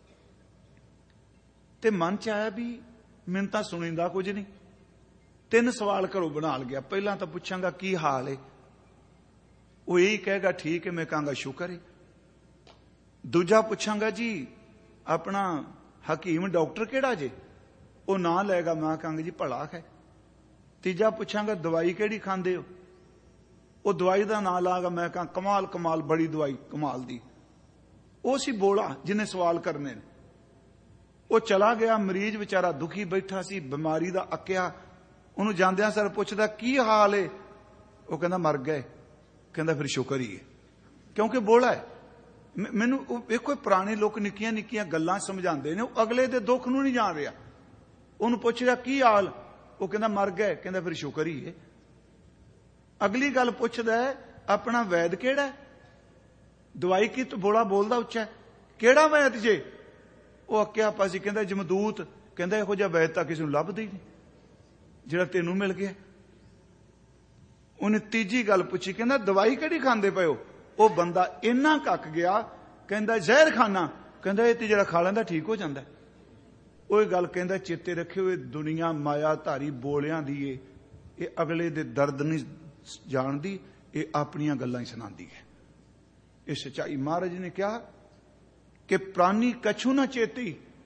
ਤੇ ਮਨ ਚ ਆਇਆ ਵੀ ਮੈਨੂੰ ਤਾਂ ਸੁਣੀਂਦਾ ਕੁਝ ਨਹੀਂ। 3 ਸਵਾਲ ਘਰੋਂ ਬਣਾ ਲਿਆ। ਪਹਿਲਾਂ ਤਾਂ ਪੁੱਛਾਂਗਾ ਕੀ ਹਾਲ ਹੈ, ਉਹ ਇਹੀ ਕਹੇਗਾ ਠੀਕ ਹੈ, ਮੈਂ ਕਹਾਂਗਾ ਸ਼ੁਕਰ ਹੈ। ਦੂਜਾ ਪੁੱਛਾਂਗਾ ਜੀ ਆਪਣਾ ਹਕੀਮ ਡਾਕਟਰ ਕਿਹੜਾ ਜੇ, ਉਹ ਨਾਂ ਲਏਗਾ, ਮੈਂ ਕਹਾਂਗਾ ਜੀ ਭਲਾ ਹੈ। ਤੀਜਾ ਪੁੱਛਾਂਗਾ ਦਵਾਈ ਕਿਹੜੀ ਖਾਂਦੇ ਹੋ, ਉਹ ਦਵਾਈ ਦਾ ਨਾਂ ਲਾਗਾ, ਮੈਂ ਕਹਾਂ ਕਮਾਲ ਬੜੀ ਦਵਾਈ ਕਮਾਲ ਦੀ। ਉਹ ਸੀ ਬੋਲਾ ਜਿਹਨੇ ਸਵਾਲ ਕਰਨੇ ਨੇ। ਉਹ ਚਲਾ ਗਿਆ, ਮਰੀਜ਼ ਵਿਚਾਰਾ ਦੁਖੀ ਬੈਠਾ ਸੀ, ਬਿਮਾਰੀ ਦਾ ਅੱਕਿਆ। ਉਹਨੂੰ ਜਾਂਦਿਆਂ ਸਰ ਪੁੱਛਦਾ ਕੀ ਹਾਲ ਏ, ਉਹ ਕਹਿੰਦਾ ਮਰ ਗਏ। ਕਹਿੰਦਾ ਫਿਰ ਸ਼ੁਕਰ ਹੀ ਹੈ, ਕਿਉਂਕਿ ਬੋਲਾ ਹੈ। ਮੈਨੂੰ ਵੇਖੋ, ਪੁਰਾਣੇ ਲੋਕ ਨਿੱਕੀਆਂ ਨਿੱਕੀਆਂ ਗੱਲਾਂ ਸਮਝਾਉਂਦੇ ਨੇ, ਉਹ ਅਗਲੇ ਦੇ ਦੁੱਖ ਨੂੰ ਨਹੀਂ ਜਾਣ ਰਿਹਾ। ਉਹਨੂੰ ਪੁੱਛ ਰਿਹਾ ਕੀ ਹਾਲ, ਉਹ ਕਹਿੰਦਾ ਮਰ ਗਏ। ਕਹਿੰਦਾ ਫਿਰ ਸ਼ੁਕਰ ਹੀ ਹੈ। ਅਗਲੀ ਗੱਲ ਪੁੱਛਦਾ ਆਪਣਾ ਵੈਦ ਕਿਹੜਾ, ਦਵਾਈ ਕੀ, ਤੂੰ ਬੋਲਾ ਬੋਲਦਾ ਉੱਚਾ, ਕਿਹੜਾ ਵੈਦ ਜੇ, ਉਹ ਅੱਕਿਆ ਪਾਸੀ। ਕਹਿੰਦਾ ਜਮਦੂਤ। ਕਹਿੰਦਾ ਇਹੋ ਜਿਹਾ ਵੈਦ ਤਾਂ ਕਿਸੇ ਨੂੰ ਲੱਭਦਾ ਹੀ ਨਹੀਂ ਜਿਹੜਾ ਤੈਨੂੰ ਮਿਲ ਗਿਆ। ਉਹਨੇ ਤੀਜੀ ਗੱਲ ਪੁੱਛੀ, ਕਹਿੰਦਾ ਦਵਾਈ ਕਿਹੜੀ ਖਾਂਦੇ ਪਏ ਹੋ। ਉਹ ਬੰਦਾ ਇੰਨਾ ਕੱਕ ਗਿਆ, ਕਹਿੰਦਾ ਜ਼ਹਿਰ ਖਾਨਾ। ਕਹਿੰਦਾ ਇਹ ਤੇ ਜਿਹੜਾ ਖਾ ਲੈਂਦਾ ਠੀਕ ਹੋ ਜਾਂਦਾ। ਉਹ ਇਹ ਗੱਲ ਕਹਿੰਦਾ ਚੇਤੇ ਰੱਖਿਓ, ਇਹ ਦੁਨੀਆ ਮਾਇਆ ਧਾਰੀ ਬੋਲਿਆਂ ਦੀ ਏ, ਇਹ ਅਗਲੇ ਦੇ ਦਰਦ ਨਹੀਂ ਜਾਣਦੀ, ਇਹ ਆਪਣੀਆਂ ਗੱਲਾਂ ਹੀ ਸੁਣਾਉਂਦੀ ਹੈ। ਇਹ ਸੱਚਾਈ। ਮਹਾਰਾਜ ਨੇ ਕਿਹਾ ਕਿ ਪ੍ਰਾਨੀ ਕਛੂ ਨਾ ਚੇਤੀ,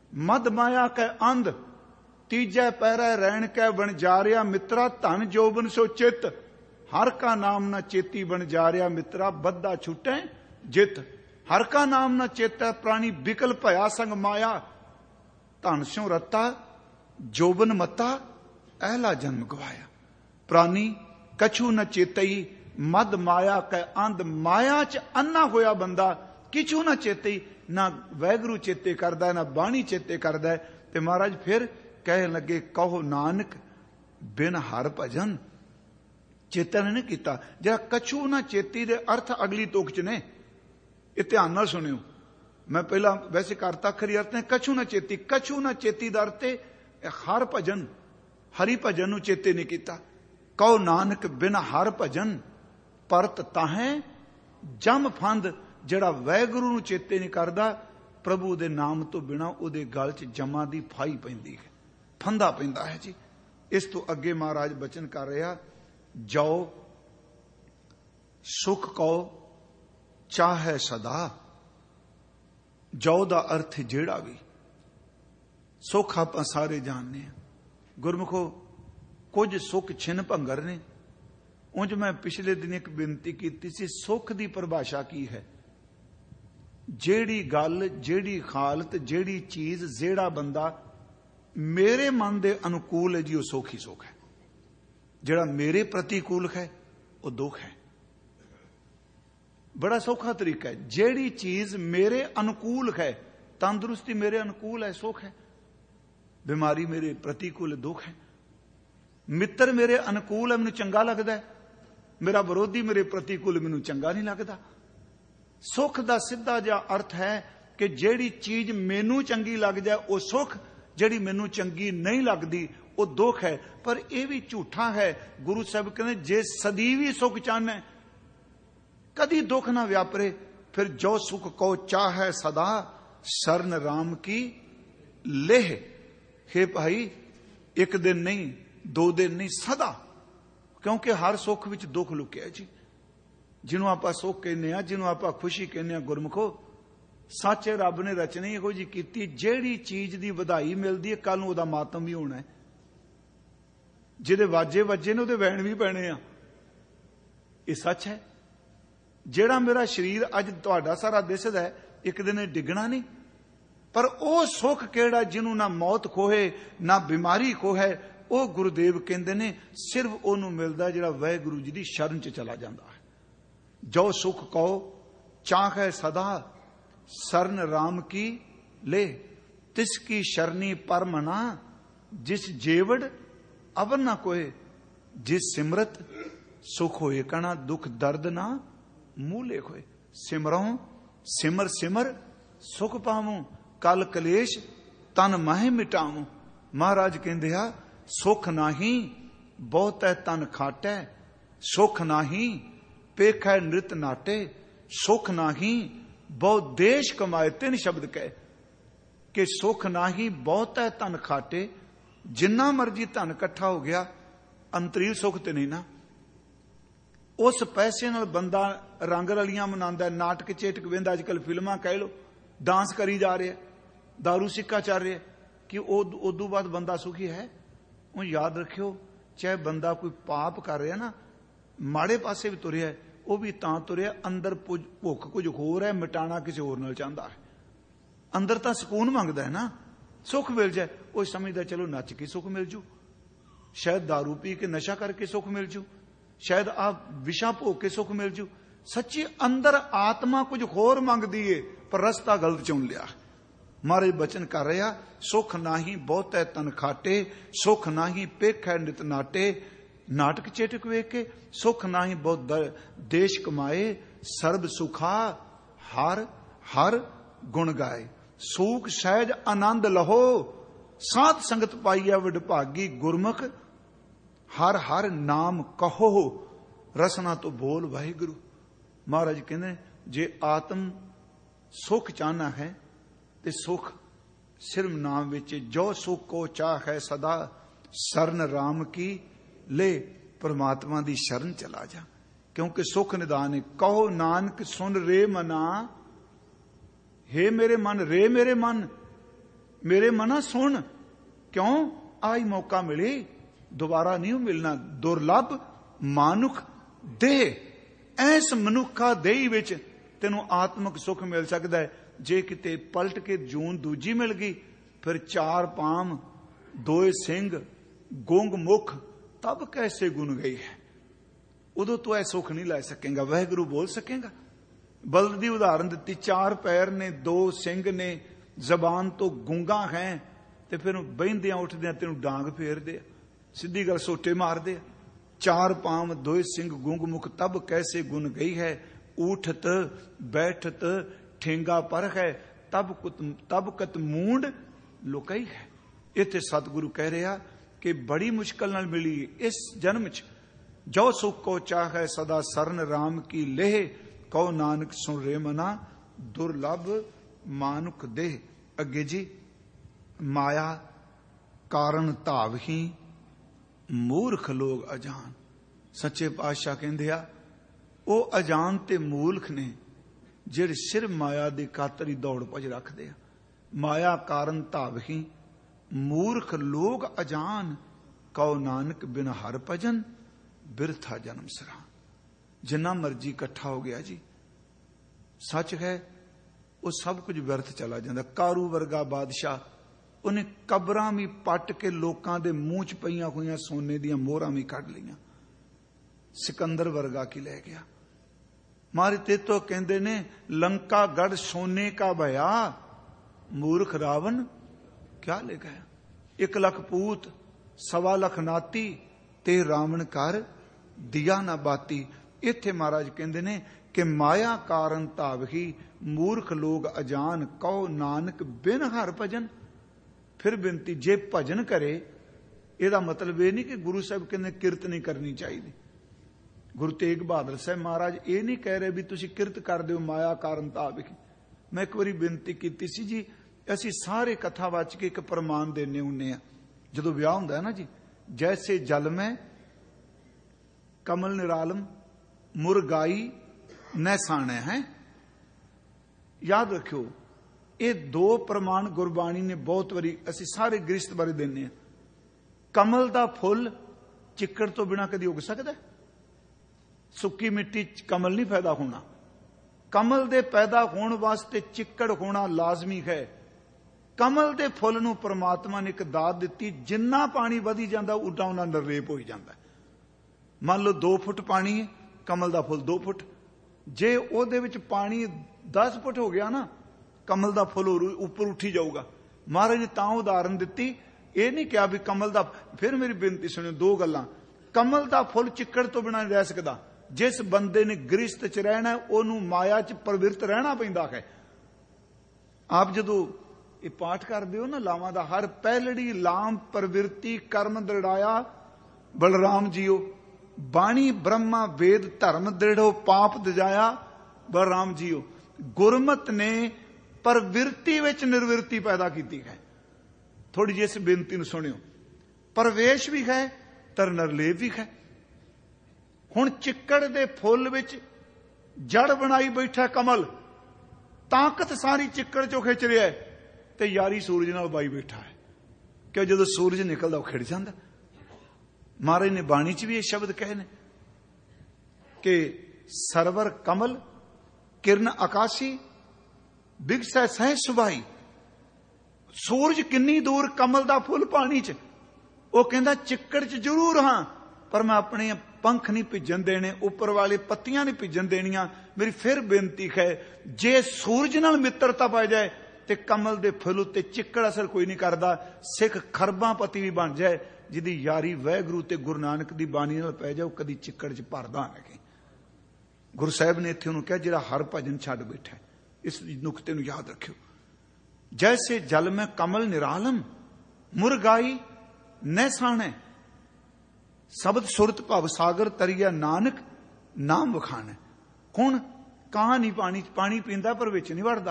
मद माया कै अंध, तीजै पैरै रैण कै बनजारिया मित्रा, धन जोबन सो चित, हर का नाम न चेती बनजारिया मित्रा, बद्धा छुटे जित। हर का नाम न चेतै प्राणी, बिकल भया संग माया, धन स्यों रत्ता जोबन मता, ऐला जन्म गवाया। प्राणी कछु न चेतई, मद माया कै अंध, माया च अन्ना होया बंदा किछु न चेतई, ना वैगुरु चेते करदा ना बाणी चेते करदा। ते महाराज फिर कह लगे, कहो नानक बिन हर भजन। चेतन नहीं किया। जरा कछु न चेती दे अर्थ अगली तोक च ने, ये ध्यान नाल सुनियो। मैं पहला वैसे करता खरी अर्थ ने कछु न चेती, कछु न चेती दा अर्थ हर भजन, हरि भजन नूं चेते नहीं किया। कहो नानक बिन हर भजन, परत ताहें जम फंद। जड़ा वैगुरु नूं चेते नहीं करदा, प्रभु दे नाम तो बिना उहदे गल च जमा दी फाई पैंदी है, फंदा पैंदा है जी। इस तो अगे महाराज बचन कर रहा, जाओ सुख को चाहे सदा। जाओ दा अर्थ जेड़ा भी सुख आप सारे जानने हैं। गुरमुखो कुछ सुख छिन भंगर ने। उंज मैं पिछले दिन एक बेनती की सी, सुख की परिभाषा की है? जेड़ी गल, जेड़ी हालत, जेड़ी चीज, जेड़ा बंदा मेरे मन दे अनुकूल है जी, वो सुख ही सुख है। जेड़ा मेरे प्रतिकूल है वो दुख है। बड़ा सौखा तरीका है। जेड़ी चीज मेरे अनुकूल है, तंदुरुस्ती मेरे अनुकूल है, सुख है। बीमारी मेरे प्रतिकूल है, दुख है। मित्र मेरे अनुकूल है, मैनू चंगा लगता है। मेरा विरोधी मेरे प्रतिकूल, मैनू चंगा नहीं लगता। सुख का सीधा जिहा अर्थ है कि जेड़ी चीज मैनू चंगी लग जाए वो सुख, जेड़ी मैनू चंगी नहीं लगती वो दुख है। पर यह भी झूठा है। गुरु साहब कहते जे सदी सुख चाहना, कदी दुख ना व्यापरे, फिर जो सुख को चाहे सदा, शरण राम की लेह। हे भाई, एक दिन नहीं, दो दिन नहीं, सदा। क्योंकि हर सुख विच दुख लुकिया जी। जिन्हों आप सुख कहने आ, जिन्हों आप खुशी कहने आ, गुरमुखो सच रब ने रचना इहो जी की, जेड़ी चीज की वधाई मिलती है कल नूं मातम भी होना है। जिहदे वाजे वजे ने उहदे वैण भी पैने आ, ये सच है। जेड़ा मेरा शरीर अज तुहाडा सारा दिसदा है, एक दिन डिगना नहीं। पर वह सुख केड़ा जिन्हों ना मौत खोहे ना बीमारी खोहे, वह गुरुदेव कहते ने सिर्फ उन्होंने मिलता जिहड़ा वाहिगुरू जी की शरण च चला जाता है। जो सुख को चाहे सदा, शरण राम की ले, तिसकी शरणी परमना, जिस जेवड़ अवर ना कोय, जिस सिमरत सुख होए कणा, दुख दर्द ना मूले खोए। सिमरों सिमर सिमर सुख पावूं, कल कलेश तन माहे मिटावूं। महाराज कहते हैं, सुख नाही बहुत है तन खाटै, सुख नाही पेख है नृत नाटे, सुख नाही बहुत देश कमाए। तीन शब्द कहे कि सुख नाही बहुत है तन खाटे। जिन्ना मर्जी धन इकट्ठा हो गया, अंतरील सुख ते नहीं ना। उस पैसे नाल बंदा रंग रलियां मनांदा, नाटक चेटक वेंदा, अजकल फिल्मां कह लो, डांस करी जा रहे, दारू सिक्का चल रहे, कि उदों बाद बंदा सुखी है? वो याद रखियो, चाहे बंदा कोई पाप कर रहा ना, माड़े पासे भी तुरिया, वह भी तां तुरिया अंदर भुख कुछ होर है, मिटाना किसी होर नाल चाहता है। अंदर तो सुकून मंगदा है ना, सुख मिल जाए, वो समझदा चलो नच के सुख मिल जू, शायद दारू पी के नशा करके सुख मिल जू, शायद आप विषा भोग के सुख मिल जू। सच्ची अंदर आत्मा कुछ होर मंगदी है, पर रस्ता गलत चुन लिया। महाराज बचन कर रहा, सुख नाही बहुत है तन खाटे, सुख नाही पेख है नित नाटे। नाटक चेटक वेख के सुख नाही बहुत देश कमाए, सर्ब सुखा हर हर गुण गाए। सूख सहज आनंद लहो, साध संगत पाईया विडभागी, गुरमुख हर हर नाम कहो, रसना तो बोल वाहिगुरु। महाराज कहते जे आत्म सुख चाहना है ते सुख सिर्फ नाम विच, जो सुख को चाह है सदा, शरण राम की ले, परमात्मा दी शरण चला जा, क्योंकि सुख निदान है। कहो नानक सुन रे मना, हे मेरे मन, रे मेरे मन, मेरे मना सुन, क्यों आई मौका मिले, दोबारा नहीं मिलना। दुर्लभ मानुख देह, ऐस मनुखा देही विच तेनों आत्मक सुख मिल सकता है। जे किते पलट के जून दूजी मिल गई, फिर चार पाम दोए सिंह गुंग मुख तब कैसे गुन गई है। उदों तो ऐ सुख नहीं लै सकेगा, वाहिगुरू बोल सकेगा। बलद की उदाहरण दी, चार पैर ने, दो सिंह ने, जबान तो गुंगा है, ते फिर बहिंदियां उठदियां तेनू डांग फेर दे, सीधी गल सोटे मार दे। चार पाम दोए सिंह गुंग मुख तब कैसे गुन गई है, उठत बैठत ठेंगा पर है, तब कत मूंड लुकई है। इत्थे सतगुरु कह रहा कि बड़ी मुश्किल नाल मिली इस जन्म च, जो सुख को चाहे सदा सरन राम की लेह, कहो नानक सुन रे मना दुर्लभ मानुख देह। अगे जी, माया कारण धावही मूर्ख लोग अजान। सच्चे पातशाह कहंदे आ वो अजान ते मूर्ख ने ਜਿਹੜੇ सिर माया ਦੀ ਖਾਤਰ ਹੀ ਦੌੜ ਭਜ ਰੱਖਦੇ ਆ। माया कारण धावही मूर्ख लोग अजान, कहो नानक बिन हर भजन बिरथा जन्म सरा। जिन्ना मर्जी इकट्ठा हो गया जी, सच है वो सब कुछ व्यर्थ चला जाता। कारू वर्गा बादशाह, उन्हें कबरां भी पट के लोकां दे मूंह च पईयां होईयां सोने दियां मोहरां भी कढ लईयां। सिकंदर वर्गा की ले गया। मारे ते तो कहंदे ने लंका गढ़ सोने का भया, मूर्ख रावण क्या ले गया। 1 लाख पूत 1.25 लाख नाती, ते रावण कर दिया ना बाती। इत्थे महाराज कहंदे ने कि माया कारण धावही मूर्ख लोग अजान, कहो नानक बिन हर भजन। फिर बिनती, जे भजन करे, ਇਹਦਾ मतलब ये नहीं कि गुरु साहब कहते किरत नहीं करनी चाहिए। गुरु तेग बहादुर साहब महाराज ये नहीं कह रहे भी तुसी किरत कर दो माया कारण धावही। मैं एक बारी बेनती की सी जी, असी सारे कथा वाच के एक प्रमाण देने हुन्ने आ जदों विआह हुंदा है ना जी। जैसे जल में कमल निरालम मुरगाई नैसाने हैं। याद रखियो ये 2 प्रमाण गुरबाणी ने बहुत बारी असी सारे गृहस्थ बारे देने हैं। कमल दा फुल चिक्कड़ तो बिना कदी उग सकदा है? सुक्की मिट्टी कमल नहीं पैदा होना। कमल दे पैदा होने वास्ते चिक्कड़ होना लाजमी है। कमल दे फुल नूं परमात्मा ने एक दात दिती, जिन्ना पानी वधी जांदा उड्डा उन्ना नरलेप हो जांदा। मान लो 2 फुट पानी है, कमल दा फुल 2 फुट, जे ओहदे विच पानी 10 फुट हो गया ना, कमल दा फुल उपर उठी जाऊगा। महाराज ने तां उदाहरण दिती, ये नहीं कहा भी कमल दा। फिर मेरी बेनती सुनियो, 2 गल्लां। कमल दा फुल चिक्कड़ तो बिना नहीं रह सकदा। जिस बंदे ने गृहस्थ च रहना है ओनू माया च प्रवृत्त रहना पैंदा है। आप जदों ये पाठ करदे हो ना लावां दा, हर पहलड़ी लाम प्रवृत्ति कर्म दृढ़ाया बलराम जीओ, बाणी ब्रह्मा वेद धर्म दृढ़ो पाप दजाया बलराम जीओ। गुरमत ने प्रवृत्ति विच निर्वृत्ति पैदा की है। थोड़ी जी इस बेनती नूं सुनियो, प्रवेश भी है तर नरलेप भी है। हुण चिक्कड़ दे फुल विच जड़ बनाई बैठा कमल, ताकत सारी चिक्कड़ चों खिच रहा है, ते यारी सूरज नाल बाई बैठा है। क्यों जदों सूरज निकलदा खिड़ जांदा। महाराज ने बाणी च भी ये शब्द कहे ने कि सरवर कमल किरण आकाशी बिगसै सह सुभाई। सूरज किन्नी दूर, कमल दा फुल पानी च। वो कहंदा चिक्कड़ च जरूर हां, पर मैं अपने पंख नहीं भिजन देने, उपर वाले पत्तियां नहीं भिजन देनियां। मेरी फिर बेनती है, जे सूरज नाल मित्रता पाई जाए ते कमल दे फुल उत्ते चिक्कड़ असर कोई नहीं करदा। सिख खरबां पति भी बन जाए, जिहदी यारी वाहिगुरू ते गुरु नानक दी बाणी नाल पै जाए, कदी चिक्कड़ च भरदा नहीं। गुरु साहब ने इत्थे उहनूं कहा जिहड़ा हर भजन छड्ड बैठा है। इस नुकते नूं याद रखियो। जैसे जल में कमल निरालम मुरगाई नैसाने, शब्द सुरत भव सागर तरिया नानक नाम वखाने। हुण कां नहीं पानी पींदा पर विच नहीं वड़दा।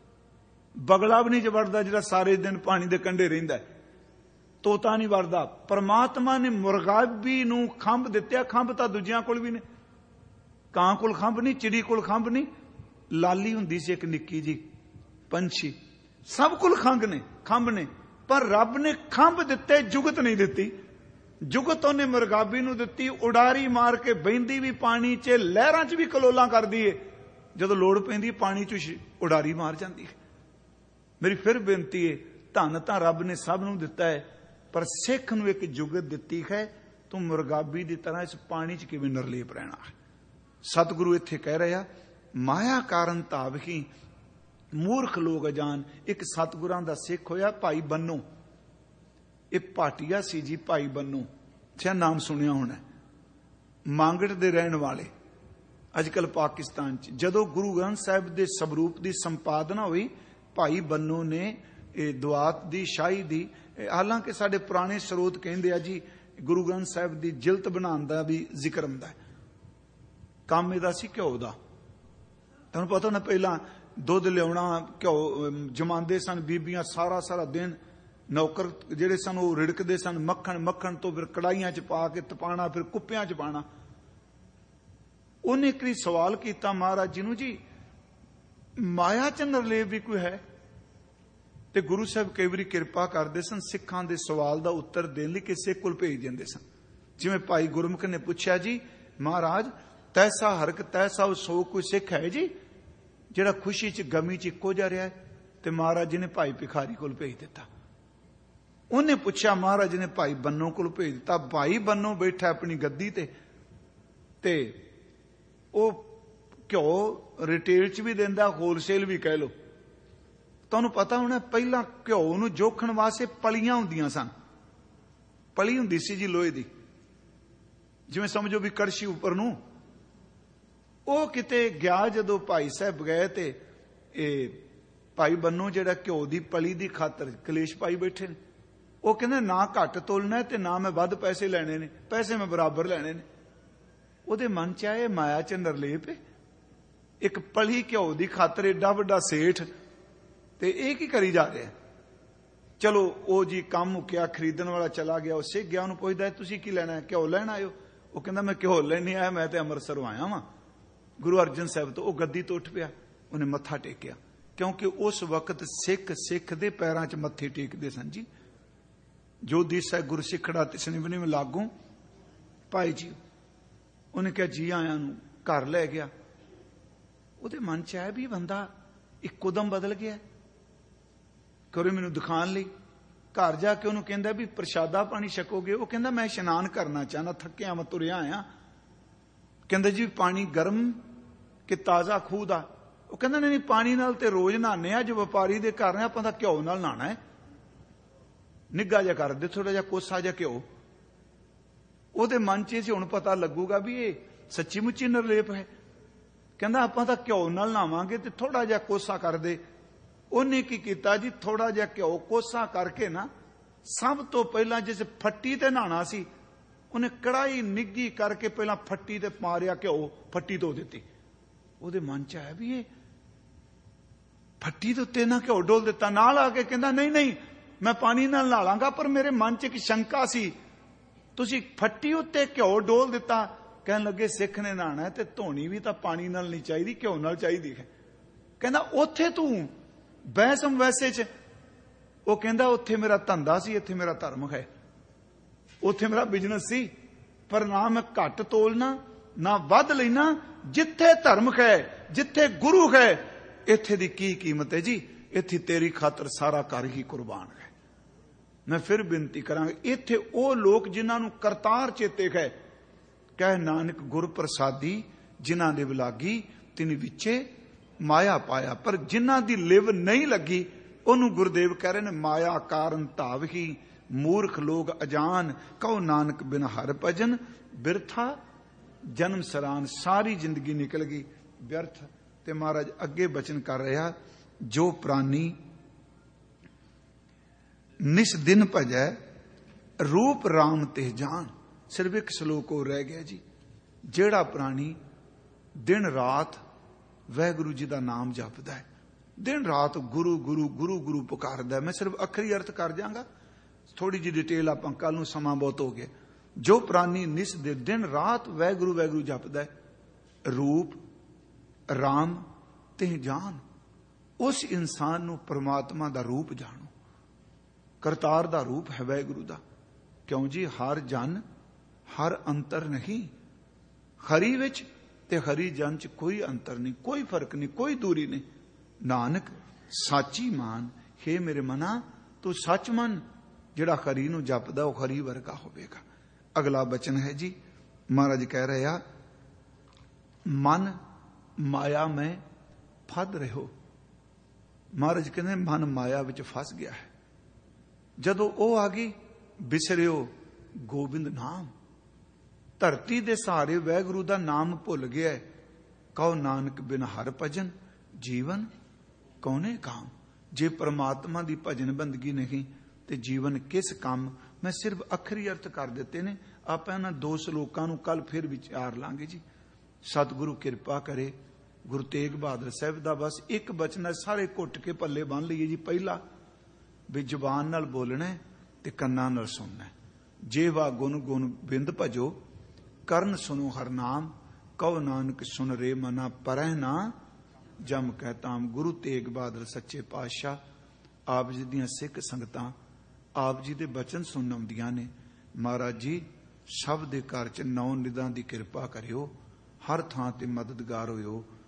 बगला भी नहीं वड़दा जिहड़ा सारे दिन पानी दे कंढे रहिंदा है। तोता नहीं वड़दा। परमात्मा ने मुरगाबी नूं खंभ दित्या। खंभ तां दूजियां कोल भी ने, कां कोल खंभ नहीं, चिड़ी कोल खंभ नहीं। लाली हुंदी सी एक निक्की जी पंछी, ਸਭ ਕੋਲ ਖੰਭ ਨੇ, ਪਰ ਰੱਬ ਨੇ ਖੰਭ ਦਿੱਤੇ, ਜੁਗਤ ਨਹੀਂ ਦਿੱਤੀ। ਜੁਗਤ ਉਹਨੇ ਮੁਰਗਾਬੀ ਨੂੰ ਦਿੱਤੀ, ਉਡਾਰੀ ਮਾਰ ਕੇ ਬਹਿੰਦੀ ਵੀ ਪਾਣੀ 'ਚ, ਲਹਿਰਾਂ 'ਚ ਵੀ ਕਲੋਲਾਂ ਕਰਦੀ ਏ, ਜਦੋਂ ਲੋੜ ਪੈਂਦੀ ਪਾਣੀ 'ਚ ਉਡਾਰੀ ਮਾਰ ਜਾਂਦੀ ਹੈ। ਮੇਰੀ ਫਿਰ ਬੇਨਤੀ ਏ, ਧਨ ਤਾਂ ਰੱਬ ਨੇ ਸਭ ਨੂੰ ਦਿੱਤਾ ਹੈ, ਪਰ ਸਿੱਖ ਨੂੰ ਇੱਕ ਜੁਗਤ ਦਿੱਤੀ ਹੈ, ਤੂੰ ਮੁਰਗਾਬੀ ਦੀ ਤਰ੍ਹਾਂ ਇਸ ਪਾਣੀ 'ਚ ਕਿਵੇਂ ਨਿਰਲੇਪ ਰਹਿਣਾ ਹੈ। ਸਤਿਗੁਰੂ ਇੱਥੇ ਕਹਿ ਰਿਹਾ, ਮਾਇਆ ਕਾਰਨ ਧਾਵਹੀ ਮੂਰਖ ਲੋਕ ਅਜਾਨ। ਇੱਕ ਸਤਿਗੁਰਾਂ ਦਾ ਸਿੱਖ ਹੋਇਆ ਭਾਈ ਬੰਨੋ, ਇਹ ਭਾਟੀਆ ਸੀ ਜੀ, ਭਾਈ ਬੰਨੋ, ਛਾ ਨਾਮ ਸੁਣਿਆ ਹੋਣਾ, ਮਾਂਗੜ ਦੇ ਰਹਿਣ ਵਾਲੇ, ਅੱਜ ਕੱਲ ਪਾਕਿਸਤਾਨ 'ਚ। ਜਦੋਂ ਗੁਰੂ ਗ੍ਰੰਥ ਸਾਹਿਬ ਦੇ ਸਵਰੂਪ ਦੀ ਸੰਪਾਦਨਾ ਹੋਈ, ਭਾਈ ਬੰਨੋ ਨੇ ਇਹ ਦੁਆਤ ਦੀ ਸ਼ਾਹੀ ਦੀ, ਹਾਲਾਂਕਿ ਸਾਡੇ ਪੁਰਾਣੇ ਸਰੋਤ ਕਹਿੰਦੇ ਆ ਜੀ ਗੁਰੂ ਗ੍ਰੰਥ ਸਾਹਿਬ ਦੀ ਜਿਲਤ ਬਣਾਉਣ ਦਾ ਵੀ ਜ਼ਿਕਰ ਹੁੰਦਾ ਹੈ। ਕੰਮ ਇਹਦਾ ਸੀ ਘਿਓ ਦਾ। ਤੁਹਾਨੂੰ ਪਤਾ ਨਾ, ਪਹਿਲਾਂ ਦੁੱਧ ਲਿਆਉਣਾ, ਘਿਓ ਜਮਾਉਂਦੇ ਸਨ ਬੀਬੀਆਂ, ਸਾਰਾ ਸਾਰਾ ਦਿਨ ਨੌਕਰ ਜਿਹੜੇ ਸਨ ਉਹ ਰਿੜਕਦੇ ਸਨ, ਮੱਖਣ ਤੋਂ ਫਿਰ ਕੜਾਈਆਂ 'ਚ ਪਾ ਕੇ ਤਪਾਣਾ, ਫਿਰ ਕੁੱਪਿਆਂ 'ਚ ਪਾਣਾ। ਉਹਨੇ ਇੱਕ ਵਾਰੀ ਸਵਾਲ ਕੀਤਾ ਮਹਾਰਾਜ ਜੀ ਨੂੰ, ਜੀ ਮਾਇਆ 'ਚ ਨਿਰਲੇਪ ਵੀ ਕੋਈ ਹੈ? ਤੇ ਗੁਰੂ ਸਾਹਿਬ ਕਈ ਵਾਰੀ ਕਿਰਪਾ ਕਰਦੇ ਸਨ, ਸਿੱਖਾਂ ਦੇ ਸਵਾਲ ਦਾ ਉੱਤਰ ਦੇਣ ਲਈ ਕਿਸੇ ਕੋਲ ਭੇਜ ਦਿੰਦੇ ਸਨ। ਜਿਵੇਂ ਭਾਈ ਗੁਰਮੁਖ ਨੇ ਪੁੱਛਿਆ, ਜੀ ਮਹਾਰਾਜ ਤੈਸਾ ਹਰਕ ਤੈਸਾ ਸੋ, ਕੋਈ ਸਿੱਖ ਹੈ ਜੀ ਜਿਹੜਾ ਖੁਸ਼ੀ 'ਚ ਗਮੀ 'ਚ ਇੱਕੋ ਜਿਹਾ ਰਿਹਾ ਹੈ? ਤੇ ਮਹਾਰਾਜ ਜੀ ਨੇ ਭਾਈ ਭਿਖਾਰੀ ਕੋਲ ਭੇਜ ਦਿੱਤਾ। ਉਹਨੇ ਪੁੱਛਿਆ, ਮਹਾਰਾਜ ਨੇ ਭਾਈ ਬੰਨੋ ਕੋਲ ਭੇਜ ਦਿੱਤਾ। ਭਾਈ ਬੰਨੋ ਬੈਠਾ ਆਪਣੀ ਗੱਦੀ ਤੇ ਉਹ ਘਿਓ ਰਿਟੇਲ 'ਚ ਵੀ ਦਿੰਦਾ, ਹੋਲਸੇਲ ਵੀ ਕਹਿ ਲੋ। ਤੁਹਾਨੂੰ ਪਤਾ ਹੋਣਾ, ਪਹਿਲਾਂ ਘਿਓ ਨੂੰ ਜੋਖਣ ਵਾਸਤੇ ਪਲੀਆਂ ਹੁੰਦੀਆਂ ਸਨ। ਪਲੀ ਹੁੰਦੀ ਸੀ ਜੀ ਲੋਹੇ ਦੀ, ਜਿਵੇਂ ਸਮਝੋ ਵੀ ਕੜਛੀ ਉੱਪਰ ਨੂੰ। ਉਹ ਕਿਤੇ ਗਿਆ, ਜਦੋਂ ਭਾਈ ਸਾਹਿਬ ਗਏ ਤੇ ਇਹ ਭਾਈ ਬੰਨੋ ਜਿਹੜਾ ਘਿਓ ਦੀ ਪਲੀ ਦੀ ਖਾਤਰ ਕਲੇਸ਼ ਪਾਈ ਬੈਠੇ ਨੇ। ਉਹ ਕਹਿੰਦੇ ਨਾ ਘੱਟ ਤੋਲਣਾ ਤੇ ਨਾ ਮੈਂ ਵੱਧ ਪੈਸੇ ਲੈਣੇ ਨੇ, ਪੈਸੇ ਮੈਂ ਬਰਾਬਰ ਲੈਣੇ ਨੇ। ਉਹਦੇ ਮਨ 'ਚ ਆਏ ਮਾਇਆ 'ਚ ਨਿਰਲੇਪ, ਇੱਕ ਪਲੀ ਘਿਓ ਦੀ ਖਾਤਰ ਏਡਾ ਵੱਡਾ ਸੇਠ, ਤੇ ਇਹ ਕੀ ਕਰੀ ਜਾ ਰਿਹਾ? ਚਲੋ ਉਹ ਜੀ ਕੰਮ ਮੁੱਕਿਆ, ਖਰੀਦਣ ਵਾਲਾ ਚਲਾ ਗਿਆ, ਉਹ ਸਿੱਖ ਗਿਆ, ਉਹਨੂੰ ਪੁੱਛਦਾ ਤੁਸੀਂ ਕੀ ਲੈਣਾ? ਘਿਓ ਲੈਣ ਆਇਓ? ਉਹ ਕਹਿੰਦਾ ਮੈਂ ਘਿਓ ਲੈਣ ਨਹੀਂ ਆਇਆ, ਮੈਂ ਤੇ ਅੰਮ੍ਰਿਤਸਰੋਂ ਆਇਆ ਵਾਂ, ਗੁਰੂ ਅਰਜਨ ਸਾਹਿਬ ਤੋਂ। ਉਹ ਗੱਦੀ ਤੋਂ ਉੱਠ ਪਿਆ, ਉਹਨੇ ਮੱਥਾ ਟੇਕਿਆ, ਕਿਉਂਕਿ ਉਸ ਵਕਤ ਸਿੱਖ ਦੇ ਪੈਰਾਂ 'ਚ ਮੱਥੇ ਟੇਕਦੇ ਸਨ ਜੀ। ਜੋ ਦਿਸੈ ਗੁਰ ਸਿੱਖੜਾ ਤਿਸਨੇ ਬਨੇ ਲਾਗੂ, ਭਾਈ ਜੀ। ਉਹਨੇ ਕਿਹਾ ਜੀ ਆਇਆਂ ਨੂੰ, ਘਰ ਲੈ ਗਿਆ। ਉਹਦੇ ਮਨ 'ਚ ਆਇਆ ਵੀ ਬੰਦਾ ਇੱਕੋ ਦਮ ਬਦਲ ਗਿਆ, ਕਰੋ ਮੈਨੂੰ ਦਿਖਾਣ ਲਈ। ਘਰ ਜਾ ਕੇ ਉਹਨੂੰ ਕਹਿੰਦਾ ਵੀ ਪ੍ਰਸ਼ਾਦਾ ਪਾਣੀ ਛਕੋਗੇ? ਉਹ ਕਹਿੰਦਾ ਮੈਂ ਇਸ਼ਨਾਨ ਕਰਨਾ ਚਾਹਨਾ, ਥੱਕਿਆ ਮੈਂ ਤੁਰਿਆ ਆਇਆ। ਕਹਿੰਦਾ ਜੀ ਪਾਣੀ ਗਰਮ ਕਿ ਤਾਜ਼ਾ ਖੂਹ ਦਾ? ਉਹ ਕਹਿੰਦਾ ਨਹੀਂ ਪਾਣੀ ਨਾਲ ਤੇ ਰੋਜ਼ ਨਹਾਉਂਦੇ ਆ, ਜੋ ਵਪਾਰੀ ਦੇ ਘਰ ਨੇ ਆਪਾਂ ਤਾਂ ਘਿਓ ਨਾਲ ਨਹਾਣਾ ਹੈ। ਨਿੱਘਾ ਜਿਹਾ ਕਰ ਦੇ, ਥੋੜਾ ਜਿਹਾ ਕੋਸਾ ਜਿਹਾ ਘਿਓ। ਉਹਦੇ ਮਨ 'ਚ ਸੀ ਹੁਣ ਪਤਾ ਲੱਗੂਗਾ ਵੀ ਇਹ ਸੱਚੀ ਮੁੱਚੀ ਨਿਰਲੇਪ ਹੈ। ਕਹਿੰਦਾ ਆਪਾਂ ਤਾਂ ਘਿਓ ਨਾਲ ਨਹਾਵਾਂਗੇ ਤੇ ਥੋੜਾ ਜਿਹਾ ਕੋਸਾ ਕਰ ਦੇ। ਉਹਨੇ ਕੀ ਕੀਤਾ ਜੀ, ਥੋੜਾ ਜਿਹਾ ਘਿਓ ਕੋਸਾ ਕਰਕੇ ਨਾ, ਸਭ ਤੋਂ ਪਹਿਲਾਂ ਜਿਸ ਫੱਟੀ ਤੇ ਨਹਾਣਾ ਸੀ, ਉਹਨੇ ਕੜਾਈ ਨਿੱਘੀ ਕਰਕੇ ਪਹਿਲਾਂ ਫੱਟੀ ਤੇ ਮਾਰਿਆ ਘਿਓ, ਫੱਟੀ ਧੋ ਦਿੱਤੀ। ਉਹਦੇ ਮਨ 'ਚ ਆਇਆ ਵੀ ਇਹ ਫੱਟੀ ਦੇ ਉੱਤੇ ਨਾ ਘਿਓ ਡੋਲ ਦਿੱਤਾ। ਨਾਲ ਆ ਕੇ ਕਹਿੰਦਾ ਨਹੀਂ ਮੈਂ ਪਾਣੀ ਨਾਲ ਨਹਾ ਲਾਂਗਾ, ਪਰ ਮੇਰੇ ਮਨ 'ਚ ਇੱਕ ਸ਼ੰਕਾ ਸੀ, ਤੁਸੀਂ ਫੱਟੀ ਉੱਤੇ ਘਿਓ ਡੋਲ ਦਿੱਤਾ। ਕਹਿਣ ਲੱਗੇ ਸਿੱਖ ਨੇ ਨਹਾਣਾ ਤੇ ਧੋਣੀ ਵੀ ਤਾਂ ਪਾਣੀ ਨਾਲ ਨਹੀਂ ਚਾਹੀਦੀ, ਘਿਓ ਨਾਲ ਚਾਹੀਦੀ ਹੈ। ਕਹਿੰਦਾ ਉੱਥੇ ਤੂੰ ਬਹਿਸਮ ਵੈਸੇ 'ਚ? ਉਹ ਕਹਿੰਦਾ ਉੱਥੇ ਮੇਰਾ ਧੰਦਾ ਸੀ, ਇੱਥੇ ਮੇਰਾ ਧਰਮ ਹੈ। ਉੱਥੇ ਮੇਰਾ ਬਿਜ਼ਨਸ ਸੀ, ਪਰ ਨਾ ਮੈਂ ਘੱਟ ਤੋਲਣਾ ਨਾ ਵੱਧ ਲੈਣਾ। ਜਿੱਥੇ ਧਰਮ ਹੈ, ਜਿੱਥੇ ਗੁਰੂ ਹੈ, ਇੱਥੇ ਦੀ ਕੀ ਕੀਮਤ ਹੈ ਜੀ? ਇੱਥੇ ਤੇਰੀ ਖਾਤਰ ਸਾਰਾ ਘਰ ਹੀ ਕੁਰਬਾਨ ਹੈ। ਮੈਂ ਫਿਰ ਬੇਨਤੀ ਕਰਾਂਗਾ, ਇੱਥੇ ਉਹ ਲੋਕ ਜਿਨ੍ਹਾਂ ਨੂੰ ਕਰਤਾਰ ਚੇਤੇ ਹੈ, ਕਹਿ ਨਾਨਕ ਗੁਰ ਪ੍ਰਸਾਦੀ ਜਿਨ੍ਹਾਂ ਦੇ ਵਿਲਾਗੀ ਤਿਨ ਵਿੱਚੇ ਮਾਇਆ ਪਾਇਆ। ਪਰ ਜਿਨ੍ਹਾਂ ਦੀ ਲਿਵ ਨਹੀਂ ਲੱਗੀ, ਉਹਨੂੰ ਗੁਰਦੇਵ ਕਹਿ ਰਹੇ ਨੇ ਮਾਇਆ ਕਾਰਨ ਧਾਵਹੀ ਮੂਰਖ ਲੋਕ ਅਜਾਨ, ਕਹੋ ਨਾਨਕ ਬਿਨ ਹਰ ਭਜਨ ਬਿਰਥਾ ਜਨਮ ਸਰਾਨ। ਸਾਰੀ ਜ਼ਿੰਦਗੀ ਨਿਕਲ ਗਈ ਵਿਅਰਥ। ਤੇ ਮਹਾਰਾਜ ਅੱਗੇ ਬਚਨ ਕਰ ਰਿਹਾ, ਜੋ ਪ੍ਰਾਨੀ ਨਿਸ ਦਿਨ ਭਜੈ ਰੂਪ ਰਾਮ ਤੇ ਜਾਨ। ਸਿਰਫ ਇੱਕ ਸ਼ਲੋਕ ਹੋ ਰਹਿ ਗਿਆ ਜੀ, ਜਿਹੜਾ ਪ੍ਰਾਣੀ ਦਿਨ ਰਾਤ ਵਾਹਿਗੁਰੂ ਜੀ ਦਾ ਨਾਮ ਜਪਦਾ ਹੈ, ਦਿਨ ਰਾਤ ਗੁਰੂ ਗੁਰੂ ਗੁਰੂ ਗੁਰੂ ਪੁਕਾਰਦਾ। ਮੈਂ ਸਿਰਫ ਅੱਖਰੀ ਅਰਥ ਕਰ ਜਾਵਾਂਗਾ, ਥੋੜੀ ਜਿਹੀ ਡਿਟੇਲ ਆਪਾਂ ਕੱਲ ਨੂੰ, ਸਮਾਂ ਬਹੁਤ ਹੋ ਗਿਆ। ਜੋ ਪ੍ਰਾਨੀ ਨਿਸ ਦਿਨ ਰਾਤ ਵਾਹਿਗੁਰੂ ਵਾਹਿਗੁਰੂ ਜਪਦਾ ਹੈ, ਰੂਪ ਰਾਮ ਤੇ ਜਾਨ। ਉਸ ਇਨਸਾਨ ਨੂੰ ਪ੍ਰਮਾਤਮਾ ਦਾ ਰੂਪ ਜਾਣੋ। ਕਰਤਾਰ ਦਾ ਰੂਪ ਹੈ ਵਾਹਿਗੁਰੂ ਦਾ। ਕਿਉਂ ਜੀ? ਹਰ ਜਨ ਹਰ ਅੰਤਰ ਨਹੀਂ। ਹਰੀ ਵਿੱਚ ਤੇ ਹਰੀ ਜਨ ਚ ਕੋਈ ਅੰਤਰ ਨਹੀਂ, ਕੋਈ ਫਰਕ ਨਹੀਂ, ਕੋਈ ਦੂਰੀ ਨਹੀਂ। ਨਾਨਕ ਸਾਚੀ ਮਾਨ, ਹੇ ਮੇਰੇ ਮਨਾ ਤੂੰ ਸੱਚ ਮੰਨ। ਜਿਹੜਾ ਹਰੀ ਨੂੰ ਜਪਦਾ ਉਹ ਹਰੀ ਵਰਗਾ ਹੋਵੇਗਾ। ਅਗਲਾ ਬਚਨ ਹੈ ਜੀ, ਮਹਾਰਾਜ ਕਹਿ ਰਹੇ ਆ, ਮਨ ਮਾਇਆ ਮੈਂ ਫਦ ਰਹੋ। ਮਹਾਰਾਜ ਕਹਿੰਦੇ ਮਨ ਮਾਇਆ ਵਿੱਚ ਫਸ ਗਿਆ ਹੈ। ਜਦੋਂ ਉਹ ਆ ਗਈ, ਵਿਸਰਿਓ ਗੋਬਿੰਦ ਨਾਮ। ਧਰਤੀ ਦੇ ਸਹਾਰੇ ਵਾਹਿਗੁਰੂ ਦਾ ਨਾਮ ਭੁੱਲ ਗਿਆ। ਕਹੋ ਨਾਨਕ ਬਿਨ ਹਰ ਭਜਨ ਜੀਵਨ ਕੌਣੇ ਕਾਮ। ਜੇ ਪ੍ਰਮਾਤਮਾ ਦੀ ਭਜਨ ਬੰਦਗੀ ਨਹੀਂ ਤੇ ਜੀਵਨ ਕਿਸ ਕੰਮ। ਮੈਂ ਸਿਰਫ ਅੱਖਰੀ ਅਰਥ ਕਰ ਦਿੱਤੇ ਨੇ। ਆਪਾਂ ਇਹਨਾਂ 2 ਸ਼ਲੋਕਾਂ ਨੂੰ ਕੱਲ ਫਿਰ ਵਿਚਾਰ ਲਾਂਗੇ ਜੀ। ਸਤਿਗੁਰੂ ਕਿਰਪਾ ਕਰੇ। ਗੁਰੂ ਤੇਗ ਬਹਾਦਰ ਸਾਹਿਬ ਦਾ ਬਸ ਇੱਕ ਬਚਨ ਹੈ, ਸਾਰੇ ਘੁੱਟ ਕੇ ਪੱਲੇ ਬੰਨ ਲਈਏ ਜੀ। ਪਹਿਲਾ ਵੀ ਜ਼ੁਬਾਨ ਨਾਲ ਬੋਲਣਾ ਤੇ ਕੰਨਾਂ ਨਾਲ ਸੁਣਨਾ। ਜੇਵਾ ਗੁਣ ਗੁਣ ਬਿੰਦ ਭਜੋ, ਕਰਨ ਸੁਨੋ ਹਰ ਨਾਮ। ਕਹੋ ਨਾਨਕ ਸੁਨ ਰੇ ਮਨਾ ਪਰਹਿ ਨਾ ਜਮ ਕਹਿ ਤਾਮ। ਗੁਰੂ ਤੇਗ ਬਹਾਦਰ ਸੱਚੇ ਪਾਤਸ਼ਾਹ ਆਪ ਜੀ ਦੀਆਂ ਸਿੱਖ ਸੰਗਤਾਂ ਆਪ ਜੀ ਦੇ ਬਚਨ ਸੁਣਨ ਆਉਂਦੀਆਂ ਨੇ। ਮਹਾਰਾਜ ਜੀ ਸਭ ਦੇ ਘਰ 'ਚ 9 ਨਿਦਾਂ ਦੀ ਕਿਰਪਾ ਕਰਿਓ, ਹਰ ਥਾਂ ਤੇ ਮਦਦਗਾਰ ਹੋਇਓ।